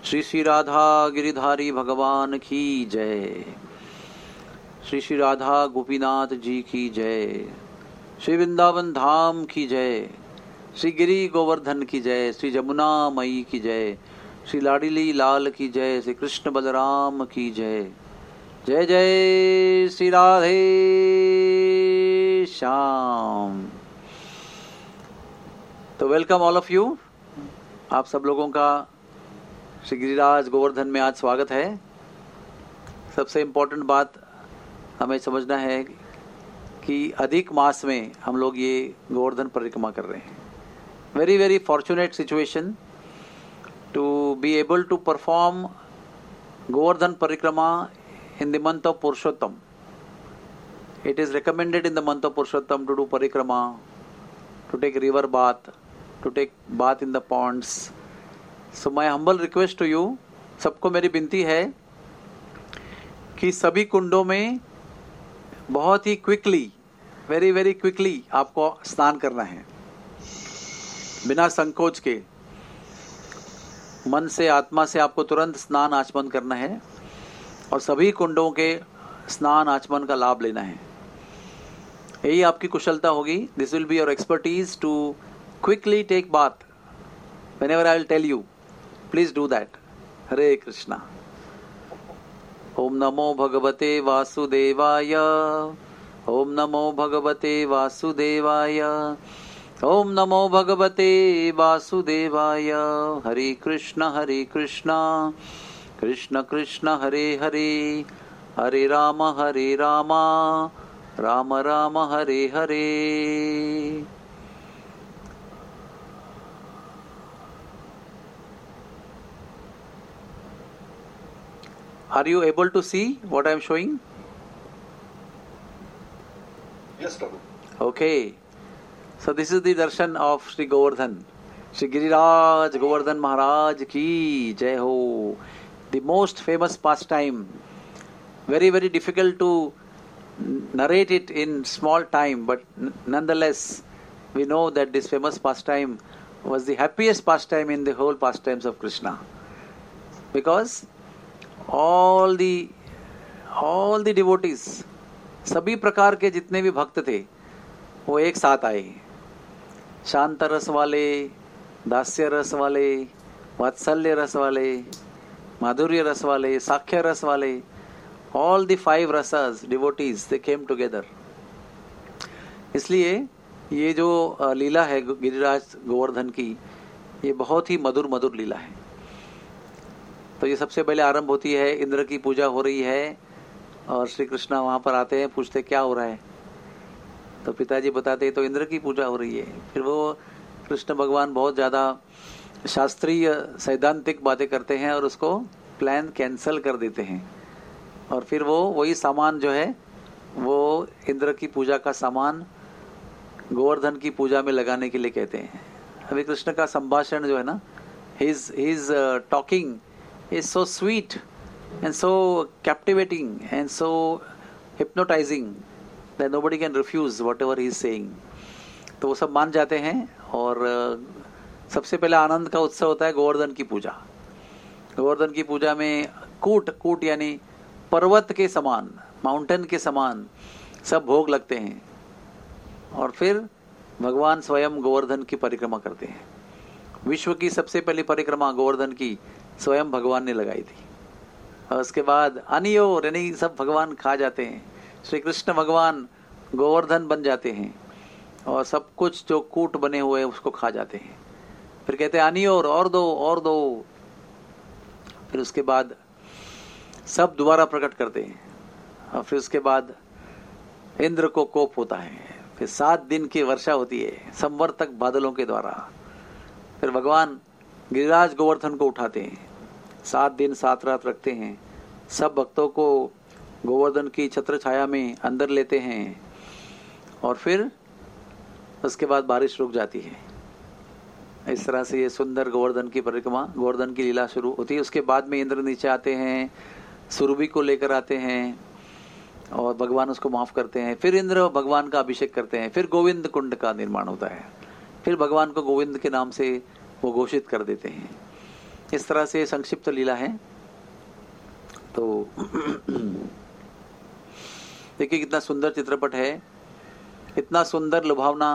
श्री श्री राधा गिरिधारी भगवान की जय। श्री श्री राधा गोपीनाथ जी की जय। श्री वृंदावन धाम की जय। श्री गिरी गोवर्धन की जय। श्री जमुना मई की जय। श्री लाडली लाल की जय। श्री कृष्ण बलराम की जय। जय जय श्री राधे श्याम। तो वेलकम ऑल ऑफ यू। आप सब लोगों का श्री गिरिराज गोवर्धन में आज स्वागत है। सबसे इम्पोर्टेंट बात हमें समझना है कि अधिक मास में हम लोग ये गोवर्धन परिक्रमा कर रहे हैं। Very very fortunate situation to be able to perform Govardhan parikrama in the month of Purushottam. It is recommended in the month of Purushottam to do parikrama, to take river bath, to take bath in the ponds. So my humble request to you, सबको मेरी विनती है कि सभी कुंडों में बहुत ही क्विकली, वेरी वेरी क्विकली आपको स्नान करना है, बिना संकोच के। मन से आत्मा से आपको तुरंत स्नान आचमन करना है और सभी कुंडों के स्नान आचमन का लाभ लेना है। यही आपकी कुशलता होगी। This will be your expertise to quickly take bath whenever I will tell you. Please do that. Hare Krishna. ओम नमो भगवते वासुदेवाय। ओम नमो भगवते वासुदेवाय। ओम नमो भगवते वासुदेवाय। हरे कृष्ण कृष्ण कृष्ण हरे हरे, हरे Ram Ram Ram Hare Hare. Are you able to see what I am showing? Yes, Prabhu. Okay. So this is the darshan of Sri Govardhan. Sri Giriraj Govardhan Maharaj ki jai ho. The most famous pastime. Very very difficult to narrate it in small time, but nonetheless we know that this famous pastime was the happiest pastime in the whole pastimes of Krishna, because all the devotees, सभी प्रकार के जितने भी भक्त थे वो एक साथ आए। शांत रस वाले, दास्य रस वाले, वात्सल्य रस वाले, माधुर्य रस वाले, साख्य रस वाले, all the 5 rasas devotees they came together. इसलिए ये जो लीला है गिरिराज गोवर्धन की, ये बहुत ही मधुर मधुर लीला है। तो ये सबसे पहले आरंभ होती है, इंद्र की पूजा हो रही है और श्री कृष्णा वहां पर आते हैं, पूछते क्या हो रहा है। तो पिताजी बताते तो इंद्र की पूजा हो रही है। फिर वो कृष्ण भगवान बहुत ज्यादा शास्त्रीय सैद्धांतिक बातें करते हैं और उसको प्लान कैंसिल कर देते हैं, और फिर वो वही सामान जो है वो इंद्र की पूजा का सामान गोवर्धन की पूजा में लगाने के लिए कहते हैं। अभी कृष्ण का संभाषण जो है ना, his talking is so sweet and so captivating and so hypnotizing that nobody can refuse whatever he is saying. तो वो सब मान जाते हैं और सबसे पहले आनंद का उत्सव होता है गोवर्धन की पूजा। गोवर्धन की पूजा में कूट यानी पर्वत के समान, माउंटेन के समान सब भोग लगते हैं और फिर भगवान स्वयं गोवर्धन की परिक्रमा करते हैं। विश्व की सबसे पहली परिक्रमा गोवर्धन की स्वयं भगवान ने लगाई थी। और उसके बाद अनियोर यानी सब भगवान खा जाते हैं। श्री कृष्ण भगवान गोवर्धन बन जाते हैं और सब कुछ जो कूट बने हुए उसको खा जाते हैं। फिर कहते हैं अनियोर और दो। फिर उसके बाद सब दोबारा प्रकट करते हैं और फिर उसके बाद इंद्र को कोप होता है। फिर 7 दिन की वर्षा होती है संवर्तक बादलों के द्वारा। फिर भगवान गिरिराज गोवर्धन को उठाते हैं, 7 दिन 7 रात रखते हैं, सब भक्तों को गोवर्धन की छत्र छाया में अंदर लेते हैं और फिर उसके बाद बारिश रुक जाती है। इस तरह से ये सुंदर गोवर्धन की परिक्रमा, गोवर्धन की लीला शुरू होती है। उसके बाद में इंद्र नीचे आते हैं, सुरभि को लेकर आते हैं और भगवान उसको माफ करते हैं। फिर इंद्र भगवान का अभिषेक करते हैं। फिर गोविंद कुंड का निर्माण होता है। फिर भगवान को गोविंद के नाम से वो घोषित कर देते हैं। इस तरह से संक्षिप्त लीला है। तो देखिए कितना सुंदर चित्रपट है, इतना सुंदर लुभावना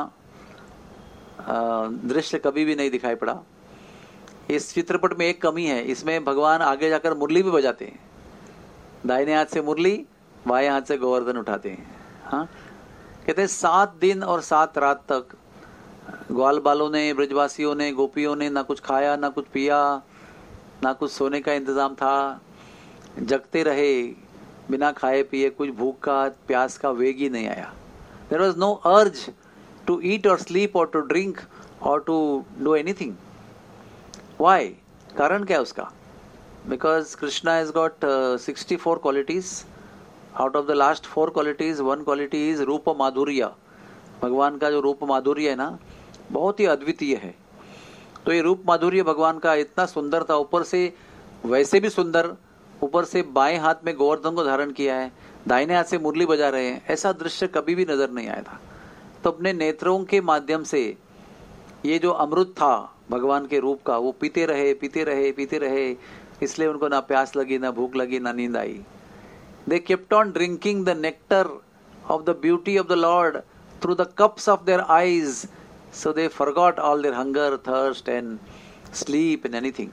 दृश्य कभी भी नहीं दिखाई पड़ा। इस चित्रपट में एक कमी है, इसमें भगवान आगे जाकर मुरली भी बजाते हैं, दाहिने हाथ से मुरली, बाएं हाथ से गोवर्धन उठाते हैं। हाँ, कहते हैं 7 दिन और 7 रात तक ग्वाल बालों ने, ब्रजवासियों ने, गोपियों ने ना कुछ खाया ना कुछ पिया, ना कुछ सोने का इंतजाम था, जगते रहे बिना खाए पिए, कुछ भूख का प्यास का वेग ही नहीं आया। There was no urge to eat or sleep or to drink or to do anything. Why? कारण क्या है उसका? Because Krishna has got 64 qualities. Out of the last 4 qualities, 1 quality is roop madhurya. भगवान का जो रूप माधुर्य है ना, बहुत ही अद्वितीय है। तो ये रूप माधुर्य भगवान का इतना सुंदर था, ऊपर से वैसे भी सुंदर, ऊपर से बाएं हाथ में गोवर्धन को धारण किया है, दाहिने हाथ से मुरली बजा रहे हैं, ऐसा दृश्य कभी भी नजर नहीं आया था। तो अपने नेत्रों के माध्यम से ये जो अमृत था भगवान के रूप का, वो पीते रहे पीते रहे पीते रहे, इसलिए उनको ना प्यास लगी, ना भूख लगी, ना नींद आई। They kept on drinking the nectar of the beauty of the lord through the cups of their eyes, so they forgot all their hunger, thirst and sleep and anything.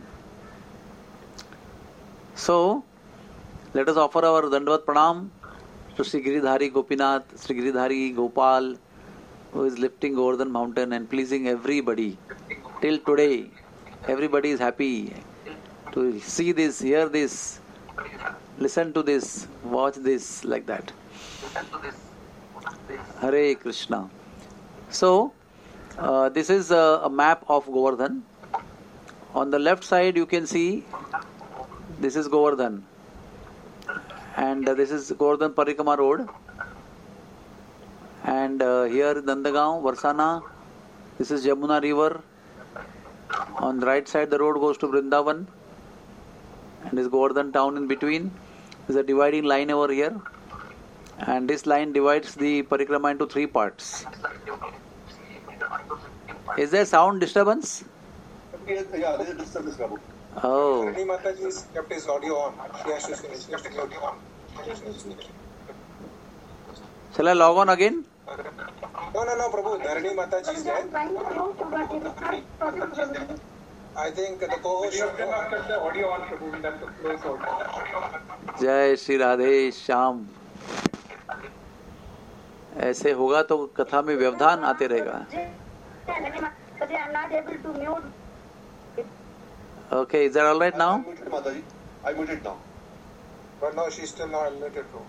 So let us offer our Dandavat Pranam to Sri Giridhari Gopinath, Sri Giridhari Gopal, who is lifting Govardhan mountain and pleasing everybody. Till today, everybody is happy to see this, hear this, listen to this, watch this, like that. Hare Krishna. So this is a map of Govardhan. On the left side you can see this is Govardhan, and this is Govardhan Parikrama road, and here Nandagaon, Varsana, this is Yamuna river. On the right side the road goes to Vrindavan, and this Govardhan town in between. There is a dividing line over here, and this line divides the Parikrama into 3 parts. Is there sound disturbance? Yeah, there is a disturbance, Babu. Oh. Rani Mataji has kept his audio on. She has to finish kept his audio on. Shall I log on again? No, Prabhu. Rani Mataji is there. I think the co-host should kept the audio on, Prabhu. We'll have to close out. जय श्री राधे श्याम। ऐसे होगा तो कथा में व्यवधान आते रहेगा। Okay, is that all right now? I muted now. But no, she's still not unmuted, bro.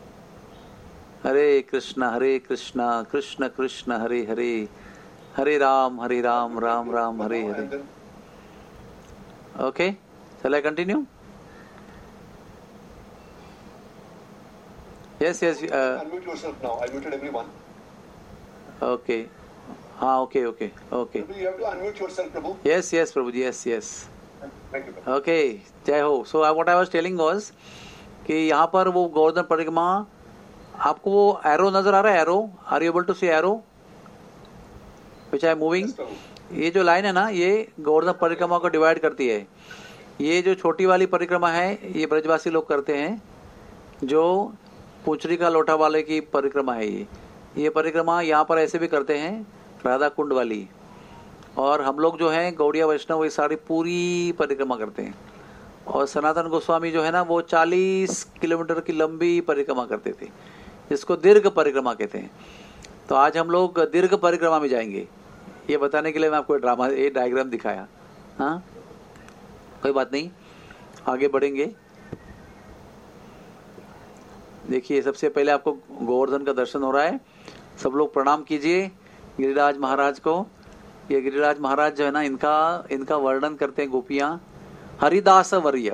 Hare Krishna Krishna Krishna Hare Hare, Hare Ram Ram Ram Hare Hare. Okay, shall I continue? Yes. Unmute yourself now. I muted everyone. Okay. हाँ, okay. You have to unmute yourself, Prabhu. Yes, Prabhu. Yes. Thank you, Prabhu. Okay, जय हो। So what I was telling was कि यहाँ पर वो गोवर्धन परिक्रमा, आपको वो एरो नजर आ रहा है? Arrow, are you able to see arrow which I moving? ये जो लाइन है ना, ये गोवर्धन परिक्रमा को डिवाइड करती है। ये जो छोटी वाली परिक्रमा है, ये ब्रजवासी लोग करते हैं, जो पूंछरी का लोटा वाले की परिक्रमा है। ये परिक्रमा यहाँ पर ऐसे भी करते हैं, राधा कुंड वाली। और हम लोग जो हैं गौड़िया वैष्णव, ये सारी पूरी परिक्रमा करते हैं। और सनातन गोस्वामी जो है ना, वो 40 किलोमीटर की लंबी परिक्रमा करते थे, जिसको दीर्घ परिक्रमा कहते हैं। तो आज हम लोग दीर्घ परिक्रमा में जाएंगे, ये बताने के लिए मैं आपको ये डायग्राम दिखाया। हाँ, कोई बात नहीं, आगे बढ़ेंगे। देखिए, सबसे पहले आपको गोवर्धन का दर्शन हो रहा है। सब लोग प्रणाम कीजिए गिरिराज महाराज को। ये गिरिराज महाराज जो है ना, इनका वर्णन करते हैं गोपियां। हरिदास वर्य,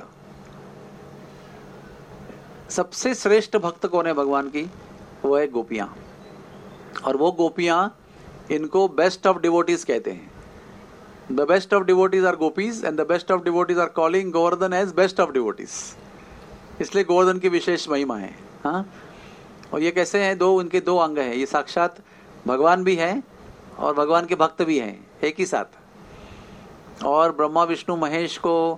सबसे श्रेष्ठ भक्त कौन है भगवान की? वो है गोपियां। और वो गोपियां, इनको बेस्ट ऑफ डिवोटीज कहते हैं। The best of devotees are gopis and the best of devotees are calling Govardhan as best of devotees. इसलिए गोवर्धन की विशेष महिमा है। हाँ, और ये कैसे हैं? उनके दो अंग हैं। ये साक्षात भगवान भी हैं और भगवान के भक्त भी हैं एक ही साथ। और ब्रह्मा विष्णु महेश को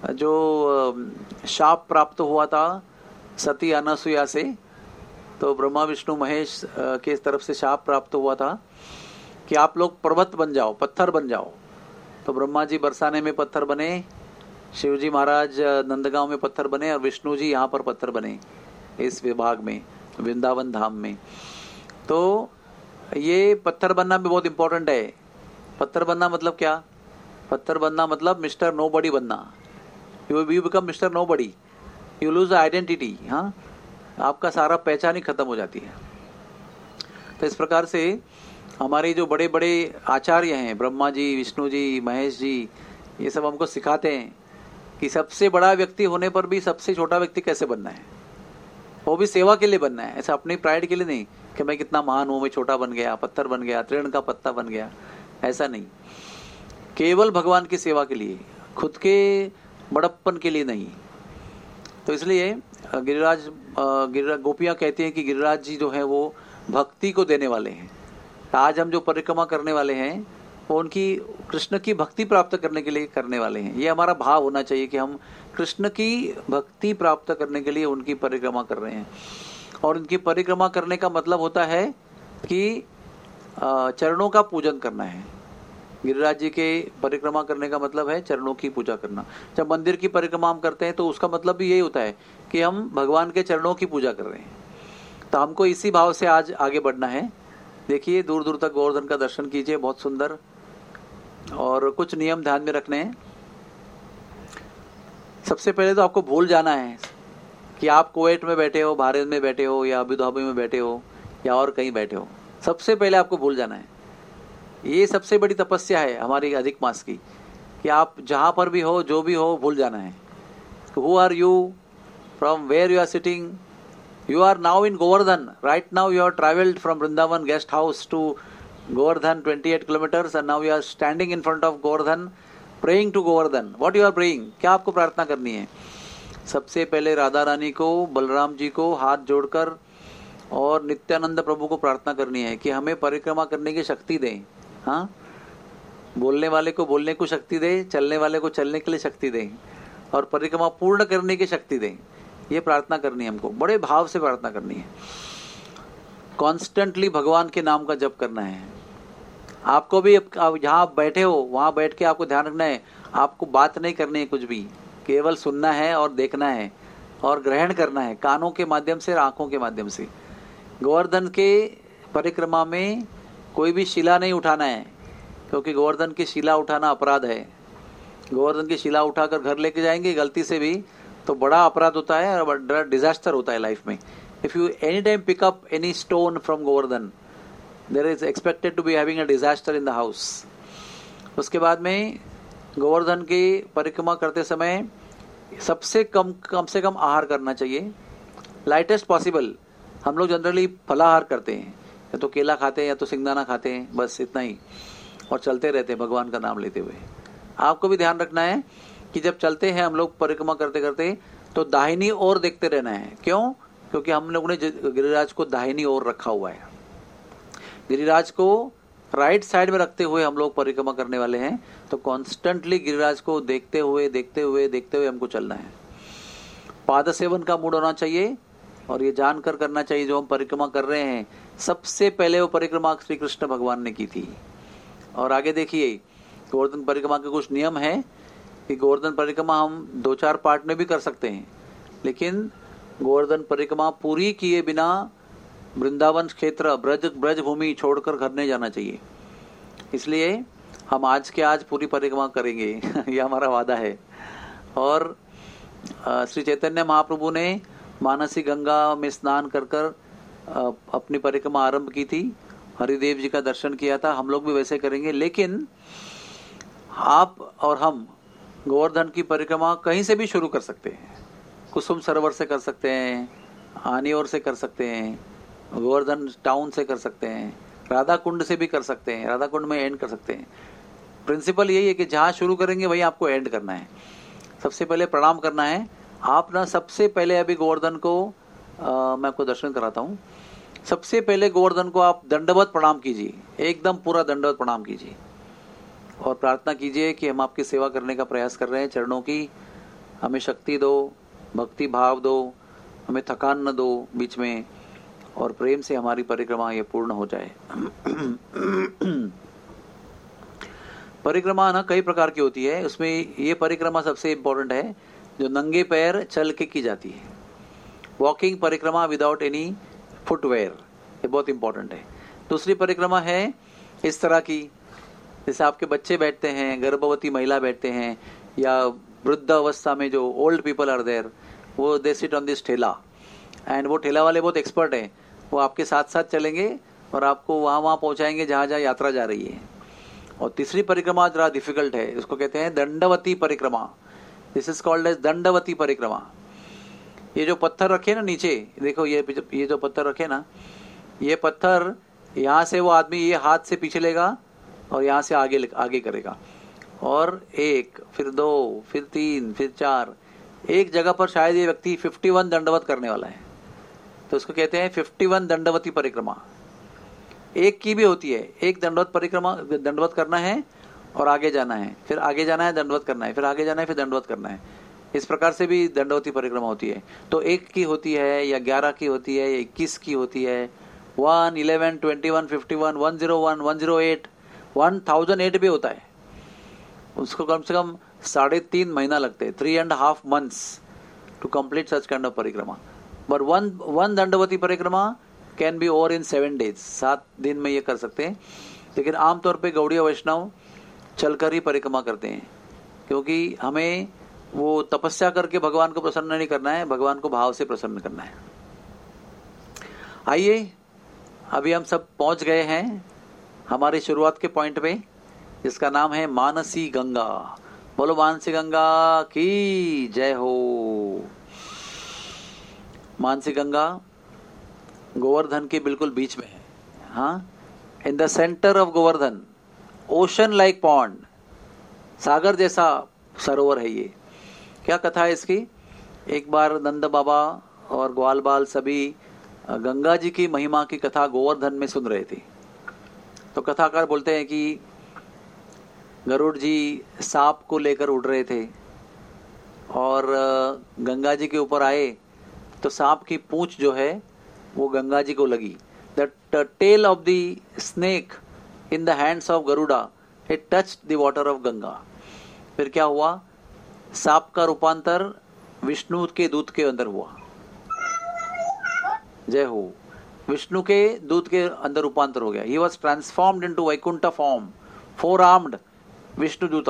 जो शाप प्राप्त हुआ था सती अनसुया से, तो ब्रह्मा विष्णु महेश के तरफ से शाप प्राप्त हुआ था कि आप लोग पर्वत बन जाओ, पत्थर बन जाओ। तो ब्रह्मा जी बरसाने में पत्थर बने, शिवजी महाराज नंदगांव में पत्थर बने और विष्णु जी यहाँ पर पत्थर बने इस विभाग में, वृंदावन धाम में। तो ये पत्थर बनना भी बहुत इंपॉर्टेंट है। पत्थर बनना मतलब क्या? पत्थर बनना मतलब मिस्टर नोबडी बनना। You become mister nobody, you lose identity. हाँ, आपका सारा पहचान ही खत्म हो जाती है। तो इस प्रकार से हमारे जो बड़े बड़े आचार्य हैं, ब्रह्मा जी, विष्णु जी, महेश जी, ये सब हमको सिखाते हैं कि सबसे बड़ा व्यक्ति होने पर भी सबसे छोटा व्यक्ति कैसे बनना है, वो भी सेवा के लिए बनना है। ऐसा अपनी प्राइड के लिए नहीं कि मैं कितना महान हूं, मैं छोटा बन गया, पत्थर बन गया, तृण का पत्ता बन गया, ऐसा नहीं। केवल भगवान की सेवा के लिए, खुद के बड़प्पन के लिए नहीं। तो इसलिए गिरिराज गोपियां कहती हैं कि गिरिराज जी जो है वो भक्ति को देने वाले हैं। आज हम जो परिक्रमा करने वाले हैं वो उनकी, कृष्ण की भक्ति प्राप्त करने के लिए करने वाले हैं। ये हमारा भाव होना चाहिए कि हम कृष्ण की भक्ति प्राप्त करने के लिए उनकी परिक्रमा कर रहे हैं। और उनकी परिक्रमा करने का मतलब होता है कि चरणों का पूजन करना है। गिरिराज जी के परिक्रमा करने का मतलब है चरणों की पूजा करना। जब मंदिर की परिक्रमा हम करते हैं तो उसका मतलब भी यही होता है कि हम भगवान के चरणों की पूजा कर रहे हैं। तो हमको इसी भाव से आज आगे बढ़ना है। देखिए, दूर दूर तक गोवर्धन का दर्शन कीजिए, बहुत सुंदर। और कुछ नियम ध्यान में रखने हैं। सबसे पहले तो आपको भूल जाना है कि आप कुवैत में बैठे हो, भारत में बैठे हो, या अबू धाबी में बैठे हो, या और कहीं बैठे हो। सबसे पहले आपको भूल जाना है। ये सबसे बड़ी तपस्या है हमारी अधिक मास की, कि आप जहां पर भी हो, जो भी हो, भूल जाना है। Who are you, from where you are sitting. You are now in Govardhan. Right now you have travelled from Vrindavan guest house to Govardhan 28 kilometers and now you are standing in front of Govardhan praying to Govardhan. What you are praying? क्या आपको प्रार्थना करनी है? सबसे पहले राधा रानी को, बलराम जी को हाथ जोड़कर और नित्यानंद प्रभु को प्रार्थना करनी है कि हमें परिक्रमा करने की शक्ति दें। हाँ, बोलने वाले को बोलने को शक्ति दें, चलने वाले को चलने के लिए शक्ति दें, और परिक्रमा पूर्ण करने की शक्ति दें। ये प्रार्थना करनी है हमको, बड़े भाव से प्रार्थना करनी है। कॉन्स्टेंटली भगवान के नाम का जप करना है। आपको भी जहाँ बैठे हो वहां बैठ के आपको ध्यान रखना है, आपको बात नहीं करनी है कुछ भी, केवल सुनना है और देखना है और ग्रहण करना है, कानों के माध्यम से, आंखों के माध्यम से। गोवर्धन के परिक्रमा में कोई भी शिला नहीं उठाना है, क्योंकि गोवर्धन की शिला उठाना अपराध है। गोवर्धन की शिला उठाकर घर लेके जाएंगे गलती से भी तो बड़ा अपराध होता है और बड़ा डिजास्टर होता है लाइफ में। If you any time pick up any stone from Govardhan, there is expected to be having a disaster in the house. उसके बाद में गोवर्धन की परिक्रमा करते समय सबसे कम से कम आहार करना चाहिए, लाइटेस्ट पॉसिबल। हम लोग जनरली फलाहार करते हैं, या तो केला खाते हैं या तो सिंगदाना खाते हैं, बस इतना ही, और चलते रहते हैं भगवान का नाम लेते हुए। आपको भी ध्यान रखना है कि जब चलते हैं हम लोग परिक्रमा करते करते तो दाहिनी ओर देखते रहना है। क्यों? क्योंकि हम लोगों ने गिरिराज को दाहिनी ओर रखा हुआ है। गिरिराज को राइट साइड में रखते हुए हम लोग परिक्रमा करने वाले हैं। तो कॉन्स्टेंटली गिरिराज को देखते हुए हमको चलना है। पाद सेवन का मूड होना चाहिए, और ये जानकर करना चाहिए जो हम परिक्रमा कर रहे हैं सबसे पहले वो परिक्रमा श्री कृष्ण भगवान ने की थी। और आगे देखिए, गोवर्धन परिक्रमा के कुछ नियम है कि गोवर्धन परिक्रमा हम 2-4 पार्ट में भी कर सकते हैं, लेकिन गोवर्धन परिक्रमा पूरी किए बिना वृंदावन क्षेत्र, ब्रज भूमि छोड़कर घर नहीं जाना चाहिए। इसलिए हम आज के आज पूरी परिक्रमा करेंगे ये हमारा वादा है। और श्री चैतन्य महाप्रभु ने मानसी गंगा में स्नान कर अपनी परिक्रमा आरंभ की थी, हरिदेव जी का दर्शन किया था। हम लोग भी वैसे करेंगे, लेकिन आप और हम गोवर्धन की परिक्रमा कहीं से भी शुरू कर सकते हैं। कुसुम सरोवर से कर सकते हैं, आनियोर से कर सकते हैं, गोवर्धन टाउन से कर सकते हैं, राधा कुंड से भी कर सकते हैं, राधा कुंड में एंड कर सकते हैं। प्रिंसिपल यही है कि जहाँ शुरू करेंगे वहीं आपको एंड करना है। सबसे पहले प्रणाम करना है। आप ना सबसे पहले अभी गोवर्धन को मैं आपको दर्शन कराता हूँ। सबसे पहले गोवर्धन को आप दंडवत प्रणाम कीजिए, एकदम पूरा दंडवत प्रणाम कीजिए, और प्रार्थना कीजिए कि हम आपकी सेवा करने का प्रयास कर रहे हैं। चरणों की हमें शक्ति दो, भक्ति भाव दो, हमें थकान न दो बीच में, और प्रेम से हमारी परिक्रमा ये पूर्ण हो जाए। परिक्रमा ना कई प्रकार की होती है, उसमें ये परिक्रमा सबसे इम्पोर्टेंट है जो नंगे पैर चल के की जाती है। वॉकिंग परिक्रमा विदाउट एनी फुटवेयर, ये बहुत इंपॉर्टेंट है। दूसरी परिक्रमा है इस तरह की, जैसे आपके बच्चे बैठते हैं, गर्भवती महिला बैठते हैं, या वृद्ध अवस्था में जो ओल्ड पीपल आर देयर, वो they sit on this thela, and वो ठेला वाले बहुत एक्सपर्ट हैं, वो आपके साथ साथ चलेंगे और आपको वहाँ पहुँचाएंगे जहाँ जहाँ यात्रा जा रही है। और तीसरी परिक्रमा जरा डिफिकल्ट है, उसको कहते हैं दंडवती परिक्रमा। This is called as dandavati parikrama. ये जो पत्थर रखे ना नीचे, देखो ये जो पत्थर रखे ना, ये पत्थर यहाँ से वो आदमी ये हाथ से पीछे लेगा और यहाँ से आगे करेगा, और 1, फिर 2, फिर 3, फिर 4, एक जगह पर शायद ये व्यक्ति 51 दंडवत करने वाला है, तो उसको कहते हैं 51 दंडवती परिक्रमा। एक की भी होती है, एक दंडवत करना है और आगे जाना है, फिर आगे जाना है, दंडवत करना है, फिर आगे जाना है, फिर दंडवत करना है। इस प्रकार से भी दंडवती परिक्रमा होती है। तो 1 की होती है, या 11 की होती है, या 21 की होती है, 1, 11, 21, 51, 101, 108, 1008 भी होता है। उसको कम से कम 3.5 महीना लगते हैं, 3.5 months to complete such kind of परिक्रमा। But one dandavati parikrama can be over in 7 days, 7 दिन में ये कर सकते हैं। लेकिन आमतौर पे गौड़ीय वैष्णव चलकर ही परिक्रमा करते हैं, क्योंकि हमें वो तपस्या करके भगवान को प्रसन्न नहीं करना है, भगवान को भाव से प्रसन्न करना है। आइए, अभी हम सब पहुंच गए हैं हमारी शुरुआत के पॉइंट पे, जिसका नाम है मानसी गंगा। बोलो मानसी गंगा की जय हो। मानसी गंगा गोवर्धन के बिल्कुल बीच में है। हाँ, in the center of Govardhan, ocean like pond, सागर जैसा सरोवर है ये। क्या कथा है इसकी? एक बार नंद बाबा और ग्वाल बाल सभी गंगा जी की महिमा की कथा गोवर्धन में सुन रहे थे। तो कथाकार बोलते हैं कि गरुड़ जी सांप को लेकर उड़ रहे थे और गंगा जी के ऊपर आए तो सांप की पूंछ जो है वो गंगा जी को लगी। The tail of the snake in the hands of Garuda, it touched the water of Ganga. फिर क्या हुआ? सांप का रूपांतर विष्णु के दूत के अंदर हुआ। जय हो। विष्णु के दूत के अंदर रूपांतर हो गया। He was transformed into Vaikuntha form, 4 armed Vishnu duta.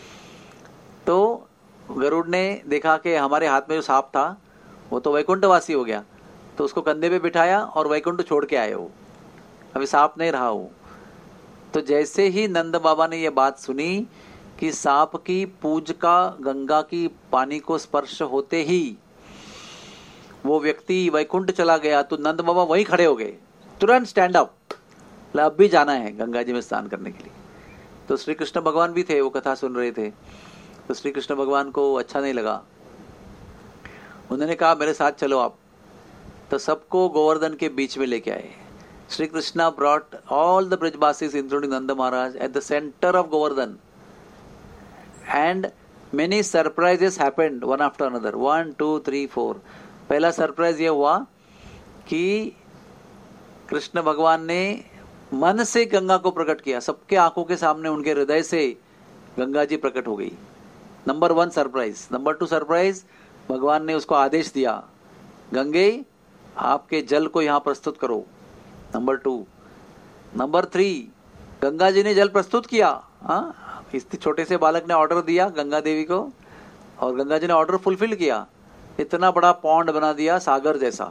तो गरुड़ ने देखा कि हमारे हाथ में जो सांप था वो तो वैकुंठवासी हो गया, तो उसको कंधे पे बिठाया और वैकुंठ छोड़ के आए हो, अभी सांप नहीं रहा हो। तो जैसे ही नंद बाबा ने ये बात सुनी कि सांप की पूंछ का गंगा की पानी को स्पर्श होते ही वो व्यक्ति वैकुंठ चला गया, तो नंद बाबा वहीं खड़े हो गए, तुरंत स्टैंड अप, अब भी जाना है गंगा जी में स्नान करने के लिए। तो श्री कृष्ण भगवान भी थे, वो कथा सुन रहे थे। तो श्री कृष्ण भगवान को अच्छा नहीं लगा, उन्होंने कहा मेरे साथ चलो आप। तो सबको गोवर्धन के बीच में लेके आए। Shri Krishna brought all the Brajavasis including Nand Maharaj at the center of Govardhan, and many surprises happened one after another, 1 2 3 4। पहला सरप्राइज ये हुआ कि कृष्ण भगवान ने मन से गंगा को प्रकट किया, सबके आंखों के सामने उनके हृदय से गंगा जी प्रकट हो गई। Number 1 surprise. नंबर 2 सरप्राइज, भगवान ने उसको आदेश दिया, गंगे आपके जल को यहाँ प्रस्तुत करो। नंबर 2। नंबर 3, गंगा जी ने जल प्रस्तुत किया। हाँ, इस छोटे से बालक ने ऑर्डर दिया गंगा देवी को, और गंगा जी ने ऑर्डर फुलफिल किया, इतना बड़ा पॉन्ड बना दिया सागर जैसा।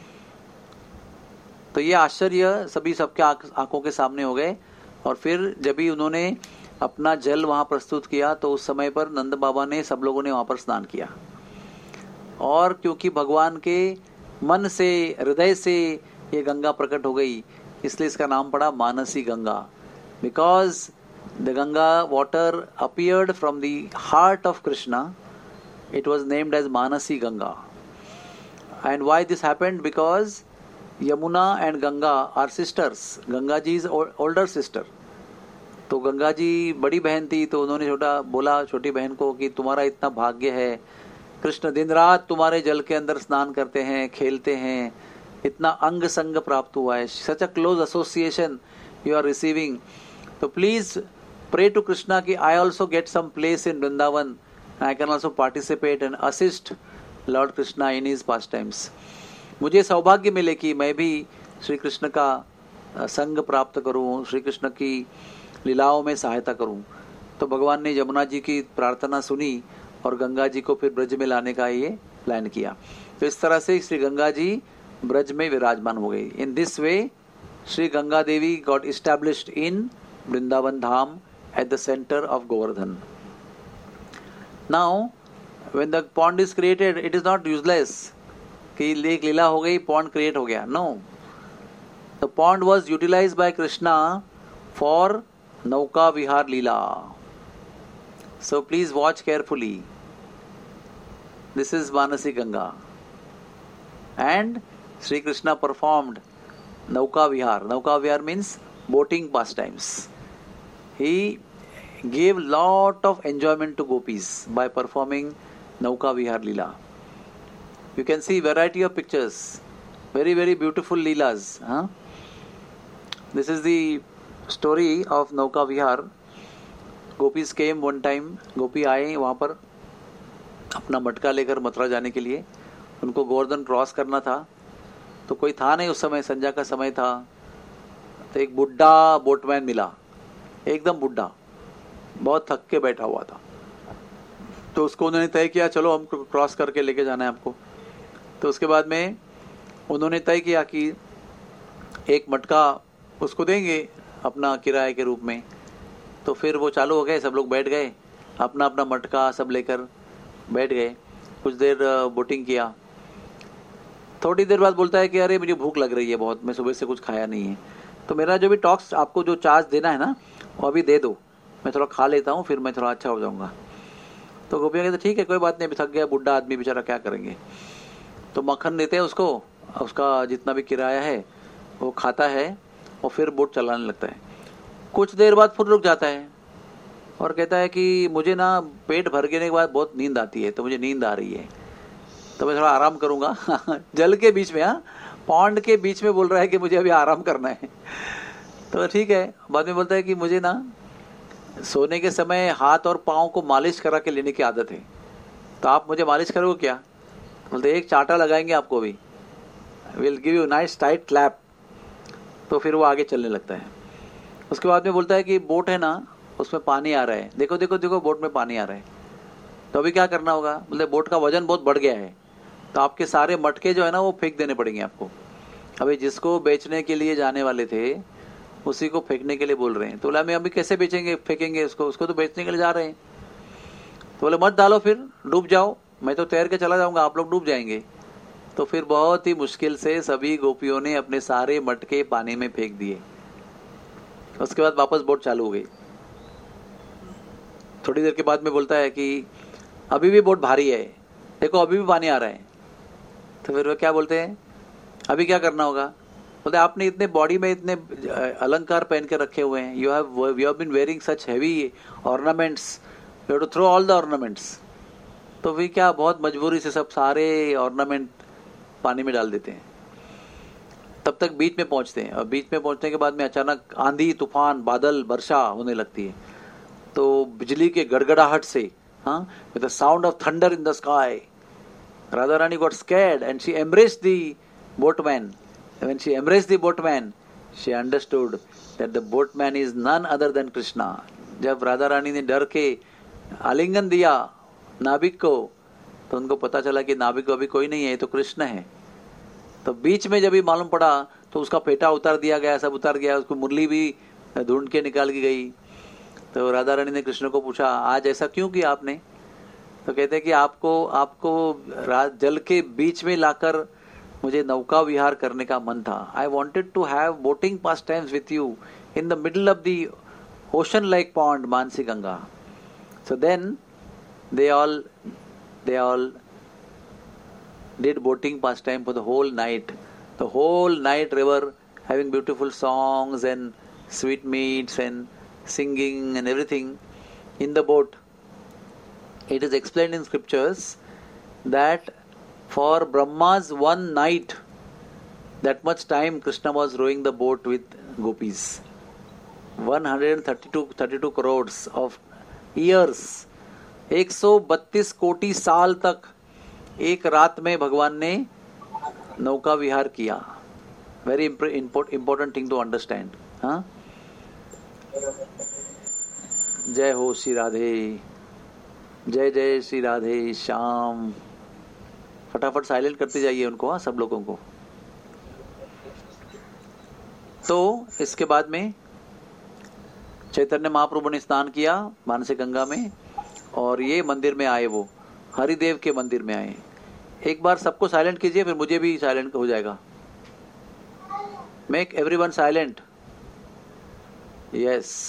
तो ये आश्चर्य सभी सबके आंखों के सामने हो गए। और फिर जब भी उन्होंने अपना जल वहां प्रस्तुत किया तो उस समय पर नंद बाबा ने, सब लोगों ने वहां पर स्नान किया। और क्योंकि भगवान के मन से, हृदय से ये गंगा प्रकट हो गई, इसलिए इसका नाम पड़ा Mansi Ganga, because the Ganga water appeared from the heart of Krishna, it was named as Manasi Ganga. And why this happened? Because Yamuna and Ganga are sisters. Ganga ji is older sister. तो गंगा जी बड़ी बहन थी, तो उन्होंने छोटी बहन को कि तुम्हारा इतना भाग्य है कृष्ण दिन रात तुम्हारे जल के अंदर स्नान करते हैं, खेलते हैं, इतना अंग संग प्राप्त हुआ है, such a close association you are receiving. तो प्लीज प्रे टू कृष्णा कि I also get some place in Vrindavan, I can also participate and assist lord Krishna in his pastimes. मुझे सौभाग्य मिले कि मैं भी श्री कृष्ण का संग प्राप्त करूं, श्री कृष्ण की लीलाओं में सहायता करूं. तो भगवान ने यमुना जी की प्रार्थना सुनी और गंगा जी को फिर ब्रज में लाने का ये प्लान किया. तो इस तरह से श्री गंगा जी ब्रज में विराजमान हो गई. In this way Shri Ganga Devi got established in Vrindavan Dham at the center of Govardhan. Now when the pond is created, it is not useless कि एक लीला हो गई, पॉन्ड क्रिएट हो गया. No, the pond was utilized by Krishna for nauka vihar lila. So please watch carefully. This is Manasi Ganga. And Sri Krishna performed Nauka Vihar. Nauka Vihar means boating pastimes. He gave lot of enjoyment to gopis by performing Nauka Vihar Leela. You can see variety of pictures. Very, very beautiful Leelas. This is the story of Nauka Vihar. Gopis came one time. गोपी आए वहाँ पर अपना मटका लेकर मथुरा जाने के लिए. उनको गोवर्धन क्रॉस करना था, तो कोई था नहीं उस समय, संध्या का समय था. तो एक बुढ़ा बोटमैन मिला, एकदम बुढ़ा, बहुत थक के बैठा हुआ था. तो उसको उन्होंने तय किया चलो हमको क्रॉस करके लेके जाना है आपको. तो उसके बाद में उन्होंने तय किया कि एक मटका उसको देंगे अपना किराए के रूप में. तो फिर वो चालू हो गए, सब लोग बैठ गए, अपना अपना मटका सब लेकर बैठ गए. कुछ देर बोटिंग किया. थोड़ी देर बाद बोलता है कि अरे मुझे भूख लग रही है बहुत, मैं सुबह से कुछ खाया नहीं है, तो मेरा जो भी टॉक्स आपको जो चार्ज देना है ना वो अभी दे दो, मैं थोड़ा खा लेता हूँ फिर मैं थोड़ा अच्छा हो जाऊँगा. तो गोपियाँ कहते ठीक है कोई बात नहीं, अभी थक गया बुढ़ा आदमी बेचारा, क्या करेंगे. तो मक्खन देते हैं उसको, उसका जितना भी किराया है वो खाता है और फिर बोट चलाने लगता है. कुछ देर बाद फिर रुक जाता है और कहता है कि मुझे ना पेट भर गने के बाद बहुत नींद आती है, तो मुझे नींद आ रही है, तो मैं थोड़ा आराम करूंगा. जल के बीच में, पॉन्ड के बीच में बोल रहा है कि मुझे अभी आराम करना है. तो ठीक है. बाद में बोलता है कि मुझे ना सोने के समय हाथ और पाँव को मालिश करा के लेने की आदत है, तो आप मुझे मालिश करोगे क्या. बोलते एक चाटा लगाएंगे आपको भी, will give you nice tight clap. तो फिर वो आगे चलने लगता है. उसके बाद में बोलता है कि बोट है ना उसमें पानी आ रहा है, देखो देखो देखो बोट में पानी आ रहा है, तो अभी क्या करना होगा. बोले बोट का वजन बहुत बढ़ गया है, तो आपके सारे मटके जो है ना वो फेंक देने पड़ेंगे आपको. अभी जिसको बेचने के लिए जाने वाले थे उसी को फेंकने के लिए बोल रहे हैं. तो बोला मैं अभी कैसे बेचेंगे फेंकेंगे उसको तो बेचने के लिए जा रहे हैं. तो बोले मत डालो, फिर डूब जाओ, मैं तो तैर के चला जाऊंगा, आप लोग डूब जाएंगे. तो फिर बहुत ही मुश्किल से सभी गोपियों ने अपने सारे मटके पानी में फेंक दिए. उसके बाद वापस बोट चालू हो गई. थोड़ी देर के बाद में बोलता है कि अभी भी बोट भारी है, देखो अभी भी पानी आ रहा है. तो फिर वो क्या बोलते हैं अभी क्या करना होगा. बोलते आपने इतने बॉडी में इतने अलंकार पहन के रखे हुए हैं, you have been wearing such heavy ornaments, you have to throw all the ornaments. तो भी क्या बहुत मजबूरी से सब सारे ऑर्नामेंट पानी में डाल देते हैं. तब तक बीच में पहुंचते हैं और बीच में पहुंचने के बाद में अचानक आंधी तूफान बादल वर्षा होने लगती है. तो बिजली के गड़गड़ाहट से, with the sound of thunder in the sky, Radha Rani got scared and she embraced the boatman. When she embraced the boatman she understood that the boatman is none other than Krishna. जब राधा रानी ने डर के आलिंगन दिया नाविक को, तो उनको पता चला कि नाविक अभी कोई नहीं है, तो कृष्ण है. तो बीच में जब भी मालूम पड़ा तो उसका पेटा उतार दिया गया, सब उतार गया, उसको मुरली भी ढूंढ के निकाल की गई. तो राधा रानी ने कृष्ण को पूछा आज ऐसा क्यों किया आपने. तो कहते हैं कि आपको जल के बीच में लाकर मुझे नौका विहार करने का मन था. I wanted to have boating pastimes with you in the middle of the ocean like pond Mansi Ganga. So then they all did boating pastime for the whole night. The whole night river having beautiful songs and sweetmeats and singing and everything in the boat. It is explained in scriptures that for Brahma's one night, that much time Krishna was rowing the boat with gopis. 132 crores of years, 132 कोटि साल तक एक रात में भगवान ने नौका विहार किया. Very important thing to understand. हाँ, जय हो श्री राधे, जय जय श्री राधे श्याम. फटाफट साइलेंट करते जाइए उनको, हाँ, सब लोगों को. तो इसके बाद में चैतन्य महाप्रभु ने स्नान किया मानसी गंगा में, और ये मंदिर में आए, वो हरिदेव के मंदिर में आए. एक बार सबको साइलेंट कीजिए, फिर मुझे भी साइलेंट हो जाएगा. Make everyone silent. यस.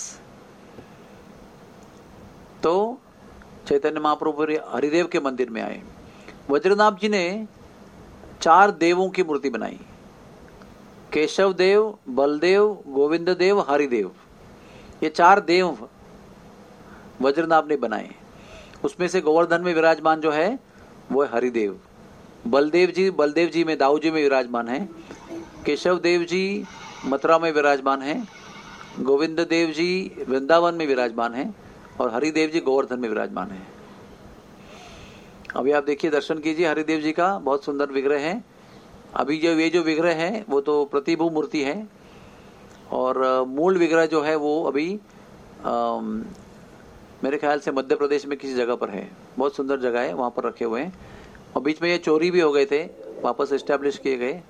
तो चैतन्य महाप्रभु हरिदेव के मंदिर में आए. वज्रनाभ जी ने 4 देवों की मूर्ति बनाई. केशव देव, बलदेव, गोविंद देव, हरिदेव. ये 4 देव वज्रनाभ ने बनाए. उसमें से गोवर्धन में विराजमान जो है वो है हरिदेव. बलदेव जी में दाऊ जी में विराजमान है. केशव देव जी मथुरा में विराजमान है. गोविंद देव जी वृंदावन में विराजमान है. और हरिदेव जी गोवर्धन में विराजमान है. अभी आप देखिए, दर्शन कीजिए हरिदेव जी का. बहुत सुंदर विग्रह है. अभी ये जो विग्रह है वो तो प्रतिभू मूर्ति है, और मूल विग्रह जो है वो अभी मेरे ख्याल से मध्य प्रदेश में किसी जगह पर है. बहुत सुंदर जगह है, वहां पर रखे हुए हैं. और बीच में ये चोरी भी हो गए थे, वापस एस्टेब्लिश किए गए.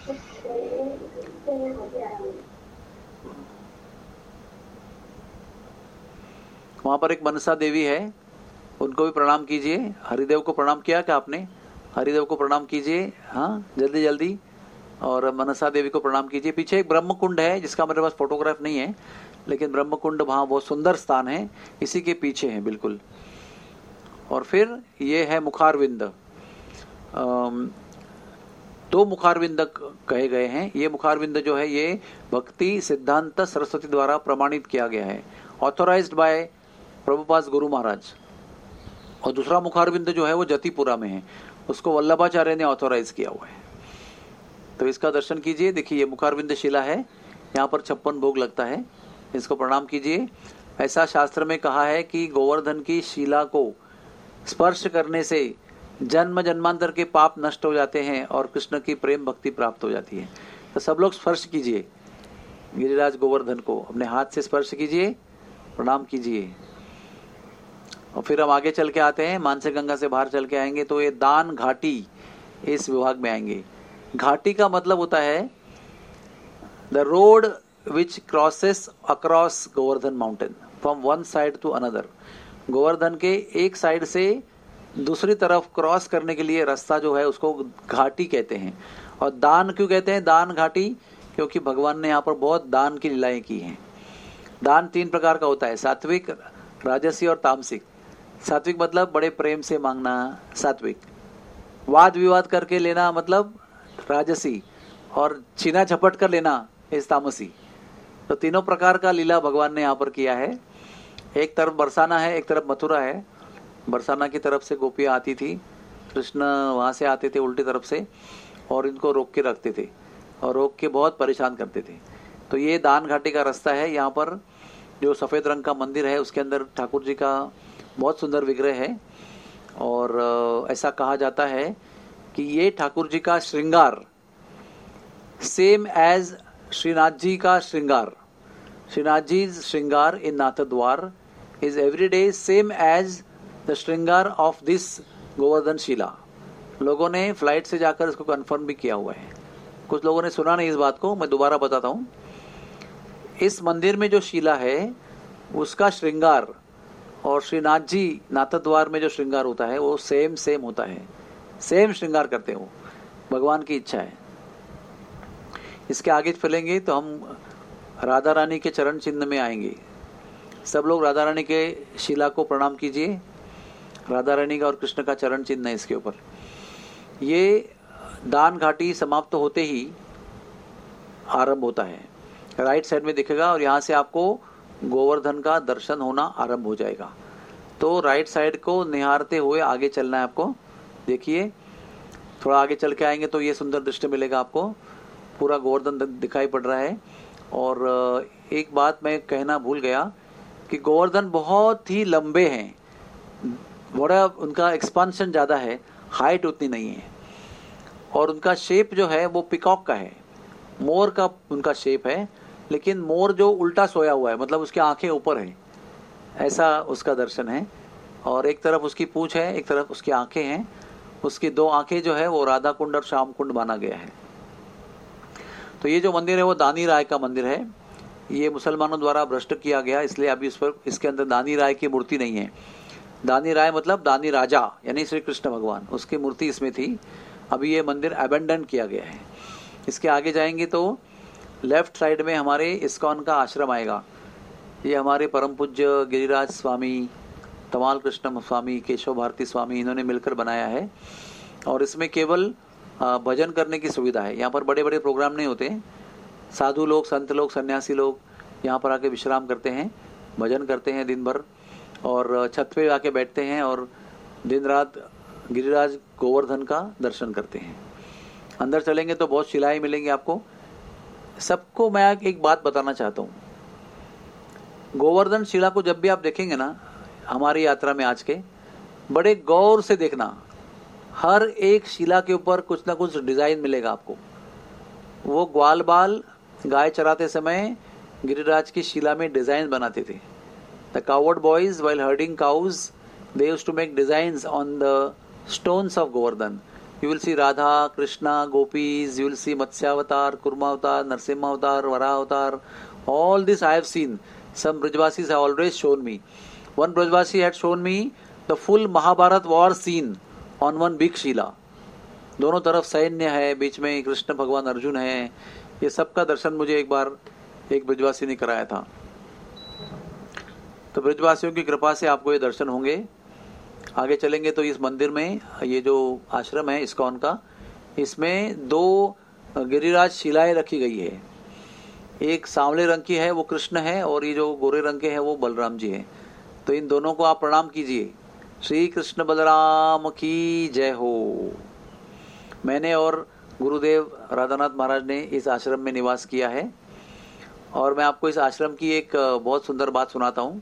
वहां पर एक मनसा देवी है, उनको भी प्रणाम कीजिए. हरिदेव को प्रणाम किया क्या आपने? हरिदेव को प्रणाम कीजिए, हाँ, जल्दी जल्दी. और मनसा देवी को प्रणाम कीजिए. पीछे एक ब्रह्म कुंड है जिसका मेरे पास फोटोग्राफ नहीं है, लेकिन ब्रह्म कुंड वहां बहुत सुंदर स्थान है, इसी के पीछे है बिल्कुल. और फिर ये है मुखारविंद. 2 मुखारविंद कहे गए हैं. ये मुखारविंद जो है ये भक्ति सिद्धांत सरस्वती द्वारा प्रमाणित किया गया है, ऑथोराइज्ड बाय प्रभुपाद गुरु महाराज. और दूसरा मुखारविंद जो है वो जतिपुरा में है, उसको वल्लभाचार्य ने ऑथोराइज किया हुआ है. तो इसका दर्शन कीजिए. देखिए, ये मुखारविंद शिला है, यहाँ पर 56 भोग लगता है. इसको प्रणाम कीजिए. ऐसा शास्त्र में कहा है कि गोवर्धन की शिला को स्पर्श करने से जन्म जन्मांतर के पाप नष्ट हो जाते हैं और कृष्ण की प्रेम भक्ति प्राप्त हो जाती है. तो सब लोग स्पर्श कीजिए गिरिराज गोवर्धन को, अपने हाथ से स्पर्श कीजिए, प्रणाम कीजिए. और फिर हम आगे चल के आते हैं, मानसी गंगा से बाहर चल के आएंगे तो ये दान घाटी इस विभाग में आएंगे. घाटी का मतलब होता है the road which crosses across Govardhan mountain from one side to another. Govardhan के एक साइड से दूसरी तरफ क्रॉस करने के लिए रास्ता जो है उसको घाटी कहते हैं. और दान क्यों कहते हैं दान घाटी? क्योंकि भगवान ने यहाँ पर बहुत दान की लीलाएं की हैं. दान 3 प्रकार का होता है, सात्विक, राजसी और तामसिक. सात्विक मतलब बड़े प्रेम से मांगना, सात्विक. वाद विवाद करके लेना मतलब राजसी, और छीना झपट कर लेना इस तामसी. तो तीनों प्रकार का लीला भगवान ने यहाँ पर किया है. एक तरफ बरसाना है, एक तरफ मथुरा है. बरसाना की तरफ से गोपियाँ आती थी, कृष्ण वहाँ से आते थे उल्टी तरफ से, और इनको रोक के रखते थे और रोक के बहुत परेशान करते थे. तो ये दान घाटी का रास्ता है. यहाँ पर जो सफ़ेद रंग का मंदिर है उसके अंदर ठाकुर जी का बहुत सुंदर विग्रह है. और ऐसा कहा जाता है कि ये ठाकुर जी का श्रृंगार सेम एज श्रीनाथ जी का श्रृंगार. श्रीनाथ जी श्रृंगार in Nathdwara is every day same as the shringar of this Govardhan shila. लोगों ने फ्लाइट से जाकर इसको कंफर्म भी किया हुआ है. कुछ लोगों ने सुना नहीं इस बात को, मैं दोबारा बताता हूँ. इस मंदिर में जो शिला है उसका श्रृंगार और श्रीनाथ जी नाथ द्वार में जो श्रृंगार होता है वो सेम होता है. सेम श्रृंगार करते हो, भगवान की इच्छा है. इसके आगे चलेंगे तो हम राधा रानी के चरण चिन्ह में आएंगे. सब लोग राधा रानी के शिला को प्रणाम कीजिए. राधा रानी का और कृष्ण का चरण चिन्ह है इसके ऊपर. ये दान घाटी समाप्त होते ही आरंभ होता है, राइट साइड में दिखेगा, और यहाँ से आपको गोवर्धन का दर्शन होना आरंभ हो जाएगा. तो राइट साइड को निहारते हुए आगे चलना है आपको. देखिए, थोड़ा आगे चल के आएंगे तो ये सुंदर दृश्य मिलेगा आपको, पूरा गोवर्धन दिखाई पड़ रहा है। और एक बात मैं कहना भूल गया कि गोवर्धन बहुत ही लंबे हैं, बड़ा उनका एक्सपांशन ज़्यादा है, हाइट उतनी नहीं है, और उनका शेप जो है वो पिकॉक का है, मोर का उनका शेप है, लेकिन मोर जो उल्टा सोया हुआ है, मतलब उसकी आंखें ऊपर हैं, ऐसा उसका दर्शन है। और एक तरफ उसकी पूंछ है, एक तरफ उसकी आंखें हैं, उसकी दो आंखें जो है वो राधा कुंड और श्याम कुंड माना गया है। तो ये जो मंदिर है वो दानी राय का मंदिर है, ये मुसलमानों द्वारा भ्रष्ट किया गया, इसलिए अभी उस पर इसके अंदर दानी राय की मूर्ति नहीं है। दानी राय मतलब दानी राजा यानी श्री कृष्ण भगवान, उसकी मूर्ति इसमें थी। अभी ये मंदिर अबेंडन किया गया है। इसके आगे जाएंगे तो लेफ्ट साइड में हमारे इस्कॉन का आश्रम आएगा। ये हमारे परम पूज्य गिरिराज स्वामी, तमाल कृष्ण स्वामी, केशव भारती स्वामी, इन्होंने मिलकर बनाया है। और इसमें केवल भजन करने की सुविधा है। यहाँ पर बड़े बड़े प्रोग्राम नहीं होते, साधु लोग, संत लोग, सन्यासी लोग यहाँ पर आके विश्राम करते हैं, भजन करते हैं दिन भर, और छत पे आके बैठते हैं और दिन रात गिरिराज गोवर्धन का दर्शन करते हैं। अंदर चलेंगे तो बहुत शिलाएं मिलेंगी आपको। सबको मैं एक बात बताना चाहता हूँ, गोवर्धन शिला को जब भी आप देखेंगे ना हमारी यात्रा में आज के, बड़े गौर से देखना, हर एक शिला के ऊपर कुछ ना कुछ डिजाइन मिलेगा आपको। वो ग्वाल बाल गाय चराते समय गिरिराज की शिला में डिजाइन बनाते थे। The cowherd boys while herding cows they used to make designs on the stones of Govardhan. You will see Radha, Krishna, gopis, you will see Matsya-avatar, Kurma-avatar, Narsimha-avatar, Varaha-avatar. All this I have seen. Some Brajvasis have always shown me. One Brajvasi had shown me the full Mahabharat war scene on one big Shila. दोनों तरफ सैन्य है, बीच में कृष्ण भगवान अर्जुन है। ये सब का दर्शन मुझे एक बार एक ब्रजवासी ने कराया था। तो ब्रजवासियों की कृपा से आपको ये दर्शन होंगे। आगे चलेंगे तो इस मंदिर में, ये जो आश्रम है इस्कॉन का, इसमें दो गिरिराज शिलाएं रखी गई है। एक सांवले रंग की है वो कृष्ण है, और ये जो गोरे रंग के हैं वो बलराम जी हैं। तो इन दोनों को आप प्रणाम कीजिए। श्री कृष्ण बलराम की जय हो। मैंने और गुरुदेव राधानाथ महाराज ने इस आश्रम में निवास किया है, और मैं आपको इस आश्रम की एक बहुत सुंदर बात सुनाता हूँ।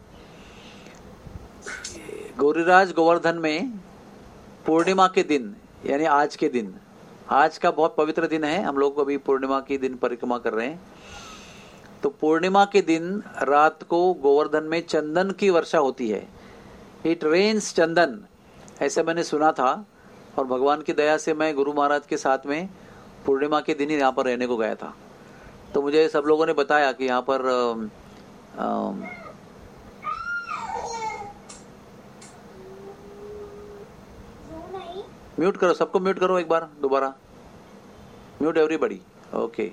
गिरिराज गोवर्धन में पूर्णिमा के दिन, यानी आज के दिन, आज का बहुत पवित्र दिन है, हम लोग अभी पूर्णिमा के दिन परिक्रमा कर रहे हैं। तो पूर्णिमा के दिन रात को गोवर्धन में चंदन की वर्षा होती है। इट रेन्स चंदन, ऐसे मैंने सुना था। और भगवान की दया से मैं गुरु महाराज के साथ में पूर्णिमा के दिन ही यहाँ पर रहने को गया था। तो मुझे सब लोगों ने बताया कि यहाँ पर म्यूट करो, सबको म्यूट करो एक बार दोबारा, म्यूट एवरीबॉडी। ओके।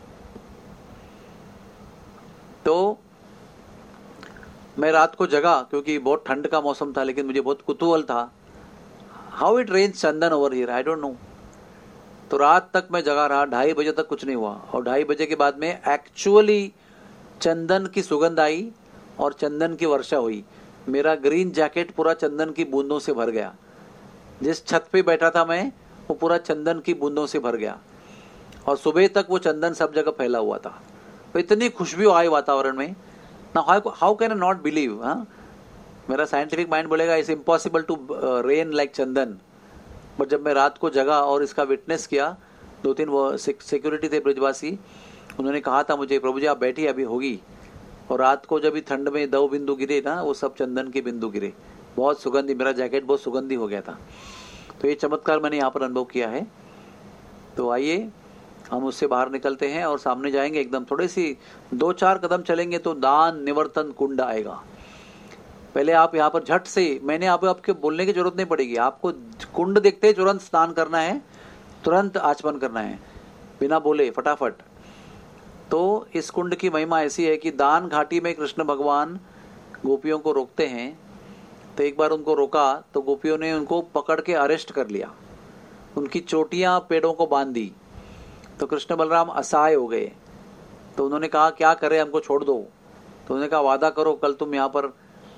तो मैं रात को जगा क्योंकि बहुत ठंड का मौसम था, लेकिन मुझे बहुत कुतूहल था, how it rains chandan over here, I don't know. तो रात तक मैं जगा रहा, 2:30 बजे तक कुछ नहीं हुआ, और 2:30 बजे के बाद में एक्चुअली चंदन की सुगंध आई और चंदन की वर्षा हुई। मेरा ग्रीन जैकेट पूरा चंदन की बूंदों से भर गया। जिस छत पे बैठा था मैं, वो पूरा चंदन की बूंदों से भर गया, और सुबह तक वो चंदन सब जगह फैला हुआ था। तो इतनी खुशबू आई वातावरण में ना, how can I not believe. हाँ, मेरा साइंटिफिक माइंड बोलेगा it's impossible to rain like chandan. But जब मैं रात को जगा और इसका विटनेस किया, 2-3 वो सिक्योरिटी थे ब्रजवासी, उन्होंने कहा था मुझे, प्रभु जी आप बैठिए अभी होगी। और रात को जब ठंड में 2 बिंदु गिरे ना, वो सब चंदन के बिंदु गिरे, बहुत सुगंधी, मेरा जैकेट बहुत सुगंधी हो गया था। तो ये चमत्कार मैंने यहाँ पर अनुभव किया है। तो आइए हम उससे बाहर निकलते हैं और सामने जाएंगे, एकदम थोड़ी सी 2-4 कदम चलेंगे तो दान निवर्तन कुंड आएगा। पहले आप यहाँ पर झट से, मैंने आपके बोलने की जरूरत नहीं पड़ेगी, आपको कुंड देखते ही तुरंत स्नान करना है, तुरंत आचमन करना है, बिना बोले फटाफट। तो इस कुंड की महिमा ऐसी है कि दान घाटी में कृष्ण भगवान गोपियों को रोकते हैं। तो एक बार उनको रोका तो गोपियों ने उनको पकड़ के अरेस्ट कर लिया, उनकी चोटियां पेड़ों को बांध दी। तो कृष्ण बलराम असहाय हो गए। तो उन्होंने कहा क्या करें, हमको छोड़ दो। तो उन्होंने कहा वादा करो कल तुम यहाँ पर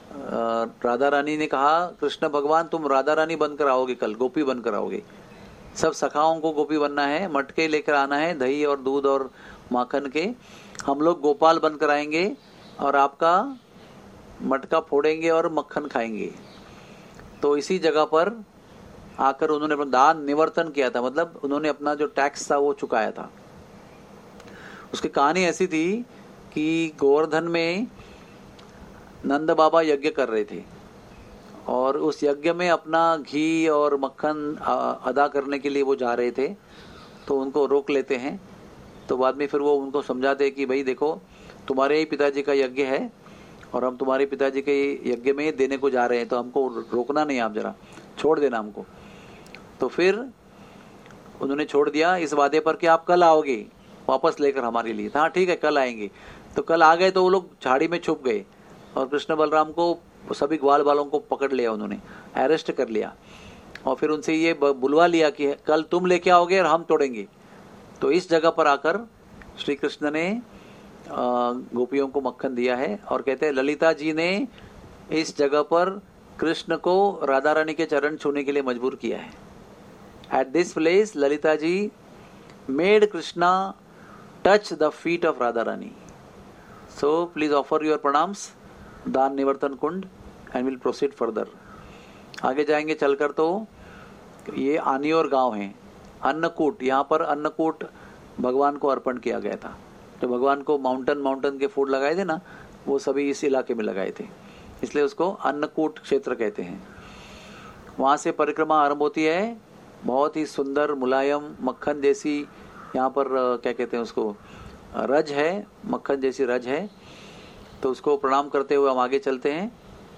राधा रानी ने कहा कृष्ण भगवान तुम राधा रानी बनकर आओगे, कल गोपी बनकर आओगे, सब सखाओं को गोपी बनना है, मटके लेकर आना है दही और दूध और माखन के, हम लोग गोपाल बनकर आएंगे और आपका मटका फोड़ेंगे और मक्खन खाएंगे। तो इसी जगह पर आकर उन्होंने अपना दान निवर्तन किया था, मतलब उन्होंने अपना जो टैक्स था वो चुकाया था। उसकी कहानी ऐसी थी कि गोवर्धन में नंद बाबा यज्ञ कर रहे थे और उस यज्ञ में अपना घी और मक्खन अदा करने के लिए वो जा रहे थे, तो उनको रोक लेते हैं। तो बाद में फिर वो उनको समझाते हैं कि भाई देखो तुम्हारे ही पिताजी का यज्ञ है और हम तुम्हारे पिताजी के यज्ञ में देने को जा रहे हैं, तो हमको रोकना नहीं, आप जरा छोड़ देना हमको। तो फिर उन्होंने छोड़ दिया इस वादे पर कि आप कल आओगे वापस लेकर हमारे लिए। हाँ ठीक है कल आएंगे। तो कल आ गए तो वो लोग झाड़ी में छुप गए और कृष्ण बलराम को सभी ग्वाल वालों को पकड़ लिया, उन्होंने अरेस्ट कर लिया और फिर उनसे ये बुलवा लिया कि कल तुम लेके आओगे और हम तोड़ेंगे। तो इस जगह पर आकर श्री कृष्ण ने गोपियों को मक्खन दिया है और कहते हैं ललिता जी ने इस जगह पर कृष्ण को राधा रानी के चरण छूने के लिए मजबूर किया है। At this place Lalita ji made Krishna touch the feet of Radha Rani. So please offer your pranams Dan Nivartan Kund and will proceed further. आगे जाएंगे चलकर तो ये आनियोर गांव है, अन्नकूट, यहाँ पर अन्नकूट भगवान को अर्पण किया गया था। तो भगवान को माउंटेन के फूड लगाए थे ना, वो सभी इस इलाके में लगाए थे, इसलिए उसको अन्नकूट क्षेत्र कहते हैं। वहाँ से परिक्रमा आरंभ होती है, बहुत ही सुंदर मुलायम मक्खन जैसी यहाँ पर क्या कहते हैं उसको, रज है, मक्खन जैसी रज है। तो उसको प्रणाम करते हुए हम आगे चलते हैं।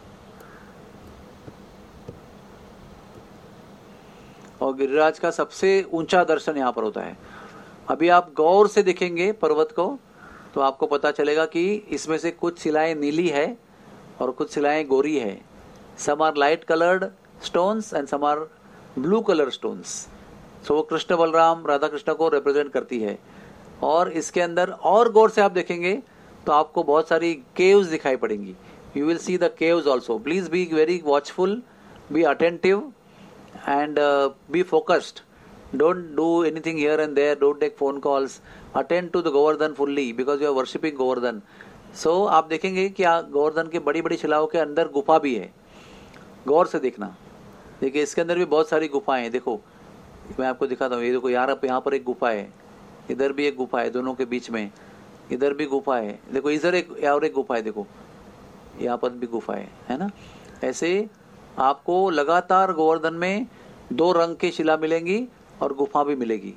और गिरिराज का सबसे ऊंचा दर्शन यहाँ पर होता है। अभी आप गौर से देखेंगे पर्वत को तो आपको पता चलेगा कि इसमें से कुछ शिलाएं नीली है और कुछ शिलाएं गोरी है। Some are light coloured stones and some are blue colour stones. So वो कृष्ण बलराम राधा कृष्ण को रिप्रेजेंट करती है। और इसके अंदर और गौर से आप देखेंगे तो आपको बहुत सारी केव्स दिखाई पड़ेंगी। You will see the caves also. Please be very watchful, be attentive and be focused. Don't do anything here and there, don't take phone calls, attend to the Govardhan fully because you are worshipping Govardhan. So आप देखेंगे कि गोवर्धन के बड़ी बड़ी शिलाओं के अंदर गुफा भी है, गौर से देखना। देखिए इसके अंदर भी बहुत सारी गुफाएं हैं। देखो मैं आपको दिखाता हूँ, ये देखो यार यहाँ पर एक गुफा है, इधर भी एक गुफा है, दोनों के बीच में इधर भी गुफा है, देखो इधर एक और एक गुफा है, देखो यहाँ पर भी गुफा है ना। ऐसे आपको लगातार गोवर्धन में दो रंग की शिला मिलेंगी और गुफा भी मिलेगी।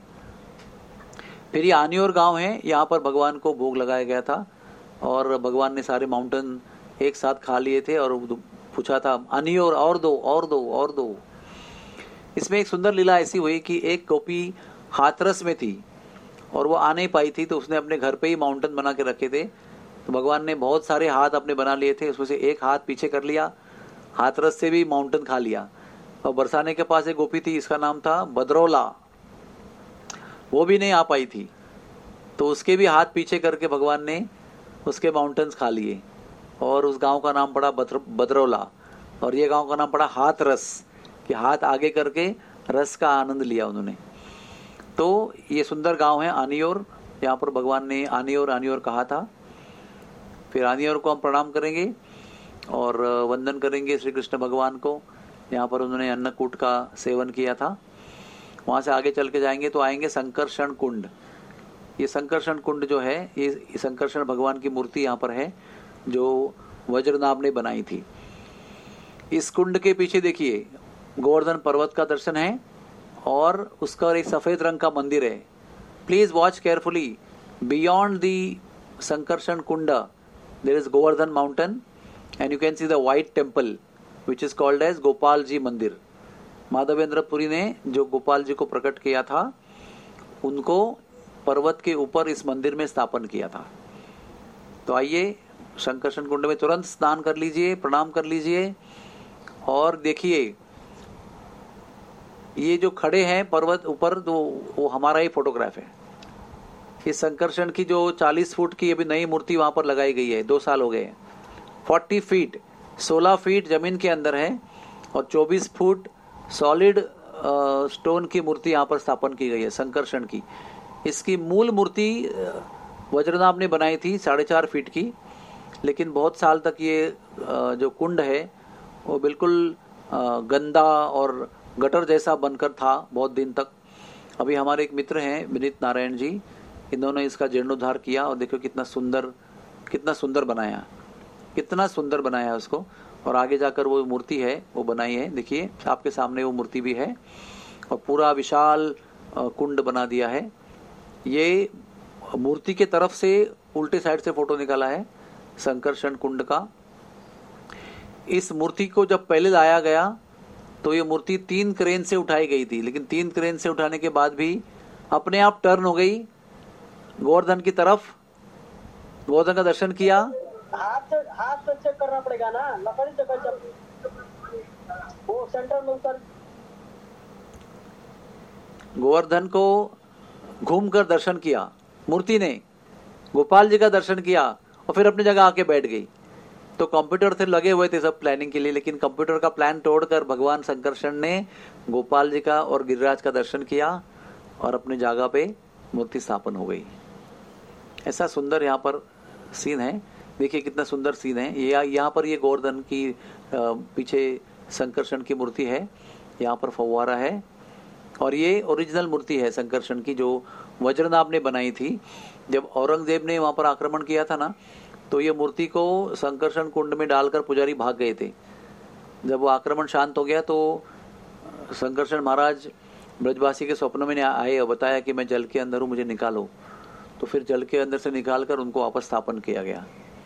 फिर ये आनियोर गांव है, यहाँ पर भगवान को भोग लगाया गया था और भगवान ने सारे माउंटेन एक साथ खा लिए थे और पूछा था आनियोर और दो और दो और दो। इसमें एक सुंदर लीला ऐसी हुई कि एक गोपी हाथरस में थी और वो आ नहीं पाई थी, तो उसने अपने घर पे ही माउंटेन बना के रखे थे। तो भगवान ने बहुत सारे हाथ अपने बना लिए थे, उसमें से एक हाथ पीछे कर लिया, हाथरस से भी माउंटेन खा लिया। और बरसाने के पास एक गोपी थी, इसका नाम था बदरौला, वो भी नहीं आ पाई थी, तो उसके भी हाथ पीछे करके भगवान ने उसके माउंटेन्स खा लिए और उस गांव का नाम पड़ा बदरौला और ये गांव का नाम पड़ा हाथरस, कि हाथ आगे करके रस का आनंद लिया उन्होंने। तो ये सुंदर गांव है आनियोर, यहाँ पर भगवान ने आनियोर कहा था। फिर आनियोर को हम प्रणाम करेंगे और वंदन करेंगे श्री कृष्ण भगवान को। यहाँ पर उन्होंने अन्नकूट का सेवन किया था। वहाँ से आगे चल के जाएंगे तो आएंगे संकर्षण कुंड। ये संकर्षण कुंड जो है, ये संकर्षण भगवान की मूर्ति यहाँ पर है जो वज्रनाभ ने बनाई थी। इस कुंड के पीछे देखिए गोवर्धन पर्वत का दर्शन है और उसका एक सफेद रंग का मंदिर है। Please watch carefully, beyond the Sankarshan Kund there is Govardhan mountain and you can see the white temple which is called as Gopal ji mandir. Madhavendra Puri ने जो गोपाल जी को प्रकट किया था उनको पर्वत के ऊपर इस मंदिर में स्थापन किया था। तो आइए संकर्षण कुंड में तुरंत स्नान कर लीजिए, प्रणाम कर लीजिए और देखिए ये जो खड़े हैं पर्वत ऊपर, तो वो हमारा ही फोटोग्राफ है। इस संकर्षण की जो 40 फुट की अभी नई मूर्ति वहां पर लगाई गई है, 2 साल हो गए हैं। 40 फीट 16 फीट जमीन के अंदर है और 24 फुट सॉलिड स्टोन की मूर्ति यहाँ पर स्थापन की गई है संकर्षण की। इसकी मूल मूर्ति वज्रनाभ ने बनाई थी 4.5 फीट की, लेकिन बहुत साल तक ये जो कुंड है वो बिल्कुल गंदा और गटर जैसा बनकर था बहुत दिन तक। अभी हमारे एक मित्र हैं विनीत नारायण जी, इन्होंने इसका जीर्णोद्धार किया और देखो कितना सुंदर बनाया, कितना सुंदर बनाया उसको। और आगे जाकर वो मूर्ति है वो बनाई है, देखिए आपके सामने वो मूर्ति भी है और पूरा विशाल कुंड बना दिया है। ये मूर्ति के तरफ से उल्टे साइड से फोटो निकाला है संकर्षण कुंड का। इस मूर्ति को जब पहले लाया गया तो ये मूर्ति 3 क्रेन से उठाई गई थी, लेकिन 3 क्रेन से उठाने के बाद भी अपने आप टर्न हो गई गोवर्धन की तरफ। गोवर्धन का दर्शन किया। हाथ से चेक करना पड़ेगा ना, लकड़ी से कैसे वो सेंटर में उतर। गोवर्धन को घूमकर दर्शन किया मूर्ति ने, गोपाल जी का दर्शन किया और फिर अपनी जगह आके बैठ गई। तो कंप्यूटर से लगे हुए थे सब प्लानिंग के लिए, लेकिन कंप्यूटर का प्लान तोड़कर भगवान संकर्षण ने गोपाल जी का और गिरिराज का दर्शन किया और अपनी जगह पे मूर्ति स्थापन हो गई। ऐसा सुंदर यहाँ पर सीन है, देखिए कितना सुंदर सीन है। ये यहाँ पर ये गोवर्धन की पीछे संकर्षण की मूर्ति है, यहाँ पर फव्वारा है और ये ओरिजिनल मूर्ति है संकर्षण की जो वज्रनाभ ने बनाई थी। जब औरंगजेब ने वहां पर आक्रमण किया था ना, तो ये मूर्ति को संकर्षण कुंड में डालकर पुजारी भाग गए थे। जब वो आक्रमण शांत हो गया तो संकर्षण महाराज ब्रजवासी के स्वप्न में आए और बताया कि मैं जल के अंदर हूँ, मुझे निकालो। तो फिर जल के अंदर से निकालकर उनको वापस स्थापन किया गया।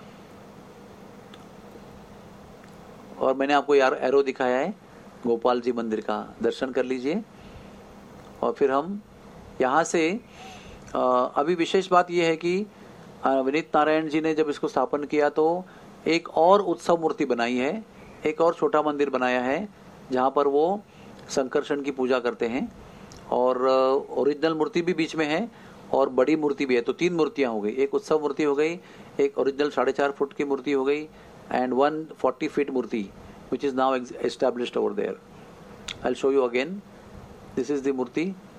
और मैंने आपको यार एरो दिखाया है गोपाल जी मंदिर का, दर्शन कर लीजिए। और फिर हम यहाँ से अभी विशेष बात यह है कि विनीत नारायण जी ने जब इसको स्थापन किया तो एक और उत्सव मूर्ति बनाई है, एक और छोटा मंदिर बनाया है जहाँ पर वो संकर्षण की पूजा करते हैं। और ओरिजिनल मूर्ति भी बीच में है और बड़ी मूर्ति भी है, तो 3 मूर्तियाँ हो गई। एक उत्सव मूर्ति हो गई, एक ओरिजिनल 4.5 फुट की मूर्ति हो गई and 140 feet murti which is now established over there. I'll show you again. This is the Murti,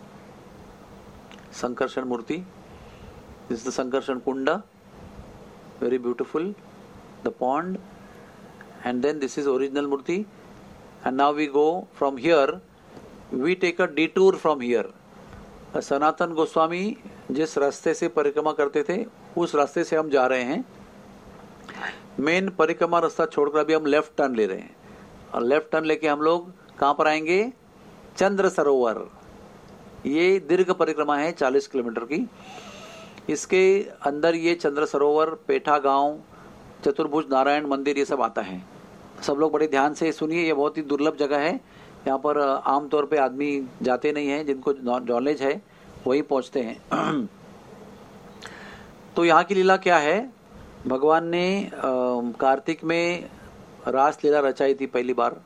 Sankarshan Murti. This is the Sankarshan Kunda, very beautiful, the pond, and then this is original Murti. And now we go from here, we take a detour from here. Sanatan Goswami जिस रास्ते से परिक्रमा करते थे उस रास्ते से हम जा रहे हैं। मेन परिक्रमा रास्ता छोड़कर अभी हम लेफ्ट टर्न ले रहे हैं और लेफ्ट टर्न लेके हम लोग कहाँ पर आएंगे? चंद्र सरोवर। ये दीर्घ परिक्रमा है 40 किलोमीटर की। इसके अंदर ये चंद्र सरोवर, पेठा गांव, चतुर्भुज नारायण मंदिर, ये सब आता है। सब लोग बड़े ध्यान से सुनिए, ये बहुत ही दुर्लभ जगह है। यहाँ पर आमतौर पे आदमी जाते नहीं हैं, जिनको नॉलेज है वही पहुँचते हैं। तो यहाँ की लीला क्या है? भगवान ने कार्तिक में रास लीला रचाई थी पहली बार,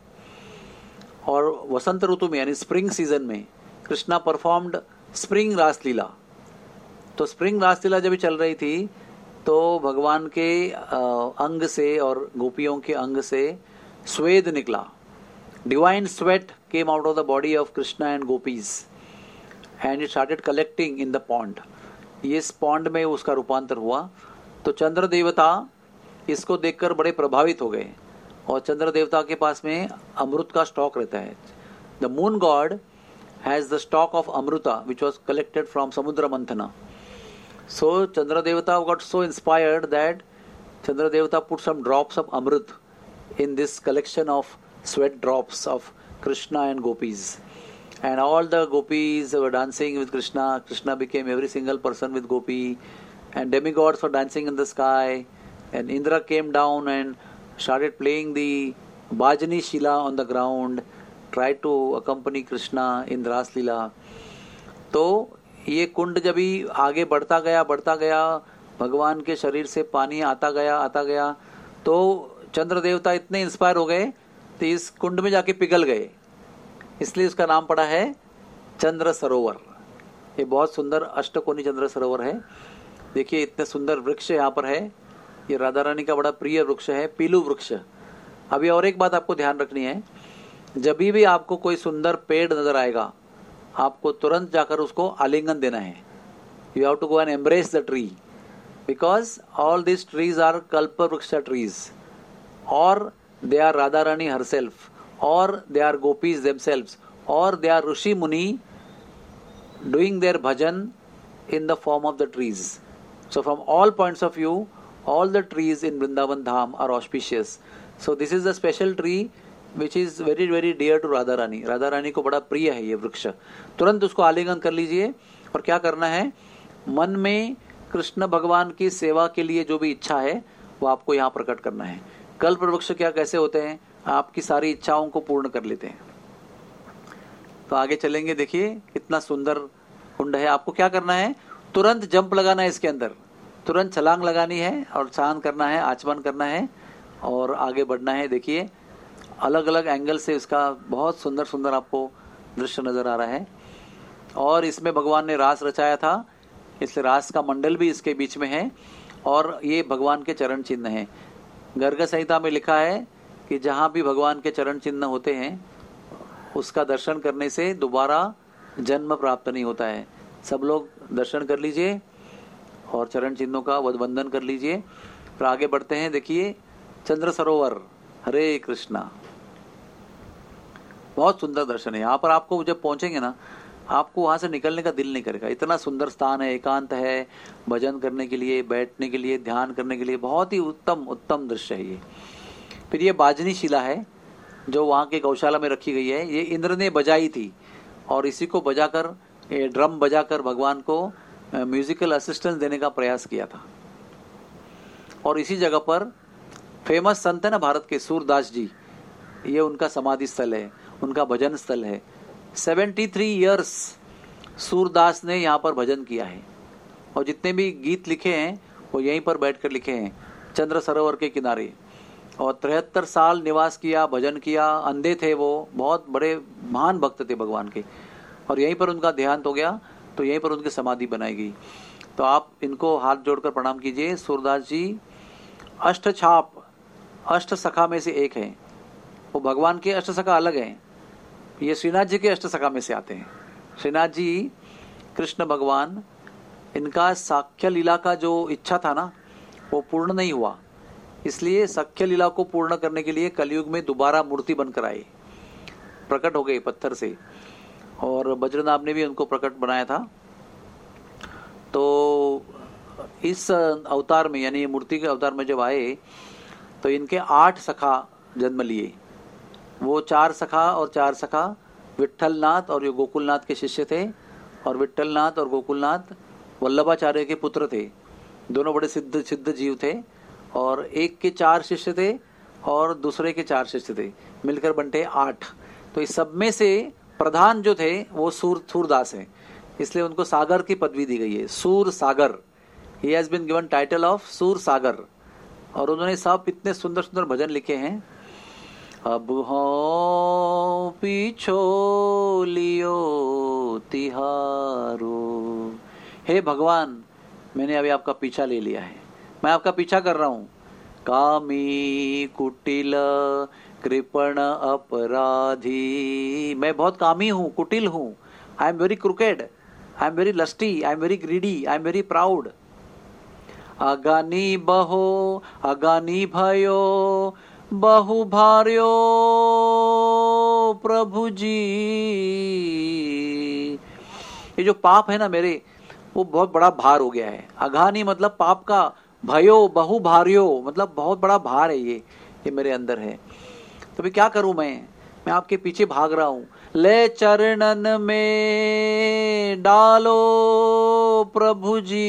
और वसंत ऋतु में यानी स्प्रिंग सीजन में कृष्णा परफॉर्म्ड स्प्रिंग रास लीला। तो स्प्रिंग रास लीला जब चल रही थी तो भगवान के अंग से और गोपियों के अंग से स्वेद निकला। Divine sweat came out of the body of Krishna and gopis and it started collecting in the pond. इस पॉन्ड में उसका रूपांतर हुआ। तो चंद्र देवता इसको देखकर बड़े प्रभावित हो गए और चंद्र देवता के पास में अमृत का स्टॉक रहता है। The moon god has the stock of amrita which was collected from Samudra Manthana. So Chandra devata got so inspired that Chandra devata put some drops of amrit in this collection of sweat drops of Krishna and gopis, and all the gopis were dancing with Krishna. Krishna became every single person with gopi, and demigods were dancing in the sky, and Indra came down and started playing the Bajani Shila on the ground, tried to accompany Krishna in Ras Leela. तो ये कुंड जब भी आगे बढ़ता गया, भगवान के शरीर से पानी आता गया, तो चंद्र देवता इतने इंस्पायर हो गए तो इस कुंड में जाके पिघल गए, इसलिए इसका नाम पड़ा है चंद्र सरोवर। ये बहुत सुंदर अष्टकोणी चंद्र सरोवर है। देखिए इतने सुंदर वृक्ष यहाँ पर है। ये राधा रानी का बड़ा प्रिय वृक्ष है, पीलू वृक्ष। अभी और एक बात आपको ध्यान रखनी है, जब भी आपको कोई सुंदर पेड़ नजर आएगा, आपको तुरंत जाकर उसको आलिंगन देना है. You have to go and embrace the tree, because all this trees are kalpavriksha trees, और they are Radharani herself, or they are gopis themselves, or they are Rishi Muni doing their bhajan in the form of the trees. So from all points of view, all the trees in Vrindavan Dham are auspicious. So this is a special tree which is very very dear to Radharani. Radharani को बड़ा प्रिय है ये वृक्ष. तुरंत उसको आलिंगन कर लीजिए, और क्या करना है, मन में कृष्ण भगवान की सेवा के लिए जो भी इच्छा है वो आपको यहाँ प्रकट करना है. कल्प वृक्ष क्या कैसे होते हैं, आपकी सारी इच्छाओं को पूर्ण कर लेते हैं. तो आगे चलेंगे, देखिए कितना सुंदर कुंड है. आपको क्या करना है, तुरंत जंप लगाना है इसके अंदर, तुरंत छलांग लगानी है और स्नान करना है, आचमन करना है और आगे बढ़ना है. देखिए अलग अलग एंगल से इसका बहुत सुंदर सुंदर आपको दृश्य नजर आ रहा है. और इसमें भगवान ने रास रचाया था, इसलिए रास का मंडल भी इसके बीच में है, और ये भगवान के चरण चिन्ह हैं. गर्ग संहिता में लिखा है कि जहाँ भी भगवान के चरण चिन्ह होते हैं उसका दर्शन करने से दोबारा जन्म प्राप्त नहीं होता है. सब लोग दर्शन कर लीजिए और चरण चिन्हों का वंदन कर लीजिए. फिर आगे बढ़ते हैं. देखिए चंद्र सरोवर, हरे कृष्णा, बहुत सुंदर दर्शन है. यहाँ पर आपको जब पहुंचेंगे ना, आपको वहां से निकलने का दिल नहीं करेगा. इतना सुंदर स्थान है, एकांत है, भजन करने के लिए, बैठने के लिए, ध्यान करने के लिए बहुत ही उत्तम उत्तम दृश्य है ये. फिर ये बाजनी शिला है जो वहाँ के गौशाला में रखी गई है. ये इंद्र ने बजाई थी, और इसी को बजाकर, ड्रम बजाकर भगवान को म्यूजिकल असिस्टेंस देने का प्रयास किया था. और इसी जगह पर फेमस संत है ना भारत के, सूरदास जी, ये उनका समाधि स्थल है, उनका भजन स्थल है. 73 इयर्स सूरदास ने यहाँ पर भजन किया है, और जितने भी गीत लिखे हैं वो यहीं पर बैठकर लिखे हैं, चंद्र सरोवर के किनारे. और 73 साल निवास किया, भजन किया. अंधे थे वो, बहुत बड़े महान भक्त थे भगवान के, और यहीं पर उनका देहांत हो गया, तो यहीं पर उनकी समाधि बनाई गई. तो आप इनको हाथ जोड़कर प्रणाम कीजिए. सूरदास जी अष्ट छाप, अष्ट सखा में से एक है. वो भगवान के अष्ट सखा अलग हैं, ये श्रीनाथ जी के अष्ट सखा में से आते हैं. श्रीनाथ जी कृष्ण भगवान, इनका साख्य लीला का जो इच्छा था ना वो पूर्ण नहीं हुआ, इसलिए साख्य लीला को पूर्ण करने के लिए कलयुग में दोबारा मूर्ति बनकर आए, प्रकट हो गए पत्थर से. और बज्रनाभ ने भी उनको प्रकट बनाया था. तो इस अवतार में, यानी मूर्ति के अवतार में जब आए तो इनके 8 सखा जन्म लिए. वो 4 सखा और 4 सखा विट्ठलनाथ और गोकुलनाथ के शिष्य थे. और विट्ठलनाथ और गोकुलनाथ वल्लभाचार्य के पुत्र थे. दोनों बड़े सिद्ध सिद्ध जीव थे, और एक के 4 शिष्य थे और दूसरे के 4 शिष्य थे, मिलकर बनते 8. तो इस सब में से प्रधान जो थे वो सूरदास है, इसलिए उनको सागर की पदवी दी गई है, Sur Sagar. He has been given title of Sur Sagar. और उन्होंने सब इतने सुंदर सुंदर भजन लिखे हैं. अब हो पीछो लियो तिहारो, हे भगवान मैंने अभी आपका पीछा ले लिया है, मैं आपका पीछा कर रहा हूँ. कामी कुटिल कृपण अपराधी, मैं बहुत कामी हूँ, कुटिल हूँ. I am very crooked, I am very lusty, I am very greedy, I am very proud. अगानी बहो अगानी भयो बहु भार्यो प्रभु जी. ये जो पाप है ना मेरे, वो बहुत बड़ा भार हो गया है. अघानी मतलब पाप का, भयो बहु भार्यो मतलब बहुत बड़ा भार है ये मेरे अंदर है. तो मैं क्या करूं, मैं आपके पीछे भाग रहा हूं. ले चरणन में डालो प्रभु जी,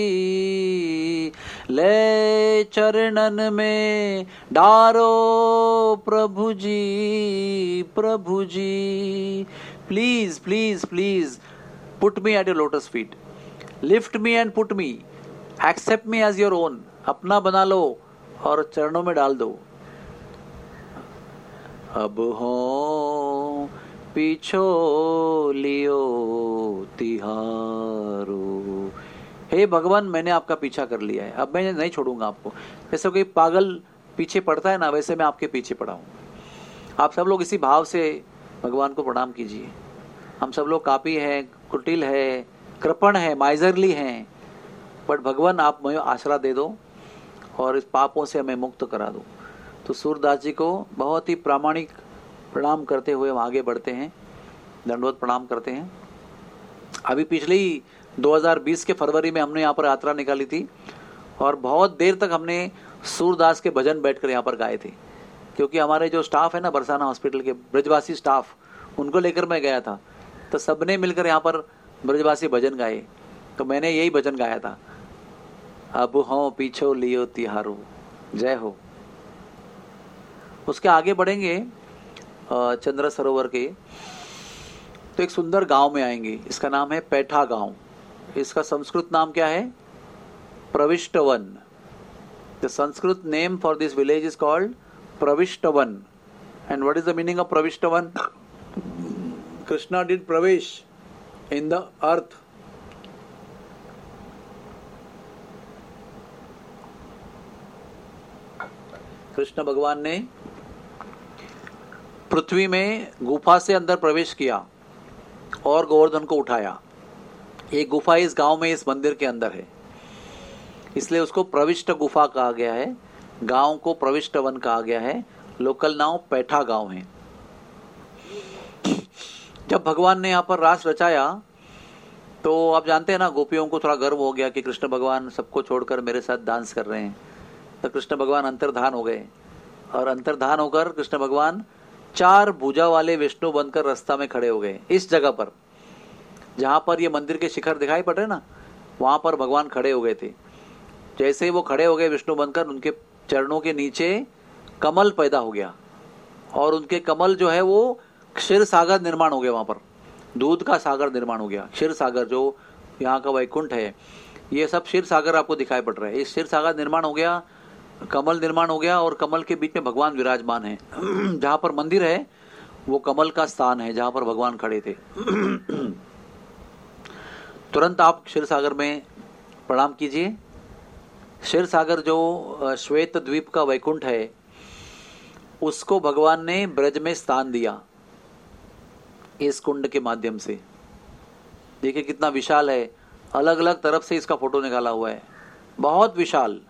ले चरणन में डालो प्रभु जी, प्रभु जी. Please please please put me at your lotus feet, lift me and put me, accept me as your own. अपना बना लो और चरणों में डाल दो. अब हो पीछो लियो तिहारो, हे भगवान मैंने आपका पीछा कर लिया है, अब मैं नहीं छोड़ूंगा आपको. जैसे कोई पागल पीछे पड़ता है ना, वैसे मैं आपके पीछे पड़ा हूँ। आप सब लोग इसी भाव से भगवान को प्रणाम कीजिए। हम सब लोग कापी हैं, कुटिल है, कृपण है, माइजरली हैं, बट भगवान आप मुझे आसरा दे दो और इस पापों से हमें मुक्त करा दो। तो सूरदास जी को बहुत ही प्रामाणिक प्रणाम करते हुए हम आगे बढ़ते हैं, दंडवत प्रणाम करते हैं। अभी पिछले ही 2020 के फरवरी में हमने यहाँ पर यात्रा निकाली थी और बहुत देर तक हमने सूरदास के भजन बैठकर यहाँ पर गाए थे, क्योंकि हमारे जो स्टाफ है ना बरसाना हॉस्पिटल के ब्रजवासी स्टाफ, उनको लेकर मैं गया था। तो सबने मिलकर यहाँ पर ब्रजवासी भजन गाए, तो मैंने यही भजन गाया था, अब हो पीछो लियो तिहारो, जय हो। उसके आगे बढ़ेंगे चंद्र सरोवर के, तो एक सुंदर गांव में आएंगे। इसका नाम है पैठा गांव। इसका संस्कृत नाम क्या है? Pravishtavan. The Sanskrit name for this village is called Pravishtavan. And what is the meaning of Pravishtavan? Krishna did pravesh in the earth. Krishna भगवान ने पृथ्वी में गुफा से अंदर प्रवेश किया और गोवर्धन को उठाया। ये गुफा इस गांव में, इस मंदिर के अंदर है, इसलिए उसको प्रविष्ट गुफा कहा गया है। गांव को प्रविष्ट वन कहा गया है। लोकल नाम पैठा गांव है। जब भगवान ने यहाँ पर रास रचाया तो आप जानते हैं ना, गोपियों को थोड़ा गर्व हो गया कि कृष्ण भगवान सबको छोड़कर मेरे साथ डांस कर रहे हैं। तो कृष्ण भगवान अंतर्धान हो गए और अंतर्धान होकर कृष्ण भगवान 4 भुजा वाले विष्णु बनकर रास्ता में खड़े हो गए। इस जगह पर जहां पर ये मंदिर के शिखर दिखाई पड़ रहे ना, वहां पर भगवान खड़े हो गए थे। जैसे ही वो खड़े हो गए विष्णु बनकर, उनके चरणों के नीचे कमल पैदा हो गया और उनके कमल जो है वो क्षीर सागर निर्माण हो गया। वहां पर दूध का सागर निर्माण हो गया। क्षीर सागर जो यहाँ का वैकुंठ है, ये सब क्षीर सागर आपको दिखाई पड़ रहा है। इस क्षीर सागर निर्माण हो गया, कमल निर्माण हो गया और कमल के बीच में भगवान विराजमान है। जहां पर मंदिर है वो कमल का स्थान है जहां पर भगवान खड़े थे। तुरंत आप क्षीर सागर में प्रणाम कीजिए। क्षीर सागर जो श्वेत द्वीप का वैकुंठ है, उसको भगवान ने ब्रज में स्थान दिया इस कुंड के माध्यम से। देखिए कितना विशाल है, अलग अलग तरफ से इसका फोटो निकाला हुआ है, बहुत विशाल।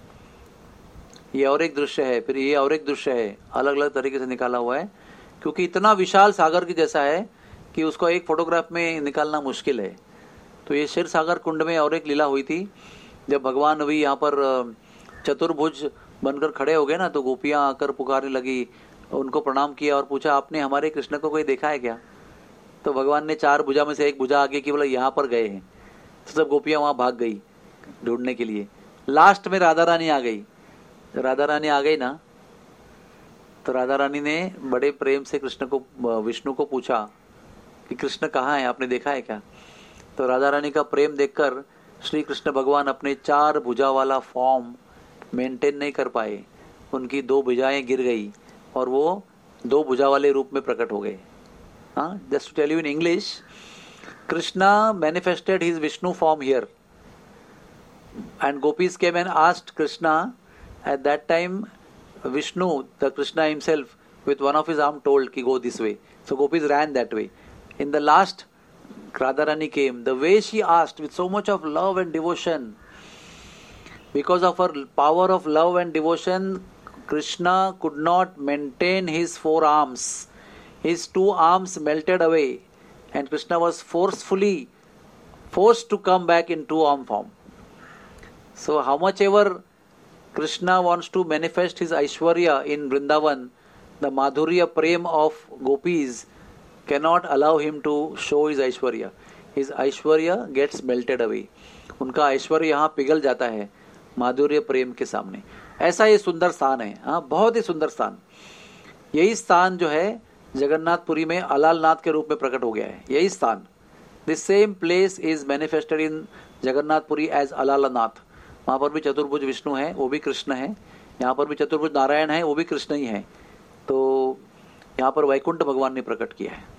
ये और एक दृश्य है, फिर ये और एक दृश्य है, अलग अलग तरीके से निकाला हुआ है, क्योंकि इतना विशाल सागर की जैसा है कि उसको एक फोटोग्राफ में निकालना मुश्किल है। तो ये क्षीर सागर कुंड में और एक लीला हुई थी, जब भगवान अभी यहाँ पर चतुर्भुज बनकर खड़े हो गए ना, तो गोपियां आकर पुकारने लगी, उनको प्रणाम किया और पूछा आपने हमारे कृष्ण को कोई देखा है क्या? तो भगवान ने 4 भुजा में से एक भुजा आगे की बोला यहाँ पर गए हैं। तो सब गोपियां वहां भाग गई ढूंढने के लिए। लास्ट में राधा रानी आ गई। राधा रानी आ गई ना, तो राधा रानी ने बड़े प्रेम से कृष्ण को, विष्णु को पूछा कि कृष्ण कहाँ है, आपने देखा है क्या? तो राधा रानी का प्रेम देखकर श्री कृष्ण भगवान अपने 4 भुजा वाला फॉर्म मेंटेन नहीं कर पाए, उनकी 2 भुजाएं गिर गई और वो 2 भुजा वाले रूप में प्रकट हो गए। हाँ, just to tell you in English, Krishna manifested his Vishnu form here and gopis came and asked Krishna. At that time, Vishnu, the Krishna himself, with one of his arm told ki go this way. So gopis ran that way. In the last, Radharani came. The way she asked with so much of love and devotion, because of her power of love and devotion, Krishna could not maintain his 4 arms. His 2 arms melted away, and Krishna was forced to come back in 2-arm form. So how much ever Krishna wants to manifest his Aishwarya in Vrindavan, the Madhurya Prem of gopis cannot allow him to show his Aishwarya. His Aishwarya gets melted away. उनका ऐश्वर्य यहाँ पिघल जाता है माधुर्य प्रेम के सामने। ऐसा ये सुंदर स्थान है। हाँ, बहुत ही सुंदर स्थान। यही स्थान जो है जगन्नाथपुरी में अलालनाथ के रूप में प्रकट हो गया है। यही स्थान, this same place is manifested in Jagannathpuri as Alalnath. वहां पर भी चतुर्भुज विष्णु है, वो भी कृष्ण है। यहाँ पर भी चतुर्भुज नारायण है, वो भी कृष्ण ही है। तो यहाँ पर वैकुंठ भगवान ने प्रकट किया है।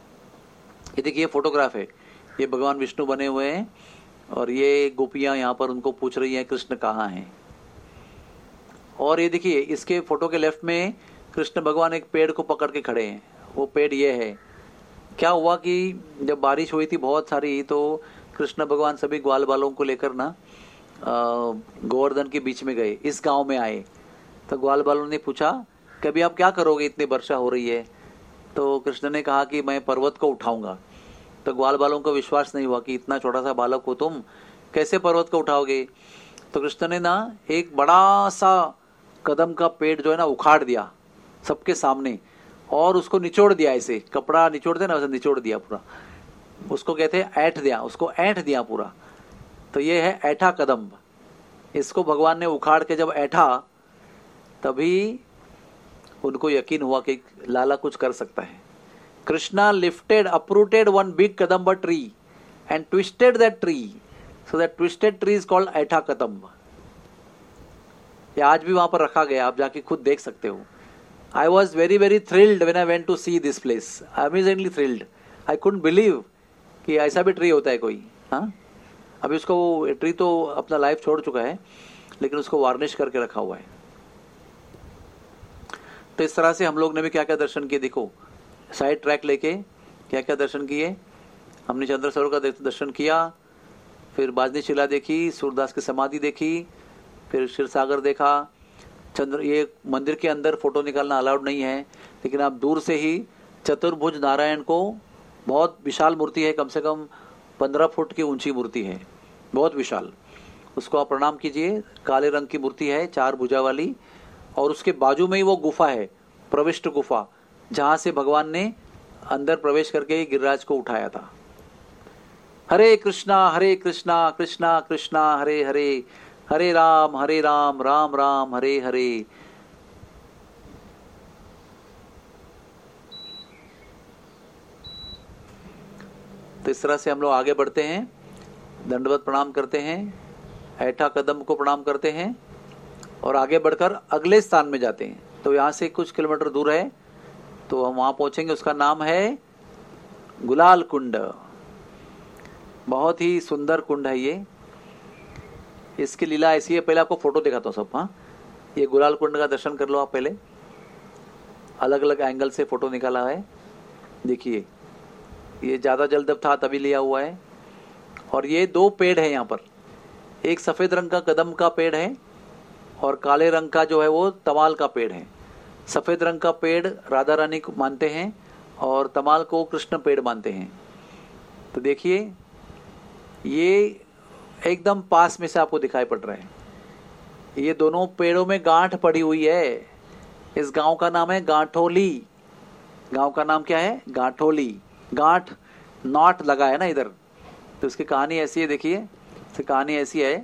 ये देखिए फोटोग्राफ है, ये भगवान विष्णु बने हुए हैं और ये गोपियां यहाँ पर उनको पूछ रही हैं कृष्ण कहाँ हैं। और ये देखिए इसके फोटो के लेफ्ट में कृष्ण भगवान एक पेड़ को पकड़ के खड़े हैं, वो पेड़ ये है। क्या हुआ कि जब बारिश हुई थी बहुत सारी, तो कृष्ण भगवान सभी ग्वाल बालों को लेकर ना गोवर्धन के बीच में गए, इस गांव में आए। तो ग्वाल बालों ने पूछा कि अभी आप क्या करोगे, इतनी वर्षा हो रही है। तो कृष्ण ने कहा कि मैं पर्वत को उठाऊंगा। तो ग्वाल बालों को विश्वास नहीं हुआ कि इतना छोटा सा बालक हो तुम, कैसे पर्वत को उठाओगे। तो कृष्ण ने ना एक बड़ा सा कदम का पेड़ जो है ना उखाड़ दिया सबके सामने, और उसको निचोड़ दिया, ऐसे कपड़ा निचोड़ते ना वैसे निचोड़ दिया पूरा। उसको कहते हैं ऐंठ दिया, उसको ऐंठ दिया पूरा। तो ये है ऐठा कदम। इसको भगवान ने उखाड़ के जब ऐठा, तभी उनको यकीन हुआ कि लाला कुछ कर सकता है। Krishna lifted uprooted one big kadamba tree and twisted that tree, so that twisted tree is called ऐठा कदम्ब। ये आज भी वहां पर रखा गया, आप जाके खुद देख सकते हो। I was very very thrilled when I went to see this place, amazingly thrilled. I couldn't believe कि ऐसा भी ट्री होता है कोई। हाँ, अभी उसको वो ट्री तो अपना लाइफ छोड़ चुका है, लेकिन उसको वार्निश करके रखा हुआ है। तो इस तरह से हम लोग ने भी क्या क्या दर्शन किए, देखो साइड ट्रैक लेके क्या क्या दर्शन किए। हमने चंद्र सरोवर का दर्शन किया, फिर बाजनी शिला देखी, सूरदास की समाधि देखी, फिर क्षीर सागर देखा। ये मंदिर के अंदर फोटो निकालना अलाउड नहीं है, लेकिन आप दूर से ही चतुर्भुज नारायण को, बहुत विशाल मूर्ति है, कम से कम 15 फुट की ऊंची मूर्ति है, बहुत विशाल, उसको आप प्रणाम कीजिए। काले रंग की मूर्ति है, 4 भुजा वाली, और उसके बाजू में ही वो गुफा है, प्रविष्ट गुफा, जहां से भगवान ने अंदर प्रवेश करके गिरिराज को उठाया था। हरे कृष्णा कृष्णा कृष्णा हरे हरे, हरे राम राम राम हरे हरे। तो इस तरह से हम लोग आगे बढ़ते हैं, दंडवत प्रणाम करते हैं, ऐठा कदम को प्रणाम करते हैं, और आगे बढ़कर अगले स्थान में जाते हैं। तो यहाँ से कुछ किलोमीटर दूर है, तो हम वहां पहुंचेंगे। उसका नाम है गुलाल कुंड। बहुत ही सुंदर कुंड है ये। इसकी लीला ऐसी है, पहले आपको फोटो दिखाता हूँ सब। हाँ, ये गुलाल कुंड का दर्शन कर लो आप पहले, अलग अलग एंगल से फोटो निकाला है। देखिए ये ज्यादा जल था तभी लिया हुआ है। और ये 2 पेड़ है यहाँ पर, एक सफेद रंग का कदम का पेड़ है, और काले रंग का जो है वो तमाल का पेड़ है। सफेद रंग का पेड़ राधा रानी को मानते हैं, और तमाल को कृष्ण पेड़ मानते हैं। तो देखिए ये एकदम पास में से आपको दिखाई पड़ रहा है। ये दोनों पेड़ों में गांठ पड़ी हुई है। इस गांव का नाम है गांठोली। गांव का नाम क्या है? गांठोली। गांठ नॉट लगा है ना इधर। तो इसकी कहानी ऐसी है, देखिए इसकी कहानी ऐसी है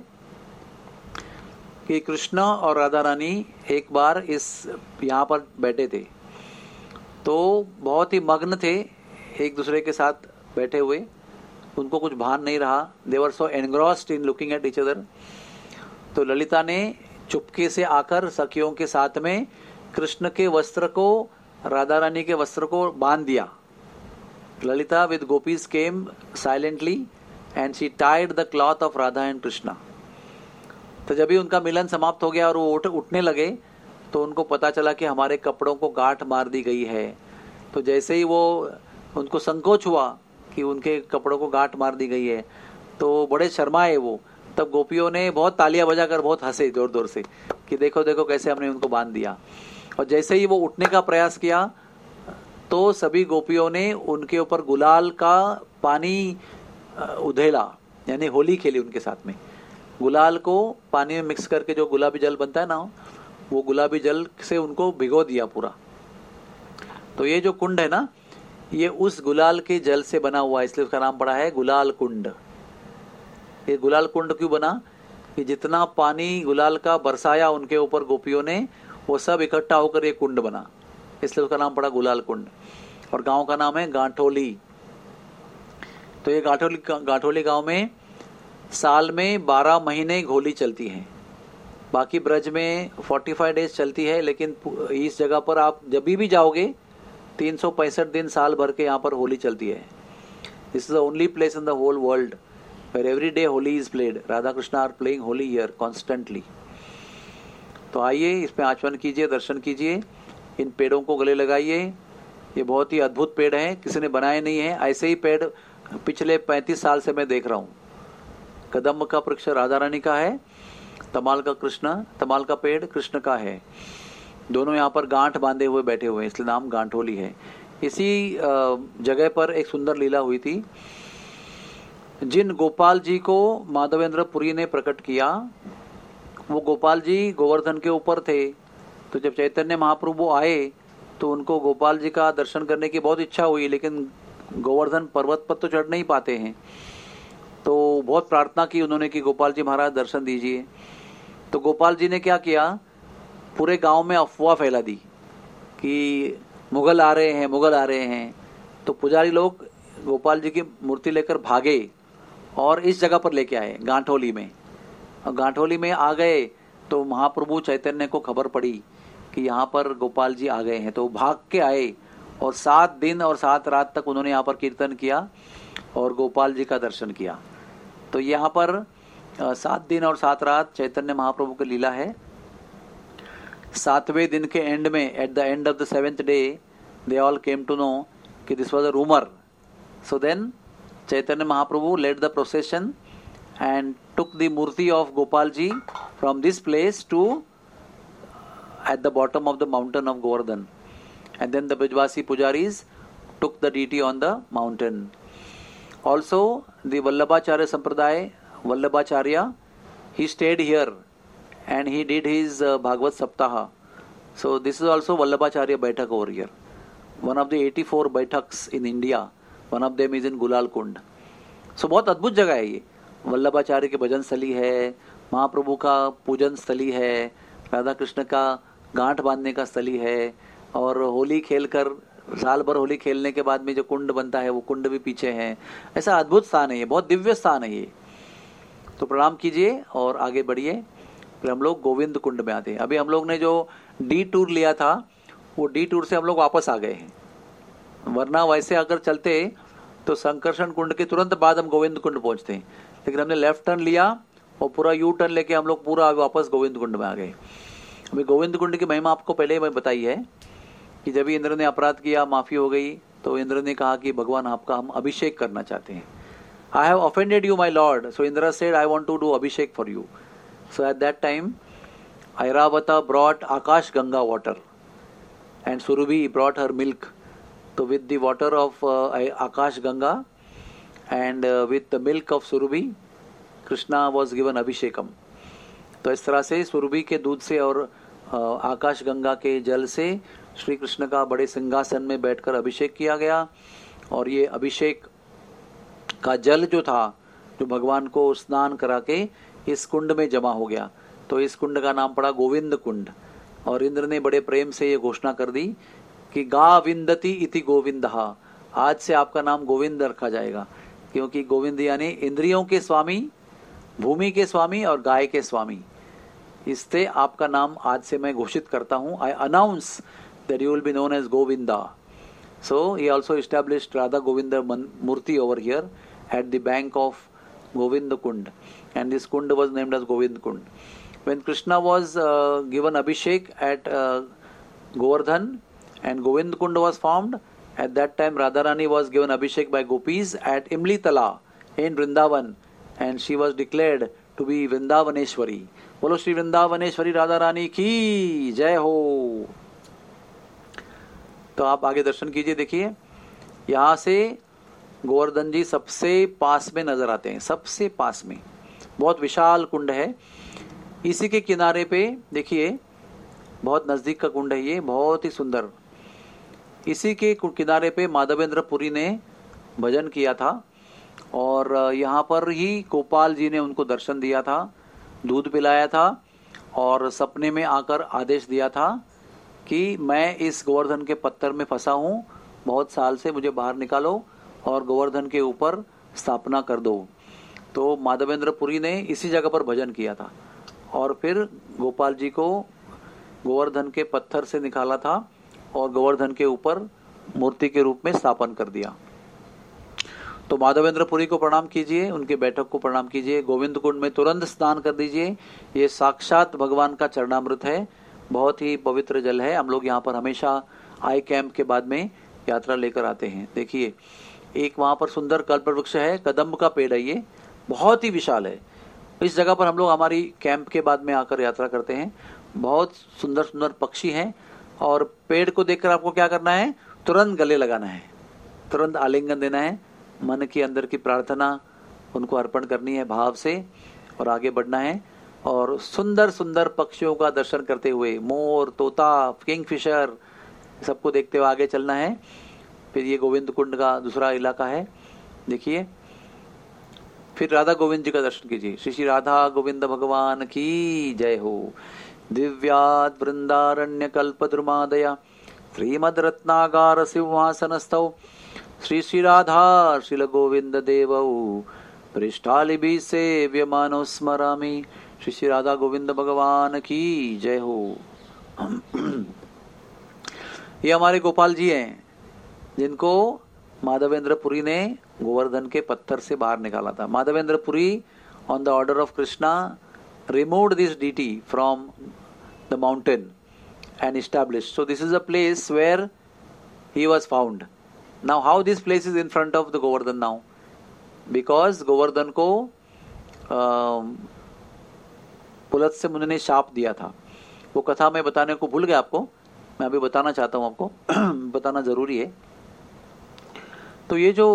कि कृष्ण और राधा रानी एक बार इस यहाँ पर बैठे थे, तो बहुत ही मग्न थे एक दूसरे के साथ बैठे हुए, उनको कुछ भान नहीं रहा। They were so engrossed in looking at each other. तो ललिता ने चुपके से आकर सखियों के साथ में कृष्ण के वस्त्र को राधा रानी के वस्त्र को बांध दिया। Lalita with gopis came silently and she tied the cloth of Radha and Krishna. तो जब भी उनका मिलन समाप्त हो गया और वो उठने लगे, तो उनको पता चला कि हमारे कपड़ों को गांठ मार दी गई है। तो जैसे ही वो उनको संकोच हुआ कि उनके कपड़ों को गांठ मार दी गई है, तो बड़े शर्माए वो। तब गोपियों ने बहुत तालियां बजाकर बहुत हंसे जोर जोर से कि देखो देखो कैसे हमने उनको बांध दिया। और जैसे ही वो उठने का प्रयास किया, तो सभी गोपियों ने उनके ऊपर गुलाल का पानी उधेला, यानी होली खेली उनके साथ में। गुलाल को पानी में मिक्स करके जो गुलाबी जल बनता है ना, वो गुलाबी जल से उनको भिगो दिया पूरा। तो ये जो कुंड है ना, ये उस गुलाल के जल से बना हुआ है, इसलिए उसका नाम पड़ा है गुलाल कुंड। ये गुलाल कुंड क्यों बना? कि जितना पानी गुलाल का बरसाया उनके ऊपर गोपियों ने, वो सब इकट्ठा होकर ये कुंड बना, इसलिए उसका नाम पड़ा गुलाल कुंड। और गांव का नाम है गांठोली। तो ये गांठोली गांव में साल में 12 महीने होली चलती है। बाकी ब्रज में 45 डेज चलती है, लेकिन इस जगह पर आप जब भी जाओगे 365 दिन साल भर के यहाँ पर होली चलती है। This is the only place in the whole world where every day Holi is played. Radha Krishna are playing Holi here constantly. तो आइए इसमें आचमन कीजिए, दर्शन कीजिए, इन पेड़ों को गले लगाइए। ये बहुत ही अद्भुत पेड़ हैं, किसी ने बनाए नहीं है, ऐसे ही पेड़ पिछले 35 साल से मैं देख रहा हूँ। कदम्ब का वृक्ष राधा रानी का है, तमाल का पेड़ कृष्ण का है। दोनों यहाँ पर गांठ बांधे हुए बैठे हुए हैं, इसलिए नाम गांठोली है। इसी जगह पर एक सुंदर लीला हुई थी। जिन गोपाल जी को माधवेंद्र पुरी ने प्रकट किया, वो गोपाल जी गोवर्धन के ऊपर थे। तो जब चैतन्य महाप्रभु आए तो उनको गोपाल जी का दर्शन करने की बहुत इच्छा हुई, लेकिन गोवर्धन पर्वत पर तो चढ़ नहीं पाते हैं। तो बहुत प्रार्थना की उन्होंने कि गोपाल जी महाराज दर्शन दीजिए। तो गोपाल जी ने क्या किया, पूरे गांव में अफवाह फैला दी कि मुगल आ रहे हैं, मुगल आ रहे हैं। तो पुजारी लोग गोपाल जी की मूर्ति लेकर भागे और इस जगह पर लेके आए, गांठोली में। और गांठोली में आ गए तो महाप्रभु चैतन्य को खबर पड़ी कि यहाँ पर गोपाल जी आ गए हैं। तो भाग के आए और 7 दिन और 7 रात तक उन्होंने यहाँ पर कीर्तन किया और गोपाल जी का दर्शन किया। तो यहाँ पर 7 दिन और 7 रात चैतन्य महाप्रभु की लीला है। 7वें दिन के एंड में, at the end of the 7th day, they all came to know कि this was a rumour. So then Chaitanya Mahaprabhu led the procession and took the murti of Gopal ji from this place to at the bottom of the mountain of Govardhan. And then the Brajvasi pujaris took the deity on the mountain. Also, the Vallabhacharya Sampradaya, Vallabhacharya, he stayed here and he did his Bhagavad Saptaha. So this is also Vallabhacharya Baitak over here. One of the 84 Baitaks in India. One of them is in गुलाल कुंड। सो बहुत अद्भुत जगह है ये। वल्लभाचार्य की भजन स्थली है, महाप्रभु का पूजन स्थली है, राधा कृष्ण का गांठ बांधने का स्थली है, और होली खेलकर साल भर होली खेलने के बाद में जो कुंड बनता है वो कुंड भी पीछे है। ऐसा अद्भुत स्थान है ये, बहुत दिव्य स्थान है ये। तो प्रणाम कीजिए और आगे बढ़िए। फिर हम लोग गोविंद कुंड में आते हैं। अभी हम लोग ने जो डी टूर लिया था, वो डी टूर से हम लोग वापस आ गए हैं। वरना वैसे अगर चलते तो संकर्षण कुंड के तुरंत बाद हम गोविंद कुंड पहुंचते हैं, लेकिन हमने लेफ्ट टर्न लिया और पूरा यू टर्न लेके हम लोग पूरा वापस गोविंद कुंड में आ गए। अभी गोविंद कुंड की महिमा आपको पहले ही मैं बताई है कि जब इंद्र ने अपराध किया, माफी हो गई, तो इंद्र ने कहा कि भगवान आपका हम अभिषेक करना चाहते हैं। I have offended you my lord, so Indra said I want to do abhishek for you. So at that time Airavata brought Akash Ganga water and Surabhi brought her milk. So with the water of Akash Ganga and with the milk of Surabhi, Krishna was given Abhishekam. तो इस तरह से सुरभि के दूध से और आकाश गंगा के जल से श्री कृष्ण का बड़े सिंहासन में बैठकर अभिषेक किया गया। और ये अभिषेक का जल जो था, जो भगवान को स्नान करा के इस कुंड में जमा हो गया, तो इस कुंड का नाम पड़ा गोविंद कुंड। और इंद्र ने बड़े प्रेम से ये घोषणा कर दी कि गा विंदती इति गोविंदहा, आज से आपका नाम गोविंद रखा जाएगा, क्योंकि गोविंद यानी इंद्रियों के स्वामी, भूमि के स्वामी और गाय के स्वामी। इससे आपका नाम आज से मैं घोषित करता हूँ। I announce that you will be known as Govinda. So he also established Radha Govind murti over here at the bank of Govind Kund, and this kund was named as Govind Kund. When Krishna was given abhishek at Govardhan and Govind Kund was formed, at that time Radharani was given Abhishek by gopis at Imli Tala in Vrindavan, and she was declared to be Vrindavaneshwari. बोलो श्री वृंदावनेश्वरी राधा रानी की जय हो। तो आप आगे दर्शन कीजिए। देखिए यहाँ से गोवर्धन जी सबसे पास में नजर आते हैं, सबसे पास में। बहुत विशाल कुंड है। इसी के किनारे पे देखिए, बहुत नजदीक का कुंड है ये, बहुत ही सुंदर। इसी के किनारे पे माधवेंद्र पुरी ने भजन किया था, और यहाँ पर ही गोपाल जी ने उनको दर्शन दिया था, दूध पिलाया था, और सपने में आकर आदेश दिया था कि मैं इस गोवर्धन के पत्थर में फंसा हूँ, बहुत साल से मुझे बाहर निकालो और गोवर्धन के ऊपर स्थापना कर दो। तो माधवेंद्र पुरी ने इसी जगह पर भजन किया था, और फिर गोपाल जी को गोवर्धन के पत्थर से निकाला था और गोवर्धन के ऊपर मूर्ति के रूप में स्थापन कर दिया। तो माधवेंद्रपुरी को प्रणाम कीजिए, उनके बैठक को प्रणाम कीजिए, गोविंद कुंड में तुरंत स्नान कर दीजिए। ये साक्षात भगवान का चरणामृत है, बहुत ही पवित्र जल है। हम लोग यहाँ पर हमेशा आई कैंप के बाद में यात्रा लेकर आते हैं। देखिए एक वहाँ पर सुंदर कल्प वृक्ष है, कदम्ब का पेड़ है, ये बहुत ही विशाल है। इस जगह पर हम लोग हमारी कैंप के बाद में आकर यात्रा करते हैं। बहुत सुंदर सुंदर पक्षी हैं और पेड़ को देखकर आपको क्या करना है, तुरंत गले लगाना है, तुरंत आलिंगन देना है, मन के अंदर की प्रार्थना उनको अर्पण करनी है भाव से और आगे बढ़ना है। और सुंदर सुंदर पक्षियों का दर्शन करते हुए, मोर, तोता, किंगफिशर, सबको देखते हुए आगे चलना है। फिर ये गोविंद कुंड का दूसरा इलाका है, देखिए। फिर राधा गोविंद जी का दर्शन कीजिए। श्री श्री राधा गोविंद भगवान की जय हो। दिव्याद वृंदारण्य कल्पद्रुमादया श्रीमद रत्नागार सिंहासनस्थौ श्री श्री राधा श्रील गोविंद देवौ पृष्ठालिभि सेव्यमानो स्मरामि। श्री श्री राधा गोविंद भगवान की जय हो। ये हमारे गोपाल जी हैं जिनको माधवेंद्रपुरी ने गोवर्धन के पत्थर से बाहर निकाला था। Madhavendrapuri on the order of Krishna removed this deity from the mountain and established. So this is a place where he was found. Now how this place is in front of the Govardhan now? Because Govardhan को पुलत्स्य मुनि ने शाप दिया था। वो कथा मैं बताने को भूल गया आपको, मैं अभी बताना चाहता हूँ आपको बताना जरूरी है। तो ये जो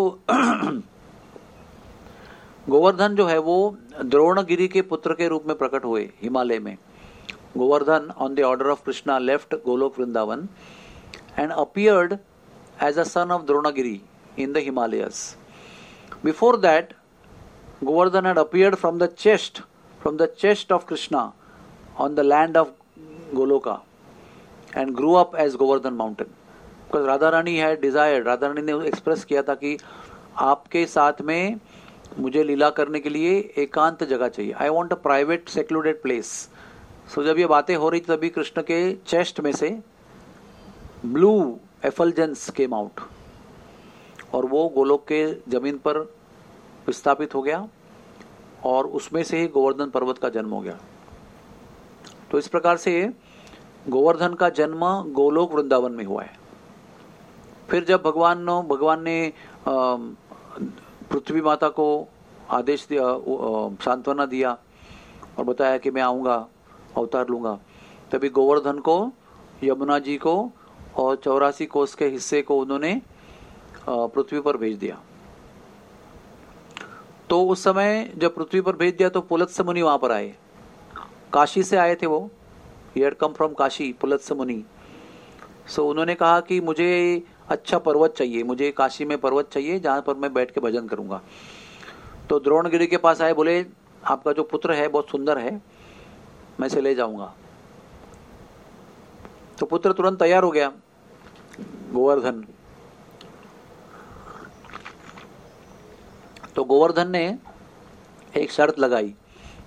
गोवर्धन जो है वो द्रोणगिरी के पुत्र के रूप में प्रकट हुए हिमालय में। Govardhan on the order of Krishna left Golok Vrindavan and appeared as a son of Dronagiri in the Himalayas. Before that, Govardhan had appeared from the chest of Krishna on the land of Goloka and grew up as Govardhan mountain. Because Radharani had desired, Radharani ने express किया था कि आपके साथ में मुझे लीला करने के लिए एकांत जगह चाहिए. I want a private secluded place. So जब ये बातें हो रही थी तभी कृष्ण के चेस्ट में से ब्लू एफलजेंस केम आउट और वो गोलोक के जमीन पर विस्थापित हो गया और उसमें से ही गोवर्धन पर्वत का जन्म हो गया. तो इस प्रकार से गोवर्धन का जन्म गोलोक वृंदावन में हुआ है. फिर जब भगवान ने पृथ्वी माता को आदेश दिया, सांत्वना दिया और बताया कि मैं आऊंगा, अवतार लूंगा, तभी गोवर्धन को, यमुना जी को और 84 कोस के हिस्से को उन्होंने पृथ्वी पर भेज दिया. तो उस समय जब पृथ्वी पर भेज दिया तो पुलत्स्य मुनि वहां पर आए. काशी से आए थे वो, he had come from Kashi, Pulastya Muni. सो उन्होंने कहा कि मुझे अच्छा पर्वत चाहिए, मुझे काशी में पर्वत चाहिए जहां पर मैं बैठ के भजन करूंगा. तो द्रोणगिरी के पास आए, बोले आपका जो पुत्र है बहुत सुंदर है, मैं इसे ले जाऊंगा. तो पुत्र तुरंत तैयार हो गया, गोवर्धन. तो गोवर्धन ने एक शर्त लगाई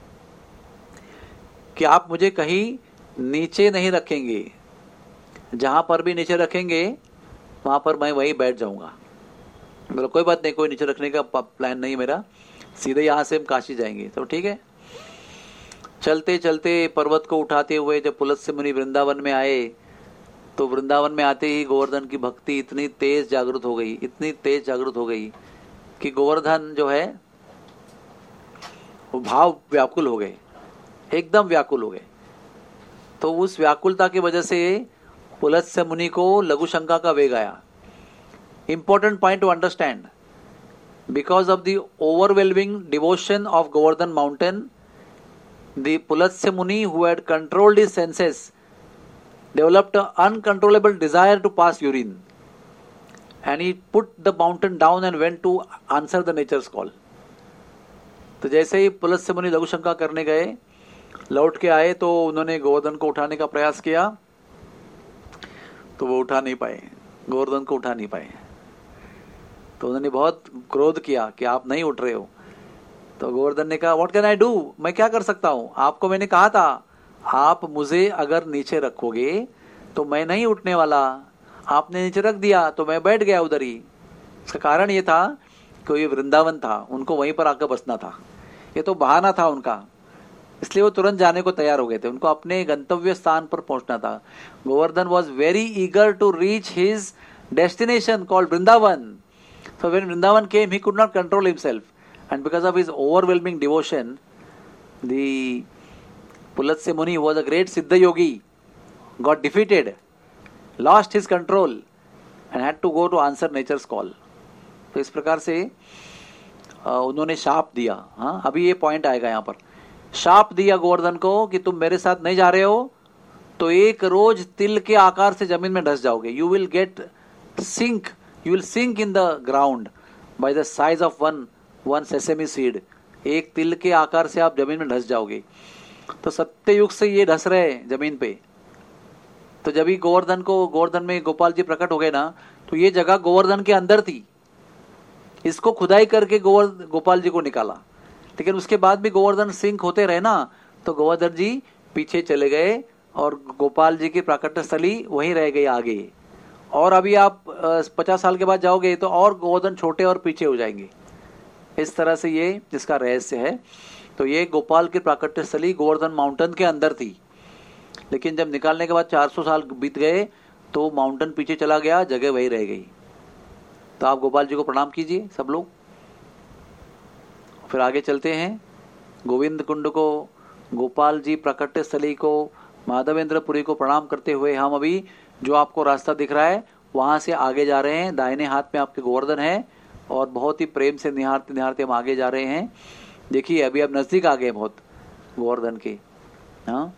कि आप मुझे कहीं नीचे नहीं रखेंगे, जहां पर भी नीचे रखेंगे वहां पर मैं वहीं बैठ जाऊंगा. मतलब कोई बात नहीं, कोई नीचे रखने का प्लान नहीं मेरा, सीधे यहां से हम काशी जाएंगे. तो ठीक है. चलते चलते पर्वत को उठाते हुए जब पुलत्स्य मुनि वृंदावन में आए तो वृंदावन में आते ही गोवर्धन की भक्ति इतनी तेज जागृत हो गई, इतनी तेज जागृत हो गई कि गोवर्धन जो है वो भाव व्याकुल हो गए, एकदम व्याकुल हो गए. तो उस व्याकुलता की वजह से पुलत्स्य मुनि को लघु शंका का वेग आया. Important point to understand, because of the overwhelming devotion of Govardhan mountain, the Pulastya Muni who had controlled his senses developed an uncontrollable desire to pass urine, and he put the mountain down and went to answer the nature's call. तो जैसे ही पुलत्स्य मुनि लघु शंका करने गए, लौट के आए तो उन्होंने गोवर्धन को उठाने का प्रयास किया तो वो उठा नहीं पाए, गोवर्धन को उठा नहीं पाए. तो उन्होंने बहुत क्रोध किया कि आप नहीं उठ रहे हो. तो गोवर्धन ने कहा व्हाट कैन आई डू, मैं क्या कर सकता हूं, आपको मैंने कहा था आप मुझे अगर नीचे रखोगे तो मैं नहीं उठने वाला, आपने नीचे रख दिया तो मैं बैठ गया उधर ही. इसका कारण ये था कोई वृंदावन था, उनको वहीं पर आकर बसना था। ये तो बहाना था उनका, इसलिए वो तुरंत जाने को तैयार हो गए थे। उनको अपने गंतव्य स्थान पर पहुंचना था। Govardhan was very eager to reach his destination called Vrindavan. So when Vrindavan came, he could not control himself, and because of his overwhelming devotion, the Pulatse Muni, who was a great Siddha yogi, got defeated, lost his control, and had to go to answer nature's call. तो इस प्रकार से उन्होंने शाप दिया। हाँ, अभी ये point आएगा यहाँ पर। शाप दिया गोवर्धन को कि तुम मेरे साथ नहीं जा रहे हो तो एक रोज तिल के आकार से जमीन में धंस जाओगे। You will sink in the ground by the size of one sesame seed. एक तिल के आकार से आप जमीन में धंस जाओगे। तो सत्ययुग से ये धंस रहे जमीन पे। तो जब ही गोवर्धन में गोपाल जी प्रकट हो गए ना, तो ये जगह गोवर्धन के अंदर थी। इसको खुदाई करके गोपाल जी को निकाला, लेकिन उसके बाद भी गोवर्धन सिंक होते रहे ना, तो गोवर्धन जी पीछे चले गए और गोपाल जी की प्राकट्य स्थली वहीं रह गई आगे। और अभी आप 50 साल के बाद जाओगे तो और गोवर्धन छोटे और पीछे हो जाएंगे। इस तरह से ये इसका रहस्य है। तो ये गोपाल की प्राकट्य स्थली गोवर्धन माउंटेन के अंदर थी, लेकिन जब निकालने के बाद 400 साल बीत गए तो माउंटेन पीछे चला गया, जगह वही रह गई। तो आप गोपाल जी को प्रणाम कीजिए सब लोग। फिर आगे चलते हैं। गोविंद कुंड को, गोपाल जी प्राकट्य स्थली को, माधवेंद्रपुरी को प्रणाम करते हुए हम अभी जो आपको रास्ता दिख रहा है वहां से आगे जा रहे हैं। दाहिने हाथ में आपके गोवर्धन है और बहुत ही प्रेम से निहारते निहारते हम आगे जा रहे हैं। देखिए अभी अब नजदीक आ गए बहुत गोवर्धन के। हाँ,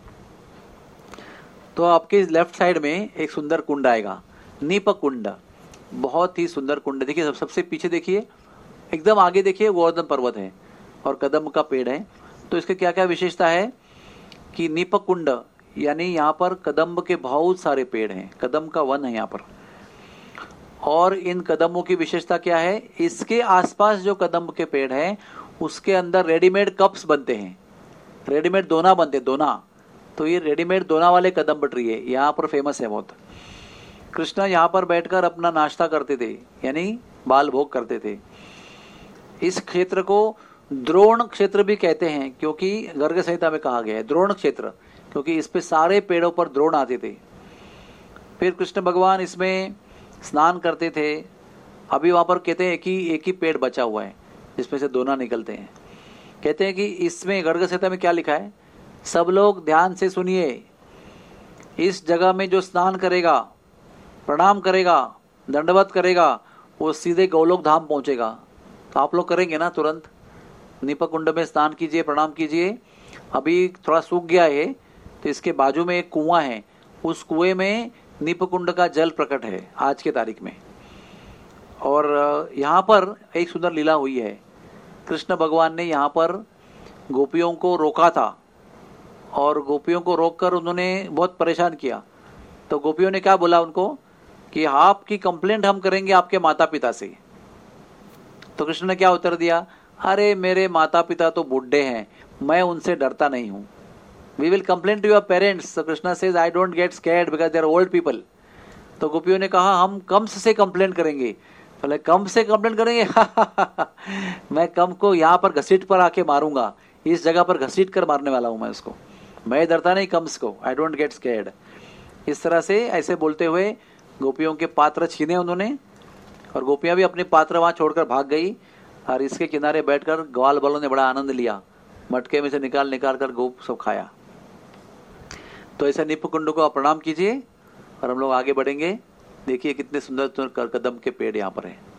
तो आपके लेफ्ट साइड में एक सुंदर कुंड आएगा, नीपक कुंड। बहुत ही सुंदर कुंड। देखिए सबसे पीछे देखिए, एकदम आगे देखिए गोवर्धन पर्वत है और कदम का पेड़ है। तो इसके क्या क्या विशेषता है कि नीपक कुंड यानी यहाँ पर कदम्ब के बहुत सारे पेड़ हैं, कदम का वन है यहाँ पर। और इन कदमों की विशेषता क्या है, इसके आसपास जो कदम्ब के पेड़ हैं उसके अंदर रेडीमेड कप्स बनते हैं, रेडीमेड दोना बनते, दोना। तो ये रेडीमेड दोना वाले कदम्ब ट्री है, यहाँ पर फेमस है बहुत। कृष्ण यहाँ पर बैठकर अपना नाश्ता करते थे, यानी बाल भोग करते थे। इस क्षेत्र को द्रोण क्षेत्र भी कहते हैं, क्योंकि गर्ग संहिता में कहा गया है द्रोण क्षेत्र, क्योंकि इस पे सारे पेड़ों पर द्रोण आते थे। फिर कृष्ण भगवान इसमें स्नान करते थे। अभी वहां पर कहते हैं एक ही पेड़ बचा हुआ है जिसमें से दोना निकलते हैं। कहते हैं कि इसमें गर्ग संहिता में क्या लिखा है, सब लोग ध्यान से सुनिए। इस जगह में जो स्नान करेगा, प्रणाम करेगा, दंडवत करेगा, वो सीधे गोलोक धाम पहुंचेगा। तो आप लोग करेंगे ना तुरंत। नीपक कुंड में स्नान कीजिए, प्रणाम कीजिए। अभी थोड़ा सूख गया है तो इसके बाजू में एक कुआं है, उस कुएं में नीपक कुंड का जल प्रकट है आज के तारीख में। और यहाँ पर एक सुंदर लीला हुई है। कृष्ण भगवान ने यहाँ पर गोपियों को रोका था और गोपियों को रोककर उन्होंने बहुत परेशान किया। तो गोपियों ने क्या बोला उनको कि आपकी कंप्लेंट हम करेंगे आपके माता पिता से। तो कृष्ण ने क्या उत्तर दिया, अरे मेरे माता पिता तो बूढ़े हैं, मैं उनसे डरता नहीं हूं। We will complain to your parents. तो Krishna says I don't get scared because they are old people. तो गोपियों ने कहा हम कंस से कंप्लेन करेंगे। बोले कंस से कंप्लेन करेंगे मैं कंस को यहाँ पर घसीट पर आके मारूंगा, इस जगह पर घसीट कर मारने वाला हूं मैं उसको, मैं डरता नहीं कंस को, आई डोंट गेट स्कैर्ड। इस तरह से ऐसे बोलते हुए गोपियों के पात्र छीने उन्होंने, और गोपियां भी अपने पात्र वहां छोड़कर भाग गई। और इसके किनारे बैठकर ग्वाल बालों ने बड़ा आनंद लिया, मटके में से निकाल कर गोप सब खाया। तो ऐसे नीपक कुंड को आप प्रणाम कीजिए और हम लोग आगे बढ़ेंगे। देखिए कितने सुंदर कदम के पेड़ यहाँ पर हैं।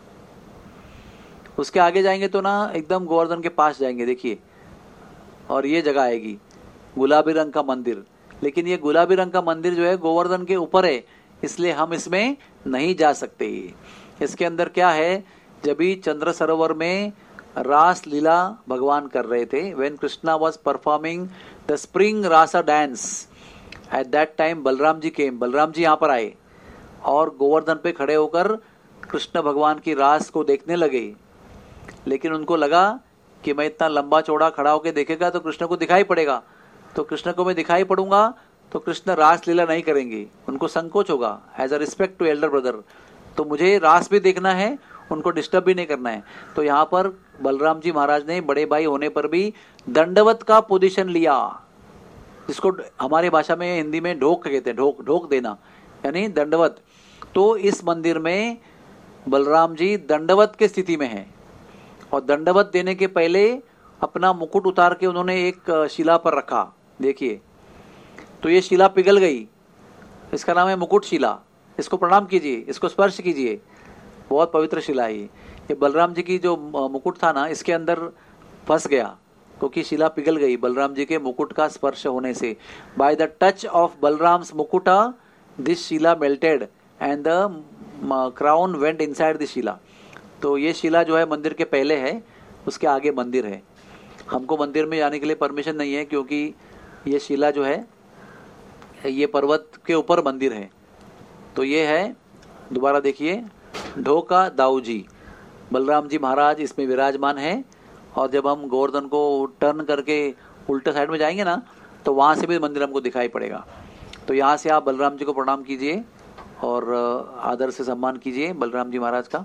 उसके आगे जाएंगे तो ना एकदम गोवर्धन के पास जाएंगे, देखिए, और ये जगह आएगी गुलाबी रंग का मंदिर। लेकिन ये गुलाबी रंग का मंदिर जो है गोवर्धन के ऊपर है, इसलिए हम इसमें नहीं जा सकते। इसके अंदर क्या है, जब भी चंद्र सरोवर में रास लीला भगवान कर रहे थे, when Krishna was performing the spring rasa dance, at that time Balram ji came. Balram ji यहाँ पर आए और गोवर्धन पे खड़े होकर कृष्ण भगवान की रास को देखने लगे। लेकिन उनको लगा कि मैं इतना लंबा चौड़ा खड़ा होकर देखेगा तो कृष्ण को दिखाई पड़ेगा, तो कृष्ण को मैं दिखाई पड़ूंगा तो कृष्ण रास लीला नहीं करेंगे, उनको संकोच होगा as a respect to elder brother. तो मुझे रास भी देखना है उनको डिस्टर्ब भी नहीं करना है। तो यहाँ पर बलराम जी महाराज ने बड़े भाई होने पर भी दंडवत का पोजीशन लिया, जिसको हमारे भाषा में हिंदी में ढोक कहते हैं, ढोक देना यानी दंडवत। तो इस मंदिर में बलराम जी दंडवत की स्थिति में है, और दंडवत देने के पहले अपना मुकुट उतार के उन्होंने एक शिला पर रखा। देखिए, तो ये शिला पिघल गई, इसका नाम है मुकुट शिला। इसको प्रणाम कीजिए, इसको स्पर्श कीजिए, बहुत पवित्र शिला है ये। बलराम जी की जो मुकुट था ना, इसके अंदर फंस गया क्योंकि शिला पिघल गई बलराम जी के मुकुट का स्पर्श होने से। By the touch of Balram's mukuta this shila melted and the crown went inside this shila. तो ये शिला जो है मंदिर के पहले है, उसके आगे मंदिर है। हमको मंदिर में जाने के लिए परमिशन नहीं है, क्योंकि ये शिला जो है ये पर्वत के ऊपर मंदिर है। तो ये है, दोबारा देखिए, ढोका दाऊ जी, बलराम जी महाराज इसमें विराजमान है। और जब हम गोवर्धन को टर्न करके उल्टे साइड में जाएंगे ना, तो वहां से भी मंदिर हमको दिखाई पड़ेगा। तो यहाँ से आप बलराम जी को प्रणाम कीजिए और आदर से सम्मान कीजिए बलराम जी महाराज का।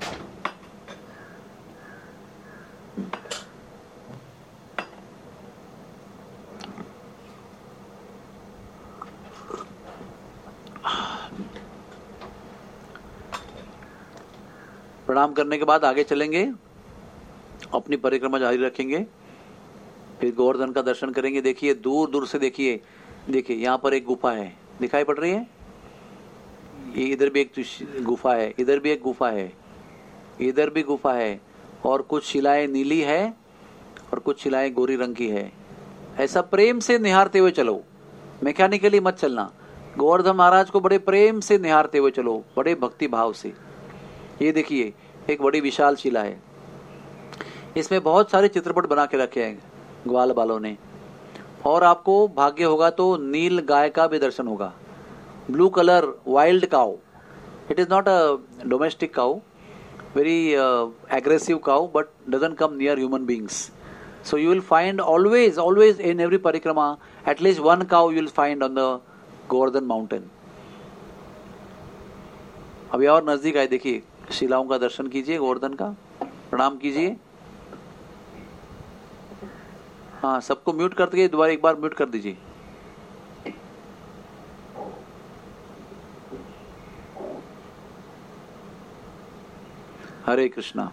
प्रणाम करने के बाद आगे चलेंगे, अपनी परिक्रमा जारी रखेंगे, फिर गोवर्धन का दर्शन करेंगे। देखिए, दूर दूर से देखिए, यहाँ पर एक गुफा है, दिखाई पड़ रही है। ये इधर भी एक गुफा है, इधर भी एक गुफा है, इधर भी गुफा है, और कुछ शिलाएं नीली है और कुछ शिलाएं गोरी रंग की है। ऐसा प्रेम से निहारते हुए चलो, मैकेनिकली मत चलना। गोवर्धन महाराज को बड़े प्रेम से निहारते हुए चलो, बड़े भक्ति भाव से। ये देखिए, एक बड़ी विशाल शिला है, इसमें बहुत सारे चित्रपट बना के रखे हैं ग्वाल बालों ने। और आपको भाग्य होगा तो नील गाय का भी दर्शन होगा, blue colour wild cow. It is not a domestic cow, very aggressive cow, but doesn't come near human beings. So you will find always in every parikrama at least one cow you will find on the Govardhan mountain. अभी और नजदीक आए, देखिए, शिलाओं का दर्शन कीजिए, गोवर्धन का प्रणाम कीजिए। हाँ, सबको म्यूट कर दीजिए, दोबारा एक बार म्यूट कर दीजिए। हरे कृष्णा।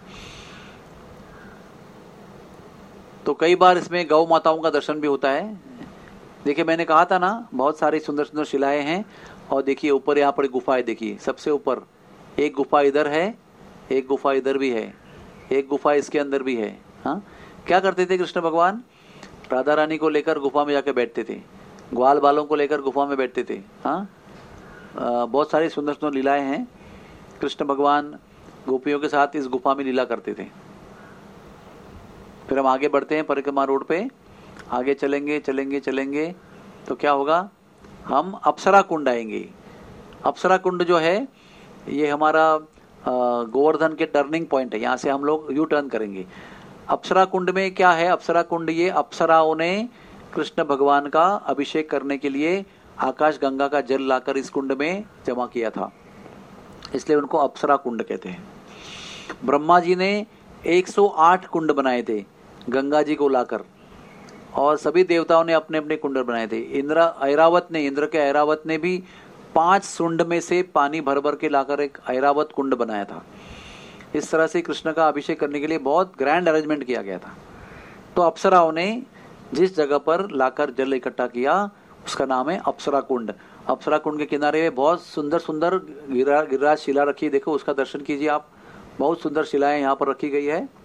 तो कई बार इसमें गौ माताओं का दर्शन भी होता है। देखिए, मैंने कहा था ना, बहुत सारी सुंदर सुंदर शिलाएं हैं। और देखिए, ऊपर यहाँ पर गुफा है, देखिए सबसे ऊपर एक गुफा इधर है, एक गुफा इधर भी है, एक गुफा इसके अंदर भी है। हाँ, क्या करते थे कृष्ण भगवान? राधा रानी को लेकर गुफा में जाकर बैठते थे, ग्वाल बालों को लेकर गुफा में बैठते थे। हाँ, बहुत सारी सुंदर सुंदर लीलाएं हैं। कृष्ण भगवान गोपियों के साथ इस गुफा में लीला करते थे। फिर हम आगे बढ़ते हैं परिक्रमा रोड पे, आगे चलेंगे चलेंगे चलेंगे तो क्या होगा, हम अप्सरा कुंड आएंगे। अप्सरा कुंड जो है ये हमारा गोवर्धन के टर्निंग पॉइंट है, यहाँ से हम लोग यू टर्न करेंगे। अप्सरा कुंड में क्या है? अप्सरा कुंड, ये अप्सराओं ने कृष्ण भगवान का अभिषेक करने के लिए आकाश गंगा का जल लाकर इस कुंड में जमा किया था, इसलिए उनको अप्सरा कुंड कहते हैं। ब्रह्मा जी ने 108 कुंड बनाए थे गंगा जी को लाकर, और सभी देवताओं ने अपने अपने कुंड बनाए थे। इंद्र के ऐरावत ने भी 5 सुंड में से पानी भर भर के लाकर एक ऐरावत कुंड बनाया था। इस तरह से कृष्ण का अभिषेक करने के लिए बहुत ग्रैंड अरेंजमेंट किया गया था। तो अप्सराओं ने जिस जगह पर लाकर जल इकट्ठा किया उसका नाम है अप्सरा कुंड। अप्सरा कुंड के किनारे में बहुत सुंदर सुंदर गिरिराज शिला रखी है, देखो उसका दर्शन कीजिए आप। बहुत सुंदर शिलाएं यहाँ पर रखी गई है।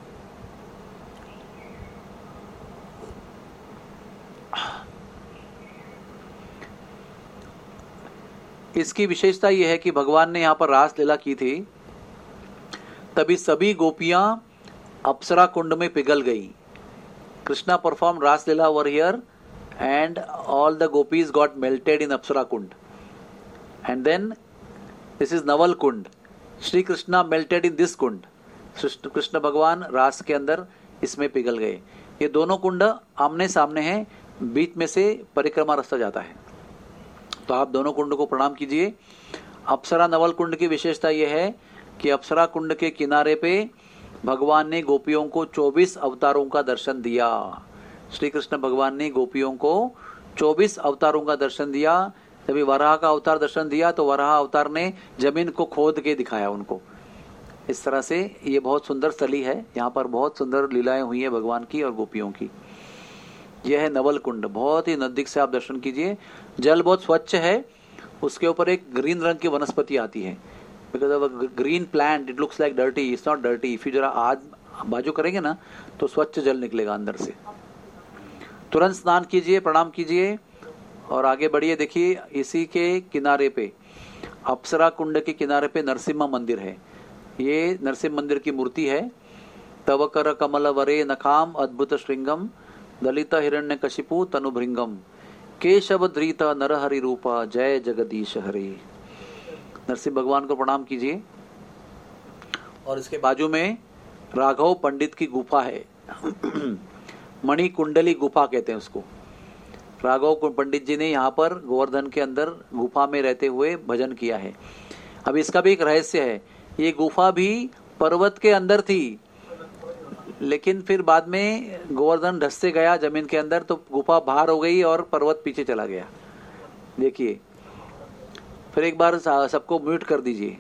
इसकी विशेषता यह है कि भगवान ने यहाँ पर रास लीला की थी, तभी सभी गोपियां अप्सरा कुंड में पिघल गई। Krishna perform ras lila over here and all the gopis got melted in Apsara Kund. And then this is Naval Kund. Shri Krishna melted in this Kund. Krishna भगवान रास के अंदर इसमें पिघल गए। ये दोनों कुंड आमने सामने हैं, बीच में से परिक्रमा रास्ता जाता है। तो आप दोनों कुंड को प्रणाम कीजिए। अप्सरा नवल कुंड की विशेषता यह है कि अप्सरा कुंड के किनारे पे भगवान ने गोपियों को 24 अवतारों का दर्शन दिया। श्री कृष्ण भगवान ने गोपियों को 24 अवतारों का दर्शन दिया। जब वराह का अवतार दर्शन दिया तो वराह अवतार ने जमीन को खोद के दिखाया उनको। इस तरह से ये बहुत सुंदर स्थली है, यहाँ पर बहुत सुंदर लीलाएं हुई है भगवान की और गोपियों की। यह है नवल कुंड, बहुत ही नजदीक से आप दर्शन कीजिए। जल बहुत स्वच्छ है, उसके ऊपर एक ग्रीन रंग की वनस्पति आती है। Because of green plant it looks like dirty, it's not dirty. If you जरा आज बाजू करेंगे ना तो स्वच्छ जल निकलेगा अंदर से। तुरंत स्नान कीजिए, प्रणाम कीजिए और आगे बढ़िए। देखिए इसी के किनारे पे, अप्सरा कुंड के किनारे पे नरसिम्हा मंदिर है। ये नरसिम्हा मंदिर की मूर्ति है। तव कर कमल वरे नखाम अद्भुत श्रृंगम दलित हिरण्य कशिपु तनुभृंगम केशव धृत नरहरि रूप जय जगदीश हरे। नरसिंह भगवान को प्रणाम कीजिए। और इसके बाजू में राघव पंडित की गुफा है। मणि कुंडली गुफा कहते हैं उसको। राघव पंडित जी ने यहाँ पर गोवर्धन के अंदर गुफा में रहते हुए भजन किया है। अब इसका भी एक रहस्य है, ये गुफा भी पर्वत के अंदर थी, लेकिन फिर बाद में गोवर्धन धंसते गया जमीन के अंदर तो गुफा बाहर हो गई और पर्वत पीछे चला गया। देखिए फिर एक बार सबको म्यूट कर दीजिए।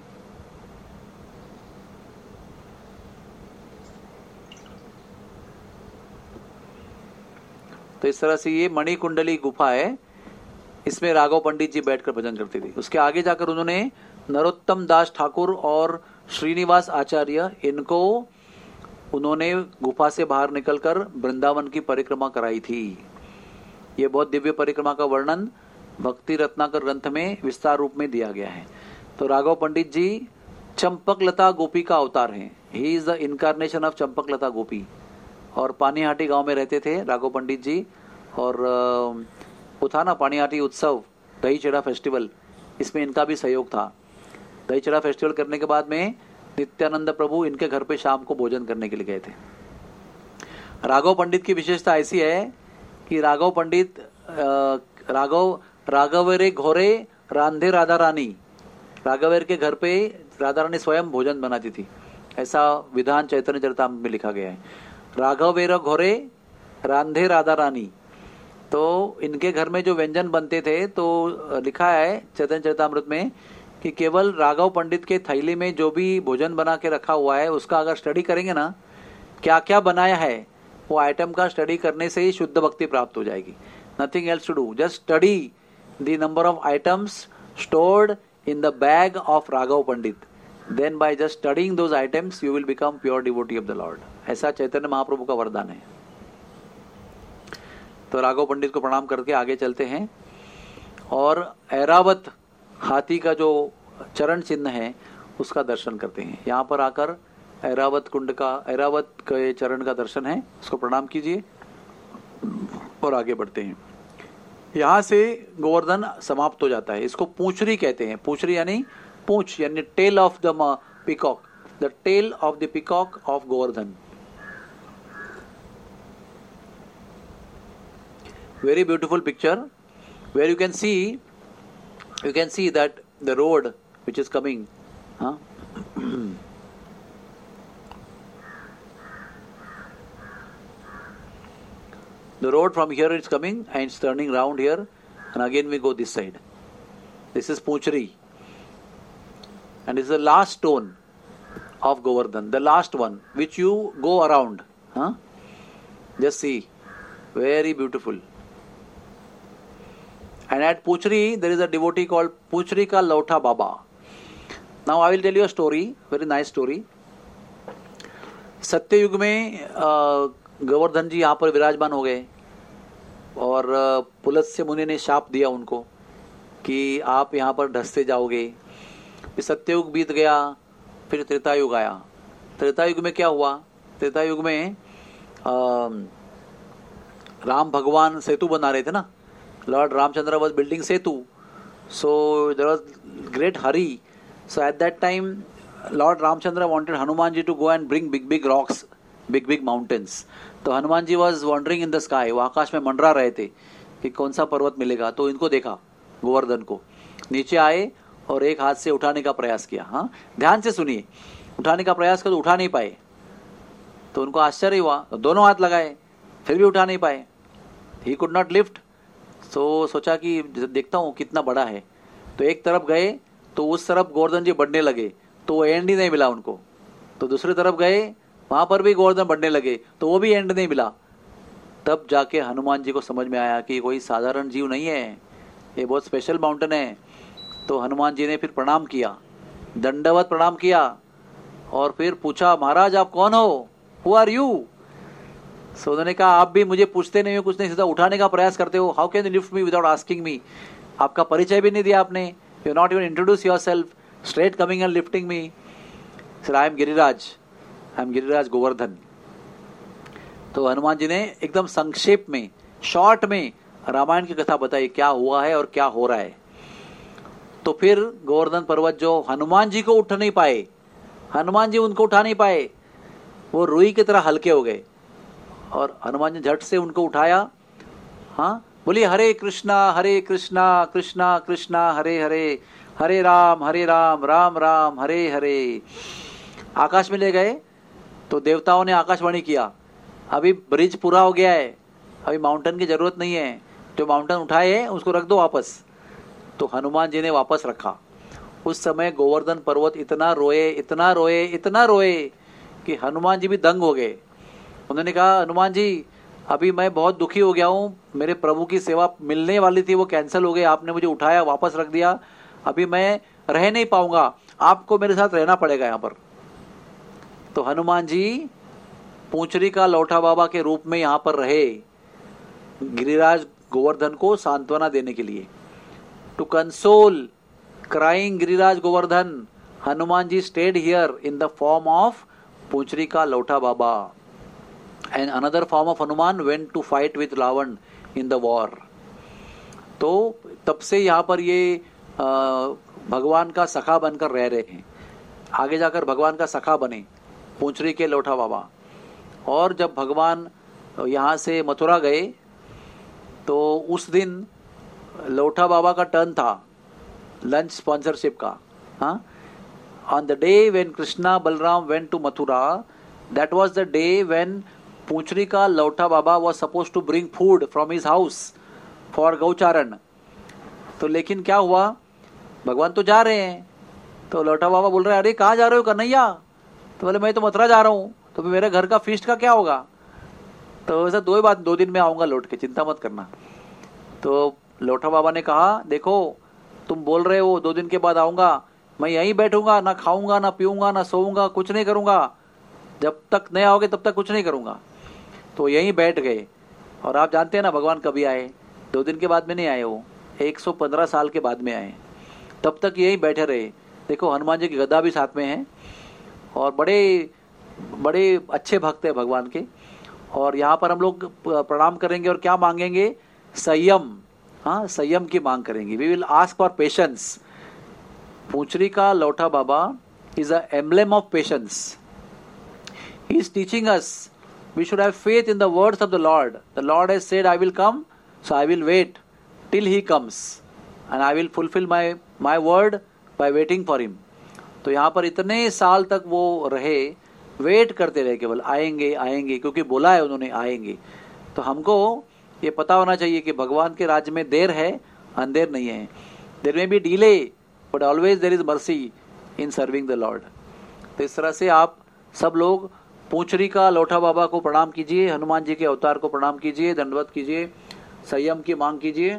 तो इस तरह से ये मणि कुंडली गुफा है, इसमें राघव पंडित जी बैठकर भजन करते थे। उसके आगे जाकर उन्होंने नरोत्तम दास ठाकुर और श्रीनिवास आचार्य, इनको उन्होंने गुफा से बाहर निकलकर वृंदावन की परिक्रमा कराई थी। ये बहुत दिव्य परिक्रमा का वर्णन भक्ति रत्नाकर ग्रंथ में विस्तार रूप में दिया गया है। तो राघव पंडित जी चंपकलता गोपी का अवतार हैं। He is the incarnation of Champaklata gopi. और पानीहाटी गांव में रहते थे राघव पंडित जी। और वो था ना पानीहाटी उत्सव, दही चढ़ा फेस्टिवल, इसमें इनका भी सहयोग था। दही चढ़ा फेस्टिवल करने के बाद में नित्यानंद प्रभु इनके घर पे शाम को भोजन करने के लिए गए थे। राघव पंडित की विशेषता ऐसी है कि राघव पंडित राघवेरे घोरे रांधे राधा रानी, राघवेर के घर पे राधा रानी स्वयं भोजन बनाती थी, ऐसा विधान चैतन्य चरितामृत में लिखा गया है। राघवेर घोरे रांधे राधा रानी, तो इनके घर में जो व्यंजन बनते थे तो लिखा है चैतन्य चरितामृत में कि केवल राघव पंडित के थैली में जो भी भोजन बना के रखा हुआ है उसका अगर स्टडी करेंगे ना, क्या क्या बनाया है, वो आइटम का स्टडी करने से ही शुद्ध भक्ति प्राप्त हो जाएगी। Nothing else to do, just study the number of items stored in the bag of Raghav Pandit, then by just studying those items you will become pure devotee of the lord. ऐसा चैतन्य महाप्रभु का वरदान है। तो राघव पंडित को प्रणाम करके आगे चलते हैं और ऐरावत हाथी का जो चरण चिन्ह है उसका दर्शन करते हैं। यहाँ पर आकर ऐरावत कुंड का, ऐरावत के चरण का दर्शन है, उसको प्रणाम कीजिए और आगे बढ़ते हैं। यहाँ से गोवर्धन समाप्त हो जाता है। इसको पूंछरी कहते हैं। पूंछरी यानी पूंछ, यानी tail of the peacock, the tail of the peacock of Govardhan. Very beautiful picture where you can see that the road which is coming, the road from here is coming and it's turning round here and again we go this side. This is Puchri and this is the last stone of Govardhan, the last one which you go around. Just see, very beautiful. And at Puchri there is a devotee called Puchri ka Lauta Baba. Now I will tell you a story, very nice story. सत्य युग में गोवर्धन जी यहाँ पर विराजमान हो गए और पुलत्स्य मुनि ने शाप दिया उनको कि आप यहाँ पर धंसते जाओगे। फिर सत्ययुग बीत गया, फिर त्रेता युग आया। त्रेता युग में क्या हुआ? त्रेता युग में राम भगवान सेतु बना रहे थे ना, Lord Ramchandra was building Setu. So there was great hurry. So at that time, Lord Ramchandra wanted Hanumanji to go and bring big rocks, big mountains. तो हनुमान जी was wandering in the sky. वो आकाश में मंडरा रहे थे कि कौन सा पर्वत मिलेगा। तो इनको देखा गोवर्धन को, नीचे आए और एक हाथ से उठाने का प्रयास किया। हाँ, ध्यान से सुनिए, उठाने का प्रयास किया तो उठा नहीं पाए, तो उनको आश्चर्य हुआ, तो दोनों हाथ लगाए फिर भी उठा नहीं पाए। He could not lift. तो सोचा कि देखता हूँ कितना बड़ा है। तो एक तरफ गए तो उस तरफ गोवर्धन जी बढ़ने लगे, तो वो एंड ही नहीं मिला उनको। तो दूसरी तरफ गए, वहां पर भी गोवर्धन बढ़ने लगे, तो वो भी एंड नहीं मिला। तब जाके हनुमान जी को समझ में आया कि कोई साधारण जीव नहीं है, ये बहुत स्पेशल माउंटेन है। तो हनुमान जी ने फिर प्रणाम किया, दंडवत प्रणाम किया, और फिर पूछा, महाराज आप कौन हो, हु आर यू? सो उन्होंने कहा, आप भी मुझे पूछते नहीं हो, कुछ नहीं, सीधा उठाने का प्रयास करते हो। How can you lift me without asking me? आपका परिचय भी नहीं दिया आपने, you not even introduce yourself, straight coming and lifting me. Sir I am Giriraj Govardhan. तो हनुमान जी ने एकदम संक्षेप में, शॉर्ट में रामायण की कथा बताई, क्या हुआ है और क्या हो रहा है। तो फिर गोवर्धन पर्वत जो हनुमान जी को उठ नहीं पाए, हनुमान जी उनको उठा नहीं पाए, वो रुई की तरह हल्के हो गए, और हनुमान जी झट से उनको उठाया। हाँ, बोलिए हरे कृष्णा कृष्णा कृष्णा हरे हरे, हरे राम राम राम हरे हरे। आकाश में ले गए तो देवताओं ने आकाशवाणी किया, अभी ब्रिज पूरा हो गया है, अभी माउंटेन की जरूरत नहीं है, जो माउंटेन उठाए है उसको रख दो वापस। तो हनुमान जी ने वापस रखा। उस समय गोवर्धन पर्वत इतना रोए कि हनुमान जी भी दंग हो गए। उन्होंने कहा, हनुमान जी अभी मैं बहुत दुखी हो गया हूँ, मेरे प्रभु की सेवा मिलने वाली थी वो कैंसिल हो गई, आपने मुझे उठाया वापस रख दिया, अभी मैं रह नहीं पाऊंगा, आपको मेरे साथ रहना पड़ेगा यहाँ पर। तो हनुमान जी पूंचरी का लौठा बाबा के रूप में यहाँ पर रहे, गिरिराज गोवर्धन को सांत्वना देने के लिए। To console crying Giriraj Govardhan, Hanuman ji stayed here in the form of Poonchhari का Lautha Baba, and another form of Hanuman went to fight with Ravan in the war. तो तब से यहाँ पर ये भगवान का सखा बनकर रह रहे हैं, आगे जाकर भगवान का सखा बने पूंचरी के लौठा बाबा। और जब भगवान यहाँ से मथुरा गए तो उस दिन लौठा बाबा का टर्न था लंच स्पॉन्सरशिप का। हाँ, on the day when Krishna Balram went to Mathura, that was the day when Poonchhari का Lautha Baba was supposed to bring food from his house for gocharan. तो लेकिन क्या हुआ, भगवान तो जा रहे हैं, तो लौठा बाबा बोल रहे हैं, अरे कहाँ जा रहे हो कन्हैया? तो बोले, मैं तो मथुरा जा रहा हूँ, तो मेरे घर का फीस्ट का क्या होगा? तो ऐसा 2 दिन में आऊंगा लौट के, चिंता मत करना। तो लौठा बाबा ने कहा, देखो तुम बोल रहे हो 2 दिन के बाद आऊंगा, मैं यहीं बैठूंगा, ना खाऊंगा ना पीऊंगा ना सोऊंगा, कुछ नहीं करूंगा, जब तक नहीं आओगे तब तक कुछ नहीं करूंगा। तो यहीं बैठ गए। और आप जानते हैं ना भगवान कभी आए, 2 दिन के बाद में नहीं आए, वो 115 साल के बाद में आए, तब तक यहीं बैठे रहे। देखो हनुमान जी की गदा भी साथ में है, और बड़े बड़े अच्छे भक्त है भगवान के। और यहाँ पर हम लोग प्रणाम करेंगे और क्या मांगेंगे? संयम। हाँ, संयम की मांग करेंगे। We will ask for patience. Poonchhari का Lautha Baba is a emblem of patience. He is teaching us we should have faith in the words of the Lord. The Lord has said, I will come, so I will wait till He comes, and I will fulfill my word by waiting for Him. तो यहाँ पर इतने साल तक वो रहे, wait करते रहे, केवल आएंगे आएंगे, क्योंकि बोला है उन्होंने आएंगे। तो हमको ये पता होना चाहिए कि भगवान के राज्य में देर है, अंधेर नहीं है। There may be delay, but always there is mercy in serving the lord. तो इस तरह से आप सब लोग पूंचरी का लौठा बाबा को प्रणाम कीजिए, हनुमान जी के अवतार को प्रणाम कीजिए, दंडवत कीजिए, संयम की मांग कीजिए।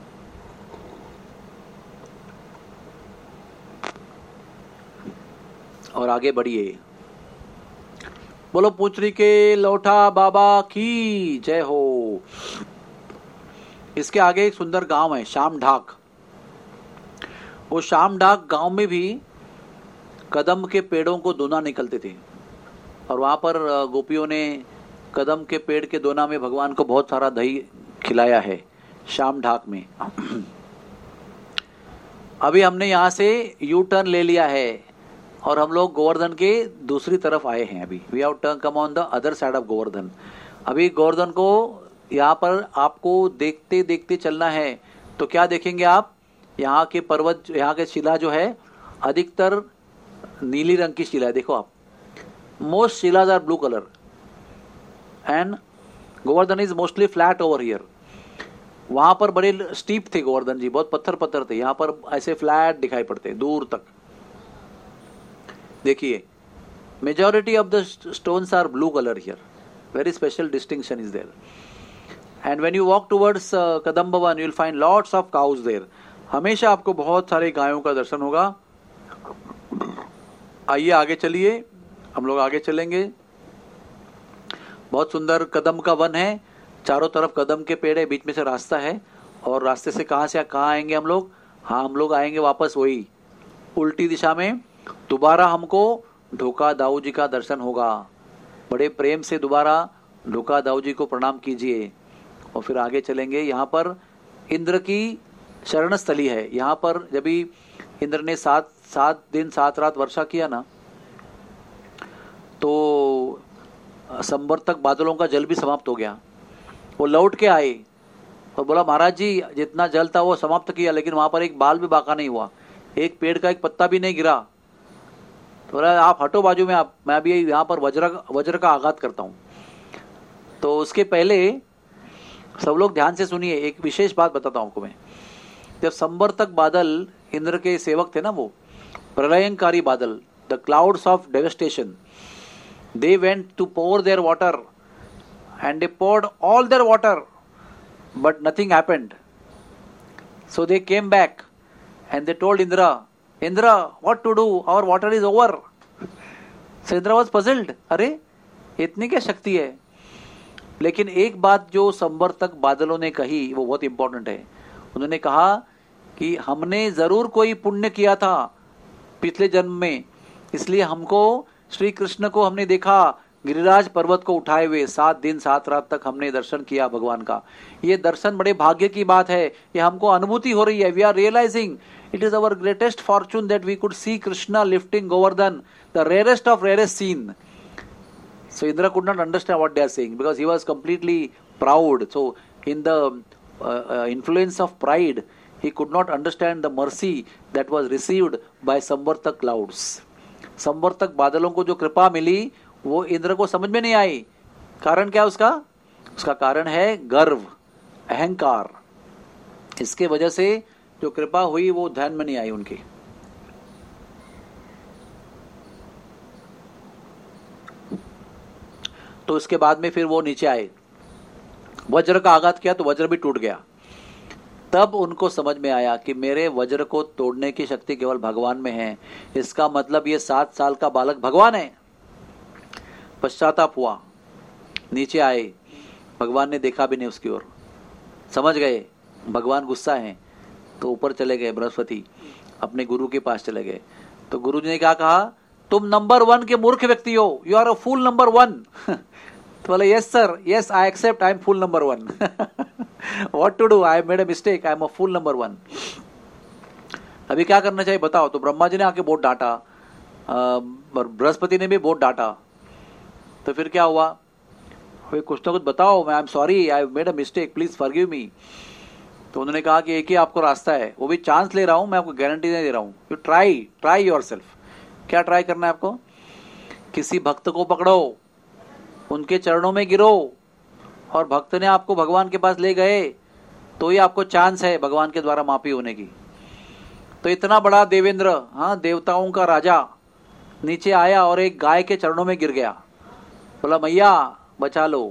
और आगे बढ़िए। बोलो पूंचरी के लौठा बाबा की जय हो। इसके आगे एक सुंदर गांव है शामढाक। वो शामढाक गांव में भी कदम के पेड़ों को दोना निकलते थे, और वहां पर गोपियों ने कदम के पेड़ के दोना में भगवान को बहुत सारा दही खिलाया है शामढाक में। अभी हमने यहाँ से यू टर्न ले लिया है और हम लोग गोवर्धन के दूसरी तरफ आए हैं। अभी we have turn come on the other side of Govardhan. अभी गोवर्धन को यहाँ पर आपको देखते देखते चलना है। तो क्या देखेंगे आप? यहाँ के पर्वत, यहाँ के शिला जो है अधिकतर नीली रंग की शिला है, देखो आप, most shilas are blue colour and Govardhan is mostly flat over here. वहां पर बड़े स्टीप थे गोवर्धन जी, बहुत पत्थर पत्थर थे, यहाँ पर ऐसे फ्लैट दिखाई पड़ते दूर तक। देखिए majority of the stones are blue colour here, very special distinction is there. And when you walk towards Kadamb Van you will find lots of cows there, हमेशा आपको बहुत सारे गायों का दर्शन होगा। आइए आगे चलिए, हम लोग आगे चलेंगे। बहुत सुंदर कदम का वन है, चारों तरफ कदम के पेड़ है, बीच में से रास्ता है, और रास्ते से कहां से कहां आएंगे हम लोग? हाँ, हम लोग आएंगे वापस वही उल्टी दिशा में। दोबारा हमको ढोका दाऊ जी का दर्शन होगा। बड़े प्रेम से दोबारा ढोका दाऊ जी को प्रणाम कीजिए और फिर आगे चलेंगे। यहाँ पर इंद्र की शरण स्थली है। यहाँ पर जब भी इंद्र ने 7 दिन 7 रात वर्षा किया ना, तो संवर्तक बादलों का जल भी समाप्त हो गया। वो लौट के आए और बोला महाराज जी जितना जल था वो समाप्त किया, लेकिन वहां पर एक बाल भी बाका नहीं हुआ, एक पेड़ का एक पत्ता भी नहीं गिरा। तो बोला आप हटो बाजू में, आप, मैं अभी यहाँ पर वज्र का आघात करता हूँ। तो उसके पहले सब लोग ध्यान से सुनिए, एक विशेष बात बताता हूँ आपको मैं। जब संवर्तक बादल इंद्र के सेवक थे ना, वो प्रलयंकारी बादल, the clouds of devastation, they went to pour their water and they poured all their water but nothing happened. So they came back and they told Indra what to do, our water is over. So Indra was puzzled, अरे इतनी क्या शक्ति है? लेकिन एक बात जो संवर्तक बादलों ने कही वो बहुत इंपॉर्टेंट है। उन्होंने कहा कि हमने जरूर कोई पुण्य किया था पिछले जन्म में, इसलिए हमको श्री कृष्ण को हमने देखा गिरिराज पर्वत को उठाए हुए, 7 दिन 7 रात तक हमने दर्शन किया भगवान का। ये दर्शन बड़े भाग्य की बात है, ये हमको अनुभूति हो रही है। We are realising it is our greatest fortune that we could see Krishna lifting Govardhan, the rarest of rarest scene. So Indra could not understand what they are saying because he was completely proud. So in the influence of pride, he could not understand the mercy that was received by Samvartaka clouds. Samvartaka बादलों को जो कृपा मिली वो इंद्र को समझ में नहीं आई। कारण क्या उसका? उसका कारण है गर्व, अहंकार। इसके वजह से जो कृपा हुई वो ध्यान में नहीं आई उनके। तो इसके बाद में फिर वो नीचे आए, वज्र का आघात किया तो वज्र भी टूट गया। तब उनको समझ में आया कि मेरे वज्र को तोड़ने की शक्ति केवल भगवान में है। इसका मतलब ये 7 साल का बालक भगवान है। पश्चाताप हुआ, नीचे आए, भगवान ने देखा भी नहीं उसकी ओर, समझ गए भगवान गुस्सा है, तो ऊपर चले गए बृहस्पति, अपने गुरु के पास चले गए। तो गुरु जी ने क्या कहा? तुम नंबर 1 के मूर्ख व्यक्ति हो, you are a fool number 1। तो बोले yes sir, yes I accept, I am fool number 1। What to do, I made a mistake, I am a fool number 1। अभी क्या करना चाहिए बताओ? तो ब्रह्मा जी ने आके बहुत डांटा, बृहस्पति ने भी बहुत डांटा। तो फिर क्या हुआ? कुछ ना कुछ बताओ, मैं I am sorry, I made a mistake, please forgive me. तो उन्होंने कहा कि एक ही आपको रास्ता है, वो भी चांस ले रहा हूं, मैं आपको गारंटी नहीं दे रहा हूं। You try yourself. क्या ट्राई करना है आपको? किसी भक्त को पकड़ो, उनके चरणों में गिरो, और भक्त ने आपको भगवान के पास ले गए तो ही आपको चांस है भगवान के द्वारा माफी होने की। तो इतना बड़ा देवेंद्र, हाँ देवताओं का राजा, नीचे आया और एक गाय के चरणों में गिर गया, बोला मैया बचा लो।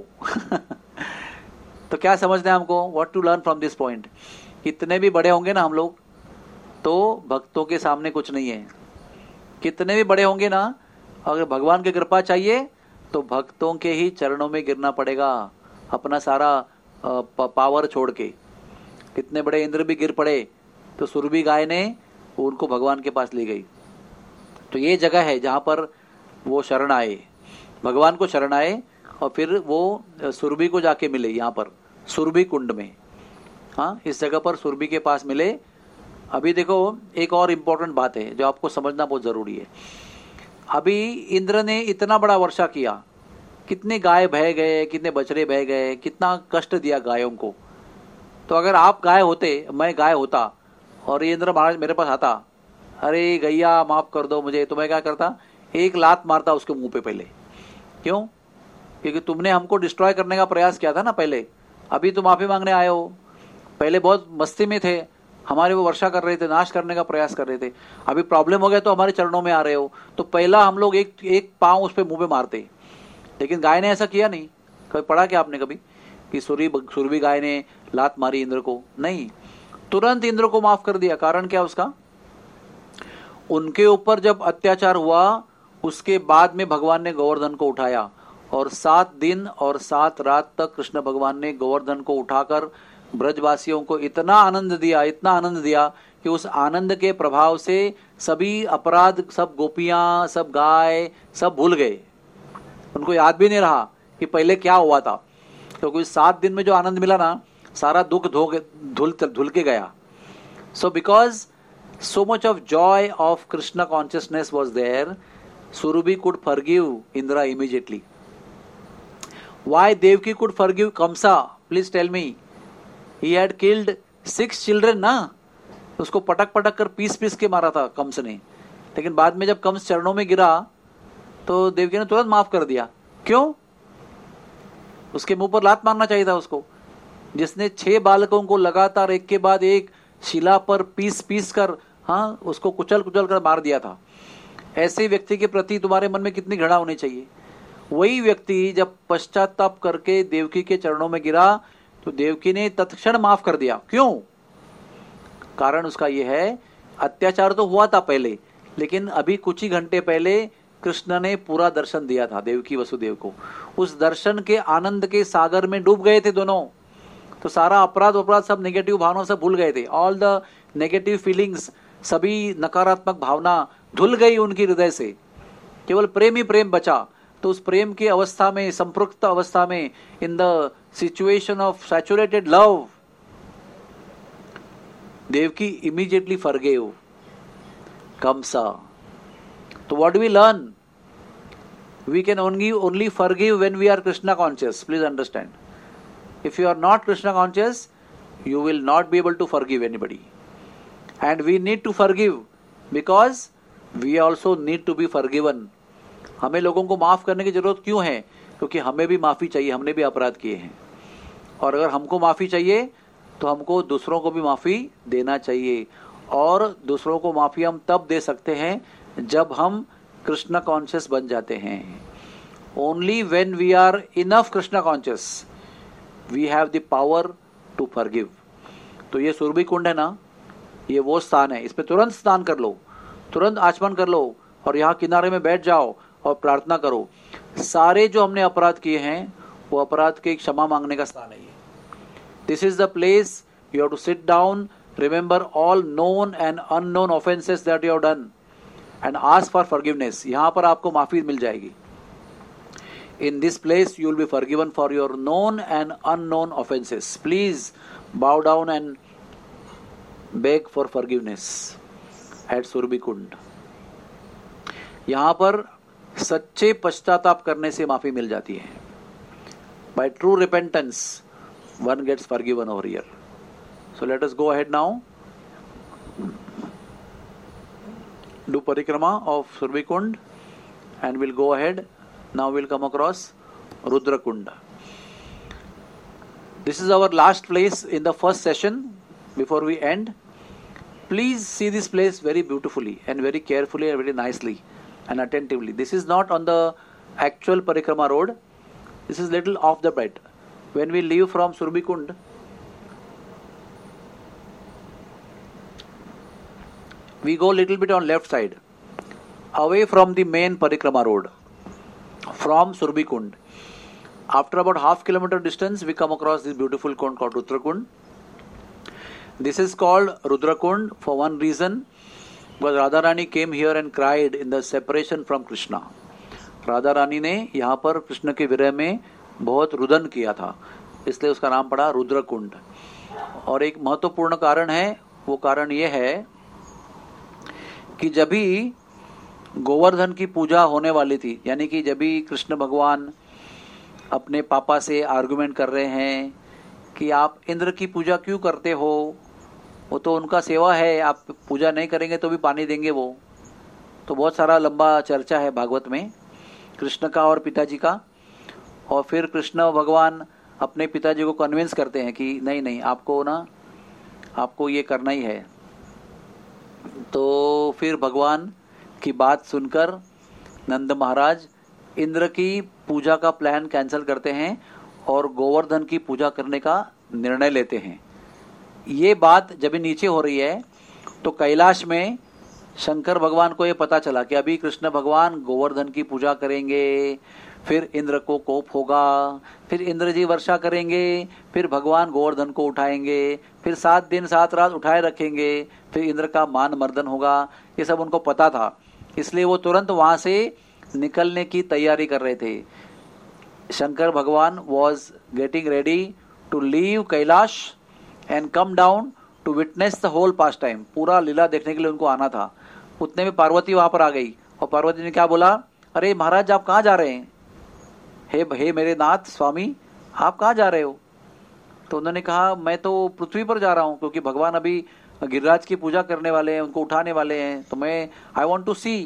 तो क्या समझना है हमको? What to learn from this point? कितने भी बड़े होंगे ना हम लोग, तो भक्तों के सामने कुछ नहीं है। कितने भी बड़े होंगे ना, अगर भगवान की कृपा चाहिए तो भक्तों के ही चरणों में गिरना पड़ेगा, अपना सारा पावर छोड़ के। कितने बड़े इंद्र भी गिर पड़े तो सुरभि गाय ने उनको भगवान के पास ले गई। तो ये जगह है जहां पर वो शरण आए, भगवान को शरण आए, और फिर वो सुरभि को जाके मिले यहाँ पर सुरभि कुंड में। हाँ, इस जगह पर सुरभि के पास मिले। अभी देखो एक और इम्पोर्टेंट बात है जो आपको समझना बहुत जरूरी है। अभी इंद्र ने इतना बड़ा वर्षा किया, कितने गाय बह गए, कितने बछड़े बह गए, कितना कष्ट दिया गायों को। तो अगर आप गाय होते, मैं गाय होता, और ये इंद्र महाराज मेरे पास आता, अरे गैया माफ कर दो मुझे, तो मैं क्या करता, एक लात मारता उसके मुंह पे पहले। क्यों? क्योंकि तुमने हमको डिस्ट्रॉय करने का प्रयास किया था ना पहले, अभी तुम माफी मांगने आए हो। पहले बहुत मस्ती में थे, हमारे वो वर्षा कर रहे थे, नाश करने का प्रयास कर रहे थे, अभी प्रॉब्लम हो गया तो हमारे चरणों में आ रहे हो। तो पहला हम लोग एक पांव उस पे मुंह पे मारते, लेकिन गाय ने ऐसा किया नहीं। कभी पढ़ा क्या आपने कभी कि सुरभि गाय ने लात मारी इंद्र को? नहीं, तुरंत इंद्र को माफ कर दिया। कारण क्या उसका? उनके ऊपर जब अत्याचार हुआ उसके बाद में भगवान ने गोवर्धन को उठाया, और 7 दिन और 7 रात तक कृष्ण भगवान ने गोवर्धन को उठाकर ब्रजवासियों को इतना आनंद दिया कि उस आनंद के प्रभाव से सभी अपराध, सब गोपियां, सब गाय, सब भूल गए। उनको याद भी नहीं रहा कि पहले क्या हुआ था, क्योंकि 7 दिन में जो आनंद मिला ना, सारा दुख धुल के गया। So because so much of joy of Krishna consciousness was there, Surabhi could forgive Indra immediately. Why Devaki could forgive Kamsa? Please tell me. He had killed 6 children ना, उसको पटक कर पीस के मारा था कंस ने, लेकिन बाद में जब कंस चरणों में गिरा तो देवकी ने तुरंत माफ कर दिया। क्यों? उसके मुंह पर लात मारना चाहिए था उसको, जिसने 6 बालकों को लगातार एक के बाद एक शिला पर पीस कर, हाँ, उसको कुचल कर मार दिया था। ऐसे व्यक्ति के प्रति तुम्हारे मन में कितनी घृणा होनी चाहिए। वही व्यक्ति जब पश्चाताप करके देवकी के चरणों में गिरा तो देवकी ने तत्क्षण माफ कर दिया। क्यों? कारण उसका यह है, अत्याचार तो हुआ था पहले, लेकिन अभी कुछ ही घंटे पहले कृष्ण ने पूरा दर्शन दिया था देवकी वसुदेव को। उस दर्शन के आनंद के सागर में डूब गए थे दोनों, तो सारा अपराध सब नेगेटिव भावना सब भूल गए थे। ऑल द नेगेटिव फीलिंग्स, सभी नकारात्मक भावना धुल गई उनकी हृदय से, केवल प्रेम ही प्रेम बचा। तो उस प्रेम की अवस्था में, संपृक्त अवस्था में, in the situation of saturated love, Devaki immediately forgive Kamsa. So what do we learn? We can only forgive when we are Krishna conscious. Please understand. If you are not Krishna conscious, you will not be able to forgive anybody. And we need to forgive because we also need to be forgiven. हमें लोगों को माफ करने की जरूरत क्यों है? क्योंकि हमें भी माफी चाहिए, हमने भी अपराध किए हैं। और अगर हमको माफी चाहिए तो हमको दूसरों को भी माफी देना चाहिए। और दूसरों को माफी हम तब दे सकते हैं जब हम कृष्ण कॉन्शियस बन जाते हैं। Only when we are enough Krishna conscious we have the power to forgive. तो ये सुरभि कुंड है ना, ये वो स्थान है, इसमें तुरंत स्नान कर लो, तुरंत आचमन कर लो और यहाँ किनारे में बैठ जाओ और प्रार्थना करो। सारे जो हमने अपराध किए हैं वो अपराध के क्षमा मांगने का स्थान है ये। This is the place you have to sit down, remember all known and unknown offences that you have done and ask for forgiveness. यहाँ पर आपको माफी मिल जाएगी। In this place you will be forgiven for your known and unknown offenses. Please bow down and beg for forgiveness at Surabhi Kund. यहाँ पर सच्चे पश्चाताप करने से माफी मिल जाती है। By true repentance one gets forgiven over here. So let us go ahead now. Do parikrama of Surabhi Kund and we'll go ahead. Now we'll come across Rudra Kunda. This is our last place in the first session before we end. Please see this place very beautifully and very carefully and very nicely and attentively. This is not on the actual Parikrama road. This is little off the bed. When we leave from Surabhi Kund, we go little bit on left side, away from the main Parikrama road. From Surabhi Kund. After about half kilometer distance, we come across this beautiful kund called Rudra Kund. This is called Rudra Kund for one reason, because Radharani came here and cried in the separation from Krishna. Radharani ने यहाँ पर कृष्ण के विरह में बहुत रुदन किया था, इसलिए उसका नाम पड़ा रुद्र कुंड। और एक महत्वपूर्ण कारण है, वो कारण ये है कि जब भी गोवर्धन की पूजा होने वाली थी, यानी कि जब भी कृष्ण भगवान अपने पापा से आर्गुमेंट कर रहे हैं कि आप इंद्र की पूजा क्यों करते हो, वो तो उनका सेवा है, आप पूजा नहीं करेंगे तो भी पानी देंगे वो। तो बहुत सारा लंबा चर्चा है भागवत में कृष्ण का और पिताजी का। और फिर कृष्ण भगवान अपने पिताजी को कन्विंस करते हैं कि नहीं नहीं, आपको ये करना ही है। तो फिर भगवान की बात सुनकर नंद महाराज इंद्र की पूजा का प्लान कैंसिल करते हैं और गोवर्धन की पूजा करने का निर्णय लेते हैं। ये बात जब नीचे हो रही है तो कैलाश में शंकर भगवान को ये पता चला कि अभी कृष्ण भगवान गोवर्धन की पूजा करेंगे, फिर इंद्र को कोप होगा, फिर इंद्र जी वर्षा करेंगे, फिर भगवान गोवर्धन को उठाएंगे, फिर 7 दिन 7 रात उठाए रखेंगे, फिर इंद्र का मान मर्दन होगा। ये सब उनको पता था, इसलिए वो तुरंत वहां से निकलने की तैयारी कर रहे थे। शंकर भगवान was getting ready to leave Kailash and come down to witness the whole pastime. पूरा लीला देखने के लिए उनको आना था। उतने में पार्वती वहां पर आ गई और पार्वती ने क्या बोला, अरे महाराज आप कहाँ जा रहे हैं? हे मेरे नाथ स्वामी, आप कहाँ जा रहे हो? तो उन्होंने कहा मैं तो पृथ्वी पर जा रहा हूँ, क्योंकि भगवान अभी गिरिराज की पूजा करने वाले हैं, उनको उठाने वाले हैं, तो मैं आई वॉन्ट टू सी।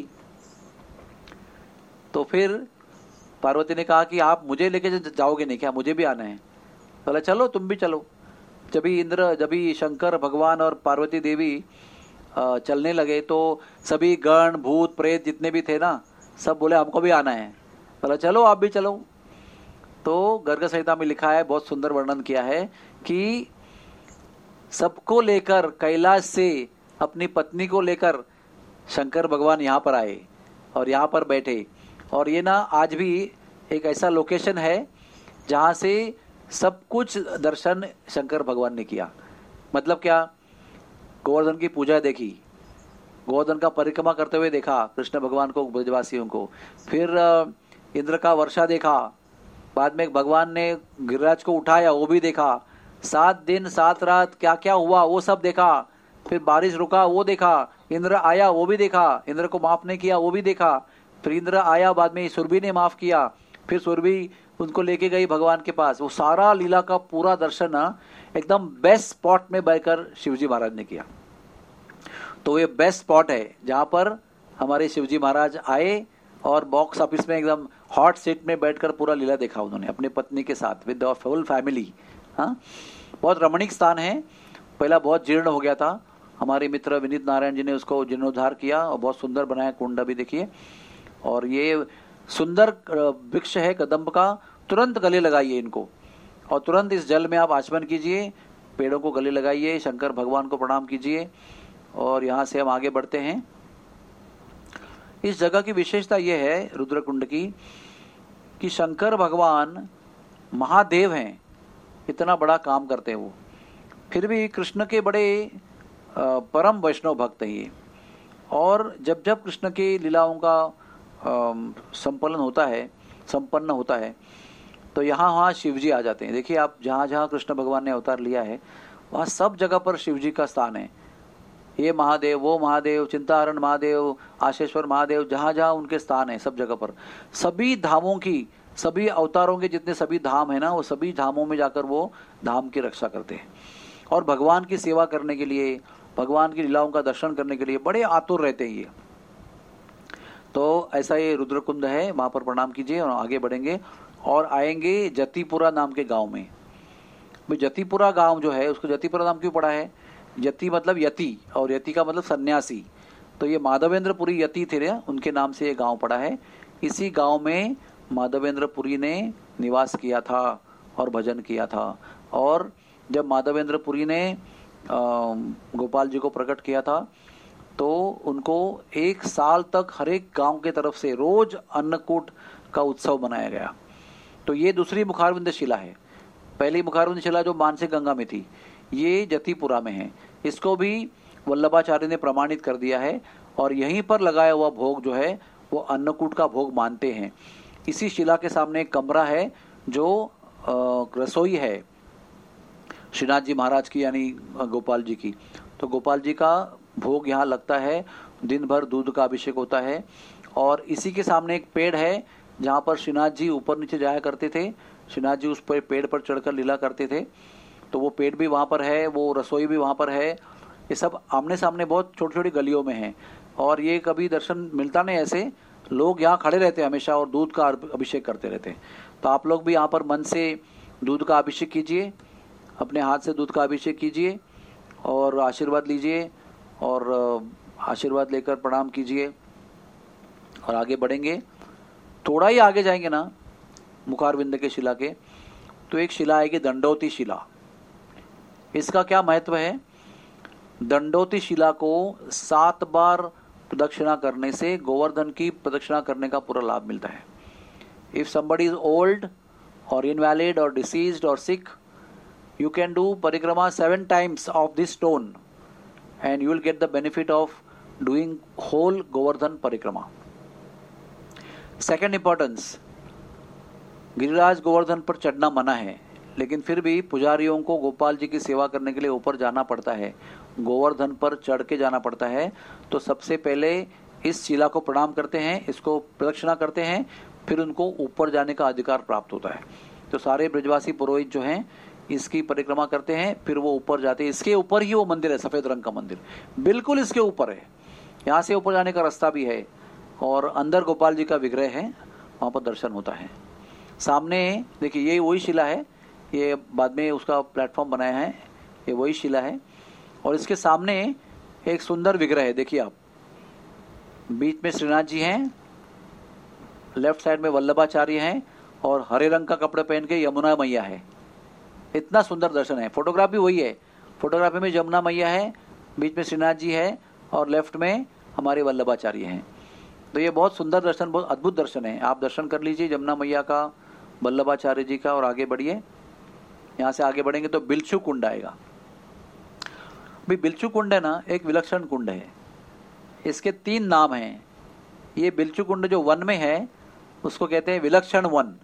तो फिर पार्वती ने कहा कि आप मुझे लेके जाओगे नहीं क्या, मुझे भी आना है। बोला चलो तुम भी चलो। जब भी शंकर भगवान और पार्वती देवी चलने लगे तो सभी गण भूत प्रेत जितने भी थे ना, सब बोले हमको भी आना है। बोला चलो आप भी चलो। तो गर्ग संहिता में लिखा है, बहुत सुंदर वर्णन किया है कि सबको लेकर कैलाश से अपनी पत्नी को लेकर शंकर भगवान यहाँ पर आए और यहाँ पर बैठे। और ये ना आज भी एक ऐसा लोकेशन है जहाँ से सब कुछ दर्शन शंकर भगवान ने किया। मतलब क्या, गोवर्धन की पूजा देखी, गोवर्धन का परिक्रमा करते हुए देखा कृष्ण भगवान को, ब्रजवासियों को, फिर इंद्र का वर्षा देखा, बाद में भगवान ने गिरिराज को उठाया वो भी देखा, 7 दिन 7 रात क्या क्या हुआ वो सब देखा, फिर बारिश रुका वो देखा, इंद्र आया वो भी देखा, इंद्र को माफ नहीं किया वो भी देखा, फिर इंद्र आया बाद में सुरभि ने माफ किया, फिर सुरभि उनको लेके गई भगवान के पास। वो सारा लीला का पूरा दर्शन एकदम बेस्ट स्पॉट में बैठकर शिवजी महाराज ने किया। तो ये बेस्ट स्पॉट है जहाँ पर हमारे शिवजी महाराज आए और बॉक्स ऑफिस में एकदम हॉट सीट में बैठकर पूरा लीला देखा उन्होंने अपने पत्नी के साथ विद द फुल फैमिली। हाँ, बहुत रमणीक स्थान है। पहला बहुत जीर्ण हो गया था, हमारे मित्र विनीत नारायण जी ने उसको जीर्णोद्धार किया और बहुत सुंदर बनाया। कुंड भी देखिए, और ये सुंदर वृक्ष है कदम्ब का। तुरंत गले लगाइए इनको और तुरंत इस जल में आप आचमन कीजिए, पेड़ों को गले लगाइए, शंकर भगवान को प्रणाम कीजिए। और यहाँ से हम आगे बढ़ते हैं। इस जगह की विशेषता यह है रुद्रकुंड की कि शंकर भगवान महादेव हैं, इतना बड़ा काम करते हैं वो, फिर भी कृष्ण के बड़े परम वैष्णव भक्त हैं ये। और जब जब कृष्ण की लीलाओं का संपन्न होता है तो यहाँ शिवजी आ जाते हैं। देखिए आप, जहाँ जहाँ कृष्ण भगवान ने अवतार लिया है वहाँ सब जगह पर शिवजी का स्थान है। ये महादेव, वो महादेव, चिंताहरण महादेव, आशेश्वर महादेव, जहाँ जहाँ उनके स्थान है सब जगह पर। सभी धामों की, सभी अवतारों के जितने सभी धाम है ना, वो सभी धामों में जाकर वो धाम की रक्षा करते हैं और भगवान की सेवा करने के लिए, भगवान की लीलाओं का दर्शन करने के लिए बड़े आतुर रहते हैं ये। तो ऐसा ये रुद्रकुंड है, वहां पर प्रणाम कीजिए और आगे बढ़ेंगे और आएंगे जतिपुरा नाम के गांव में। भाई जतिपुरा गांव जो है उसको जतिपुरा नाम क्यों पड़ा है? यति मतलब यति और यति का मतलब सन्यासी। तो ये माधवेंद्रपुरी यति थे ना, उनके नाम से ये गांव पड़ा है। इसी गांव में माधवेंद्रपुरी ने निवास किया था और भजन किया था। और जब माधवेंद्रपुरी ने गोपाल जी को प्रकट किया था तो उनको 1 साल तक हर एक गांव के तरफ से रोज अन्नकूट का उत्सव मनाया गया। तो ये दूसरी मुखारविंद शिला है। पहली मुखारविंद शिला जो मानसिक गंगा में थी, ये जतिपुरा में है। इसको भी वल्लभाचार्य ने प्रमाणित कर दिया है और यहीं पर लगाया हुआ भोग जो है वो अन्नकूट का भोग मानते हैं। इसी शिला के सामने एक कमरा है जो रसोई है श्रीनाथ जी महाराज की, यानी गोपाल जी की। तो गोपाल जी का भोग यहाँ लगता है, दिन भर दूध का अभिषेक होता है। और इसी के सामने एक पेड़ है जहाँ पर श्रीनाथ जी ऊपर नीचे जाया करते थे। श्रीनाथ जी उस पर पेड़ पर चढ़कर लीला करते थे। तो वो पेड़ भी वहाँ पर है, वो रसोई भी वहाँ पर है। ये सब आमने सामने बहुत छोटी छोटी गलियों में हैं, और ये कभी दर्शन मिलता नहीं ऐसे, लोग यहाँ खड़े रहते हैं हमेशा और दूध का अभिषेक करते रहते हैं। तो आप लोग भी यहाँ पर मन से दूध का अभिषेक कीजिए, अपने हाथ से दूध का अभिषेक कीजिए और आशीर्वाद लीजिए, और आशीर्वाद लेकर प्रणाम कीजिए और आगे बढ़ेंगे। थोड़ा ही आगे जाएंगे ना मुखारविंद के शिला के, तो एक शिला आएगी दंडोती शिला। इसका क्या महत्व है? दंडोती शिला को 7 बार प्रदक्षिणा करने से गोवर्धन की प्रदक्षिणा करने का पूरा लाभ मिलता है। If somebody is old or invalid or deceased or sick, you can do parikrama 7 times of this stone and you will get the benefit of doing whole Govardhan parikrama. Second importance, Giriraj Govardhan पर चढ़ना मना है, लेकिन फिर भी पुजारियों को गोपाल जी की सेवा करने के लिए ऊपर जाना पड़ता है, गोवर्धन पर चढ़ के जाना पड़ता है। तो सबसे पहले इस शिला को प्रणाम करते हैं, इसको प्रदक्षिणा करते हैं, फिर उनको ऊपर जाने का अधिकार प्राप्त होता है। तो सारे ब्रजवासी पुरोहित जो हैं इसकी परिक्रमा करते हैं, फिर वो ऊपर जाते हैं। इसके ऊपर ही वो मंदिर है, सफेद रंग का मंदिर बिल्कुल इसके ऊपर है। यहाँ से ऊपर जाने का रास्ता भी है और अंदर गोपाल जी का विग्रह है, वहाँ पर दर्शन होता है। सामने देखिए ये वही शिला है, ये बाद में उसका प्लेटफॉर्म बनाया है, ये वही शिला है। और इसके सामने एक सुंदर विग्रह है, देखिए आप, बीच में श्रीनाथ जी हैं, लेफ्ट साइड में वल्लभाचार्य हैं और हरे रंग का कपड़े पहन के यमुना मैया है। इतना सुंदर दर्शन है। फोटोग्राफी वही है, फोटोग्राफी में यमुना मैया है, बीच में श्रीनाथ जी है और लेफ्ट में हमारे वल्लभाचार्य हैं। तो ये बहुत सुंदर दर्शन, बहुत अद्भुत दर्शन है। आप दर्शन कर लीजिए यमुना मैया का, वल्लभाचार्य जी का, और आगे बढ़िए। यहाँ से आगे बढ़ेंगे तो बिलचू कुंड आएगा। भाई बिलचू कुंड है ना, एक विलक्षण कुंड है। इसके 3 नाम हैं। ये बिलचू कुंड जो वन में है उसको कहते हैं विलक्षण वन।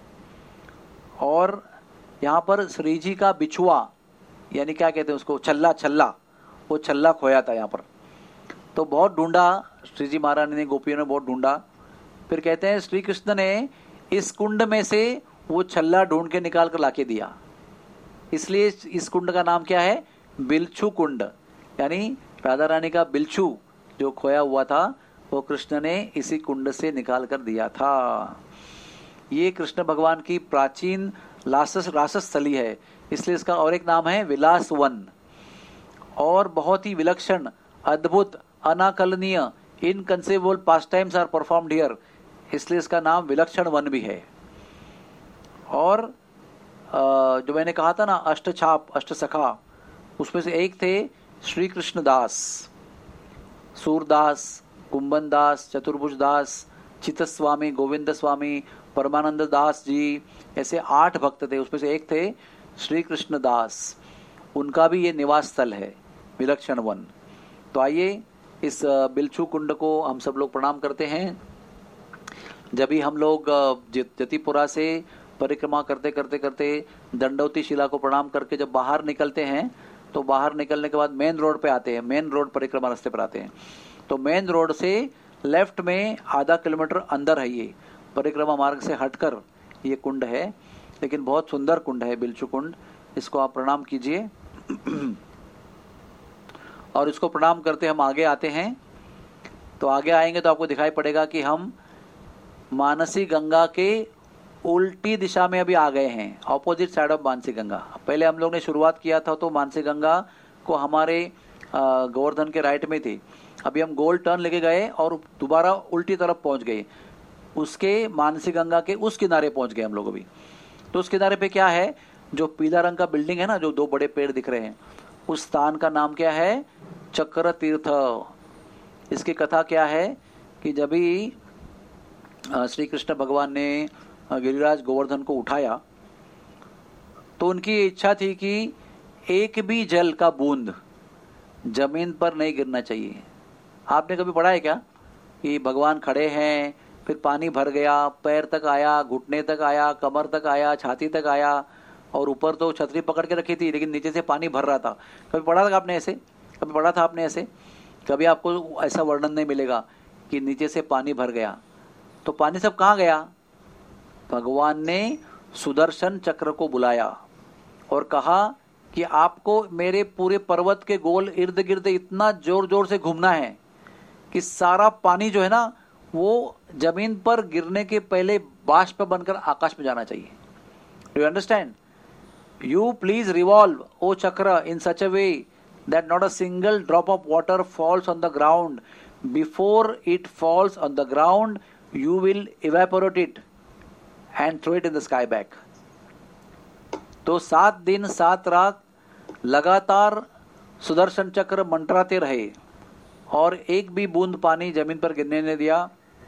और यहाँ पर श्री जी का बिछुआ, यानी क्या कहते हैं उसको, छल्ला, वो छल्ला खोया था यहाँ पर। तो बहुत ढूंढा श्री जी महारानी ने, गोपियों ने बहुत ढूंढा। फिर कहते हैं श्री कृष्ण ने इस कुंड में से वो छल्ला ढूंढ के निकाल कर लाके दिया, इसलिए इस कुंड का नाम क्या है? बिलछू कुंड। यानी राधा रानी का बिलछू जो खोया हुआ था वो कृष्ण ने इसी कुंड से निकाल कर दिया था। ये कृष्ण भगवान की प्राचीन रासस्थली है, इसलिए इसका और एक नाम है विलास वन। और बहुत ही विलक्षण, अद्भुत, अनाकलनीय, inconceivable pastimes are performed here, इसलिए इसका नाम विलक्षण वन भी है। और जो मैंने कहा था ना अष्टछाप, अष्टसखा, उसमें से एक थे श्री कृष्ण दास, सूरदास, कुंभन दास, चतुर्भुज दास, चितस्वामी, गोविंद स्वामी, परमानंद दास जी, ऐसे 8 भक्त थे। उसमें से एक थे श्री कृष्ण दास, उनका भी ये निवास स्थल है विलक्षण वन। तो आइए इस बिलछू कुंड को हम सब लोग प्रणाम करते हैं। जब भी हम लोग जतिपुरा से परिक्रमा करते करते करते दंडोती शिला को प्रणाम करके जब बाहर निकलते हैं, तो बाहर निकलने के बाद मेन रोड पे आते हैं, मेन रोड परिक्रमा रास्ते पर आते हैं। तो मेन रोड से लेफ्ट में आधा किलोमीटर अंदर है ये परिक्रमा मार्ग से हटकर ये कुंड है, लेकिन बहुत सुंदर कुंड है बिलछू कुंड। इसको आप प्रणाम कीजिए। और इसको प्रणाम करते हम आगे आते हैं। तो आगे आएंगे तो आपको दिखाई पड़ेगा कि हम मानसी गंगा के उल्टी दिशा में अभी आ गए हैं, opposite side of Mansi Ganga. पहले हम लोग ने शुरुआत किया था तो मानसी गंगा को हमारे गोवर्धन के राइट में थी, अभी हम गोल टर्न लेके गए और दोबारा उल्टी तरफ पहुंच गए, उसके मानसी गंगा के उस किनारे पहुंच गए हम लोग अभी। तो उस किनारे पे क्या है, जो पीला रंग का बिल्डिंग है ना, जो 2 बड़े पेड़ दिख रहे हैं, उस स्थान का नाम क्या है? चक्र तीर्थ। इसकी कथा क्या है कि जब भी श्री कृष्ण भगवान ने गिरिराज गोवर्धन को उठाया तो उनकी इच्छा थी कि एक भी जल का बूंद जमीन पर नहीं गिरना चाहिए। आपने कभी पढ़ा है क्या कि भगवान खड़े हैं, फिर पानी भर गया, पैर तक आया, घुटने तक आया, कमर तक आया, छाती तक आया, और ऊपर तो छतरी पकड़ के रखी थी लेकिन नीचे से पानी भर रहा था। कभी पढ़ा था आपने ऐसे? कभी पढ़ा था आपने ऐसे? कभी आपको ऐसा वर्णन नहीं मिलेगा कि नीचे से पानी भर गया। तो पानी सब कहाँ गया? भगवान ने सुदर्शन चक्र को बुलाया और कहा कि आपको मेरे पूरे पर्वत के गोल इर्द गिर्द इतना जोर जोर से घूमना है कि सारा पानी जो है ना वो जमीन पर गिरने के पहले बाष्प बनकर आकाश में जाना चाहिए. Do you understand? You please revolve O chakra in such a way that not a single drop of water falls on the ground. Before it falls on the ground, you will evaporate it and throw it in the sky back. तो 7 दिन 7 रात लगातार सुदर्शन चक्र मंडराते रहे और एक भी बूंद पानी जमीन पर गिरने नहीं दिया.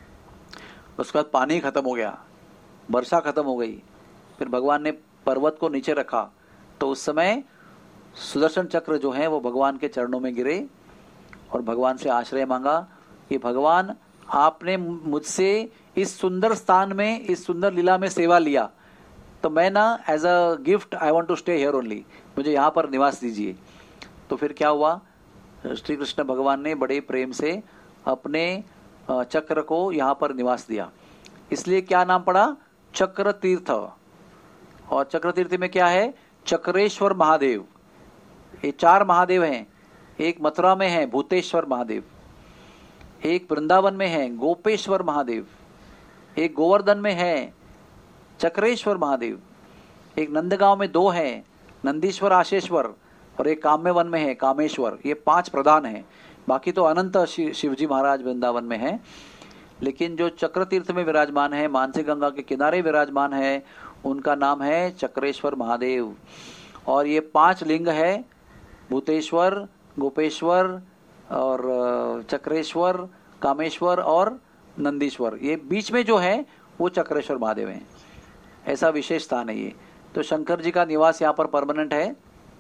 उसके बाद पानी खत्म हो गया, वर्षा खत्म हो गई. फिर भगवान ने पर्वत को नीचे रखा तो उस समय सुदर्शन चक्र जो है वो भगवान के चरणों में गिरे और भगवान से आश्रय मांगा कि भगवान आपने मुझसे इस सुंदर स्थान में, इस सुंदर लीला में सेवा लिया, तो मैं ना as a gift I want to stay here only, मुझे यहाँ पर निवास दीजिए. तो फिर क्या हुआ, श्री कृष्ण भगवान ने बड़े प्रेम से अपने चक्र को यहाँ पर निवास दिया. इसलिए क्या नाम पड़ा, चक्र तीर्थ. और चक्र तीर्थ में क्या है, चक्रेश्वर महादेव. ये 4 महादेव हैं. एक मथुरा में है भूतेश्वर महादेव, एक वृंदावन में है गोपेश्वर महादेव, एक गोवर्धन में है चक्रेश्वर महादेव, एक नंदगांव में 2 हैं नंदीश्वर आशेश्वर, और एक काम्यवन में है कामेश्वर. ये 5 प्रधान हैं. बाकी तो अनंत शिवजी महाराज वृंदावन में हैं. लेकिन जो चक्र तीर्थ में विराजमान है, मानसी गंगा के किनारे विराजमान है, उनका नाम है चक्रेश्वर महादेव. और ये 5 लिंग है, भूतेश्वर, गोपेश्वर और चक्रेश्वर, कामेश्वर और नंदीश्वर. ये बीच में जो है वो चक्रेश्वर महादेव हैं. ऐसा विशेष स्थान है ये. तो शंकर जी का निवास यहाँ पर परमानेंट है.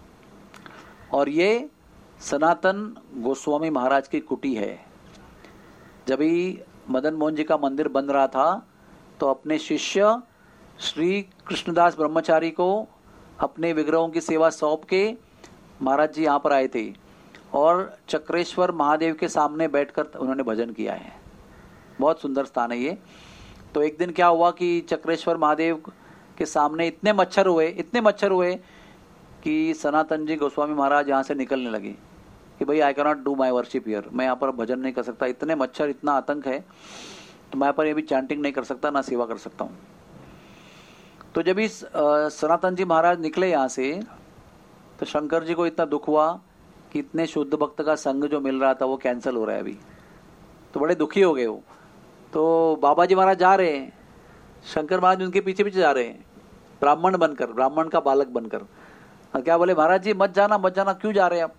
और ये सनातन गोस्वामी महाराज की कुटी है. जब ही मदन मोहन जी का मंदिर बन रहा था तो अपने शिष्य श्री कृष्णदास ब्रह्मचारी को अपने विग्रहों की सेवा सौंप के महाराज जी यहाँ पर आए थे और चक्रेश्वर महादेव के सामने बैठकर उन्होंने भजन किया है. बहुत सुंदर स्थान है ये. तो एक दिन क्या हुआ कि चक्रेश्वर महादेव के सामने इतने मच्छर हुए कि सनातन जी गोस्वामी महाराज यहाँ से निकलने लगे कि भाई I can not do my worship here, मैं यहाँ पर भजन नहीं कर सकता, इतने मच्छर, इतना आतंक है, तो मैं यहाँ पर ये भी चैंटिंग नहीं कर सकता, ना सेवा कर सकता हूँ. तो जब इस सनातन जी महाराज निकले यहाँ से तो शंकर जी को इतना दुख हुआ कि इतने शुद्ध भक्त का संग जो मिल रहा था वो कैंसिल हो रहा है अभी. तो बड़े दुखी हो गए वो. तो बाबा जी महाराज जा रहे हैं, शंकर महाराज उनके पीछे पीछे जा रहे हैं, ब्राह्मण बनकर, ब्राह्मण का बालक बनकर. और क्या बोले, महाराज जी मत जाना, क्यों जा रहे हैं आप?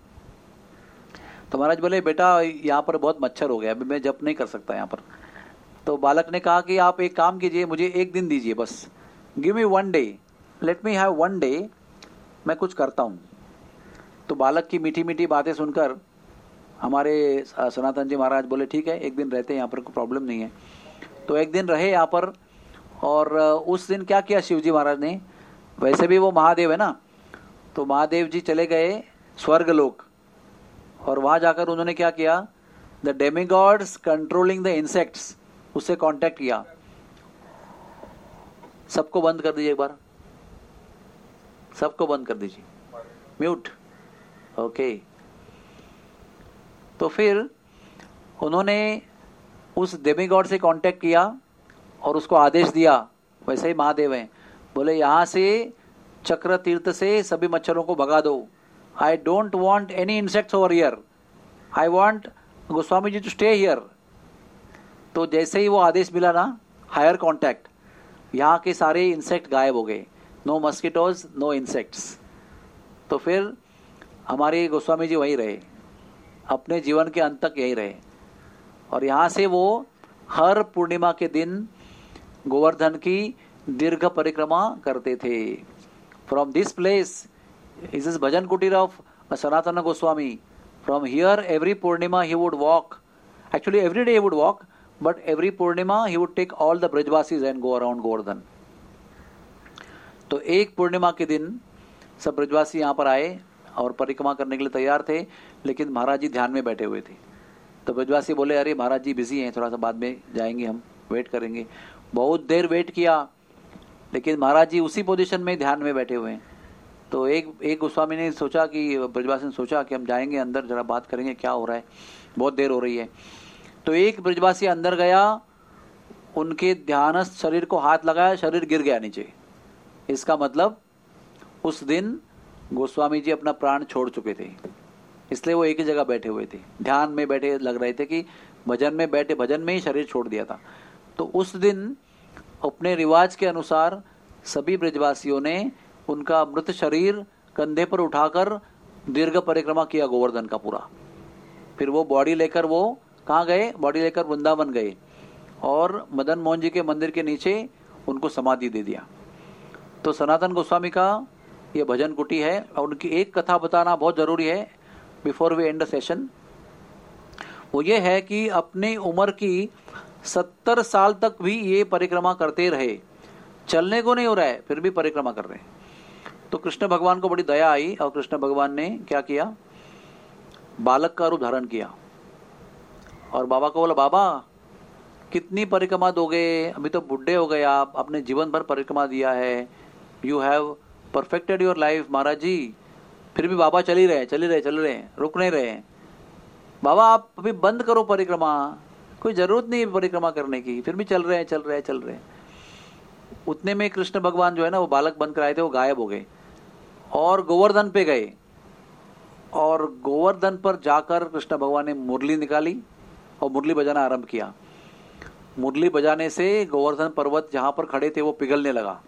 तो महाराज बोले, बेटा यहाँ पर बहुत मच्छर हो गया, अभी मैं जप नहीं कर सकता यहाँ पर. तो बालक ने कहा कि आप एक काम कीजिए, मुझे एक दिन दीजिए बस, give me 1 day, let me have 1 day, मैं कुछ करता हूँ. तो बालक की मीठी मीठी बातें सुनकर हमारे सनातन जी महाराज बोले ठीक है, एक दिन रहते हैं यहाँ पर, कोई प्रॉब्लम नहीं है. तो एक दिन रहे यहाँ पर. और उस दिन क्या किया शिवजी महाराज ने, वैसे भी वो महादेव है ना, तो महादेव जी चले गए स्वर्गलोक. और वहां जाकर उन्होंने क्या किया, the demigods controlling the insects, उससे कांटेक्ट किया. सबको बंद कर दीजिए एक बार, सबको बंद कर दीजिए, म्यूट. ओके. तो फिर उन्होंने उस डेमिगॉड से कांटेक्ट किया और उसको आदेश दिया, वैसे ही महादेव हैं, बोले यहाँ से चक्र तीर्थ से सभी मच्छरों को भगा दो. I don't want any insects over here, I want Goswami ji to stay here. तो जैसे ही वो आदेश मिला ना, हायर कॉन्टैक्ट, यहाँ के सारे इंसेक्ट गायब हो गए. No mosquitoes, no insects. तो फिर हमारे गोस्वामी जी वहीं रहे, अपने जीवन के अंत तक यहीं रहे. और यहाँ से वो हर पूर्णिमा के दिन गोवर्धन की दीर्घ परिक्रमा करते थे. From this place is this Bhajan Kutir of Sanatan Goswami. From here every Purnima he would walk, actually every day he would walk, but every Purnima he would take all the Brajvasis and go around Govardhan. तो एक पूर्णिमा के दिन सब ब्रजवासी यहाँ पर आए और परिक्रमा करने के लिए तैयार थे, लेकिन महाराज जी ध्यान में बैठे हुए थे. तो ब्रजवासी बोले, अरे महाराज जी बिजी हैं, थोड़ा सा बाद में जाएंगे, हम वेट करेंगे. बहुत देर वेट किया, लेकिन महाराज जी उसी पोजीशन में ध्यान में बैठे हुए हैं. तो एक गोस्वामी ने सोचा कि ब्रजवासी ने सोचा कि हम जाएंगे अंदर, जरा बात करेंगे क्या हो रहा है, बहुत देर हो रही है। तो एक ब्रजवासी अंदर गया, उनके ध्यानस्थ शरीर को हाथ लगाया, शरीर गिर गया नीचे। इसका मतलब उस दिन गोस्वामी जी अपना प्राण छोड़ चुके थे, इसलिए वो एक ही जगह बैठे हुए थे, ध्यान में बैठे लग रहे थे कि भजन में बैठे, भजन में ही शरीर छोड़ दिया था। तो उस दिन अपने रिवाज के अनुसार सभी ब्रजवासियों ने उनका मृत शरीर कंधे पर उठाकर दीर्घ परिक्रमा किया गोवर्धन का पूरा। फिर वो बॉडी लेकर वो कहाँ गए, बॉडी लेकर वृंदावन गए और मदन मोहन जी के मंदिर के नीचे उनको समाधि दे दिया। तो सनातन गोस्वामी का ये भजन कुटी है, और उनकी एक कथा बताना बहुत जरूरी है before we end the session. वो ये है कि अपनी उम्र की 70 साल तक भी ये परिक्रमा करते रहे, चलने को नहीं हो रहा है फिर भी परिक्रमा कर रहे हैं। तो कृष्ण भगवान को बड़ी दया आई और कृष्ण भगवान ने क्या किया, बालक का रूप धारण किया और बाबा को बोला, बाबा कितनी परिक्रमा दोगे, अभी तो बुढ़े हो गए आप, आपने जीवन भर परिक्रमा दिया है, you have perfected your life Maharaj ji. फिर भी बाबा चल रहे, रुक नहीं रहे। बाबा आप अभी बंद करो परिक्रमा, कोई जरूरत नहीं है परिक्रमा करने की, फिर भी चल रहे हैं। उतने में कृष्ण भगवान जो है ना, वो बालक बनकर आए थे, वो गायब हो गए और गोवर्धन पे गए। और गोवर्धन पर जाकर कृष्ण भगवान ने मुरली निकाली और मुरली बजाना आरंभ किया। मुरली बजाने से गोवर्धन पर्वत जहां पर खड़े थे वो पिघलने लगा,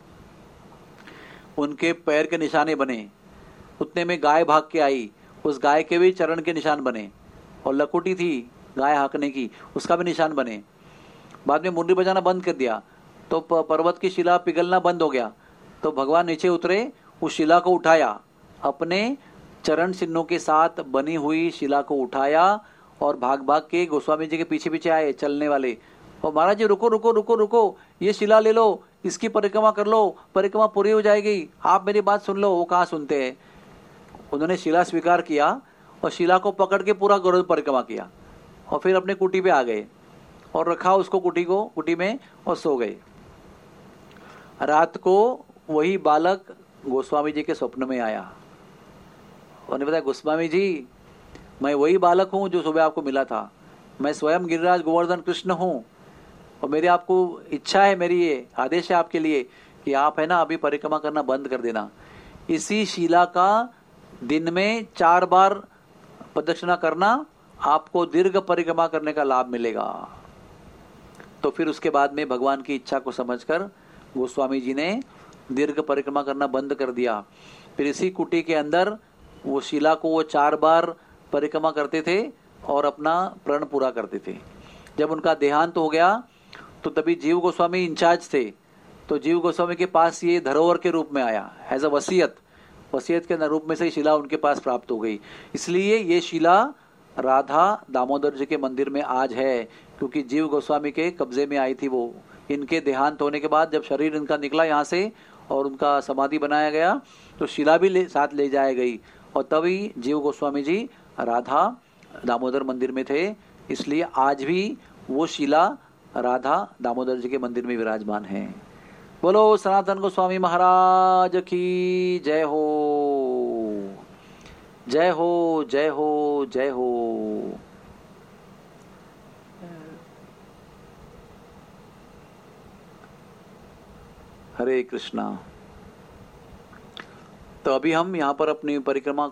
उनके पैर के निशाने बने। उतने में गाय भाग के आई, उस गाय के भी चरण के निशान बने, और लकुटी थी गाय हाँकने की, उसका भी निशान बने। बाद में मुरली बजाना बंद कर दिया तो पर्वत की शिला पिघलना बंद हो गया। तो भगवान नीचे उतरे, उस शिला को उठाया, अपने चरण चिन्हों के साथ बनी हुई शिला को उठाया और भाग भाग के गोस्वामी जी के पीछे पीछे आए चलने वाले, और महाराज जी रुको रुको रुको रुको, ये शिला ले लो, इसकी परिक्रमा कर लो, परिक्रमा पूरी हो जाएगी, आप मेरी बात सुन लो। वो कहाँ सुनते हैं। उन्होंने शिला स्वीकार किया और शिला को पकड़ के पूरा गोवर्धन परिक्रमा किया और फिर अपने कुटी पे आ गए और रखा उसको कुटी में और सो गए। रात को वही बालक गोस्वामी जी के स्वप्न में आया। उन्होंने बताया, गोस्वामी जी मैं वही बालक हूँ जो सुबह आपको मिला था, मैं स्वयं गिरिराज गोवर्धन कृष्ण हूँ, और मेरी आपको इच्छा है, मेरी ये आदेश है आपके लिए कि आप है ना अभी परिक्रमा करना बंद कर देना। इसी शिला का दिन में 4 बार प्रदक्षिणा करना, आपको दीर्घ परिक्रमा करने का लाभ मिलेगा। तो फिर उसके बाद में भगवान की इच्छा को समझकर गोस्वामी जी ने दीर्घ परिक्रमा करना बंद कर दिया। फिर इसी कुटी के अंदर वो शिला को वो 4 बार परिक्रमा करते थे और अपना प्रण पूरा करते थे। जब उनका देहांत हो गया तो तभी जीव गोस्वामी इंचार्ज थे। तो जीव गोस्वामी के पास ये धरोहर के रूप में आया, एज अ वसीयत के रूप में से शिला उनके पास प्राप्त हो गई। इसलिए ये शिला राधा दामोदर जी के मंदिर में आज है, क्योंकि जीव गोस्वामी के कब्जे में आई थी वो। इनके देहांत होने के बाद जब शरीर इनका निकला यहाँ से और उनका समाधि बनाया गया तो शिला भी साथ ले जाई गई, और तभी जीव गोस्वामी जी राधा दामोदर मंदिर में थे। इसलिए आज भी वो शिला राधा दामोदर जी के मंदिर में विराजमान है। बोलो सनातन गोस्वामी महाराज की जय हो, जय हो, जय हो, जय हो। हरे कृष्णा। तो अभी हम यहाँ पर अपनी परिक्रमा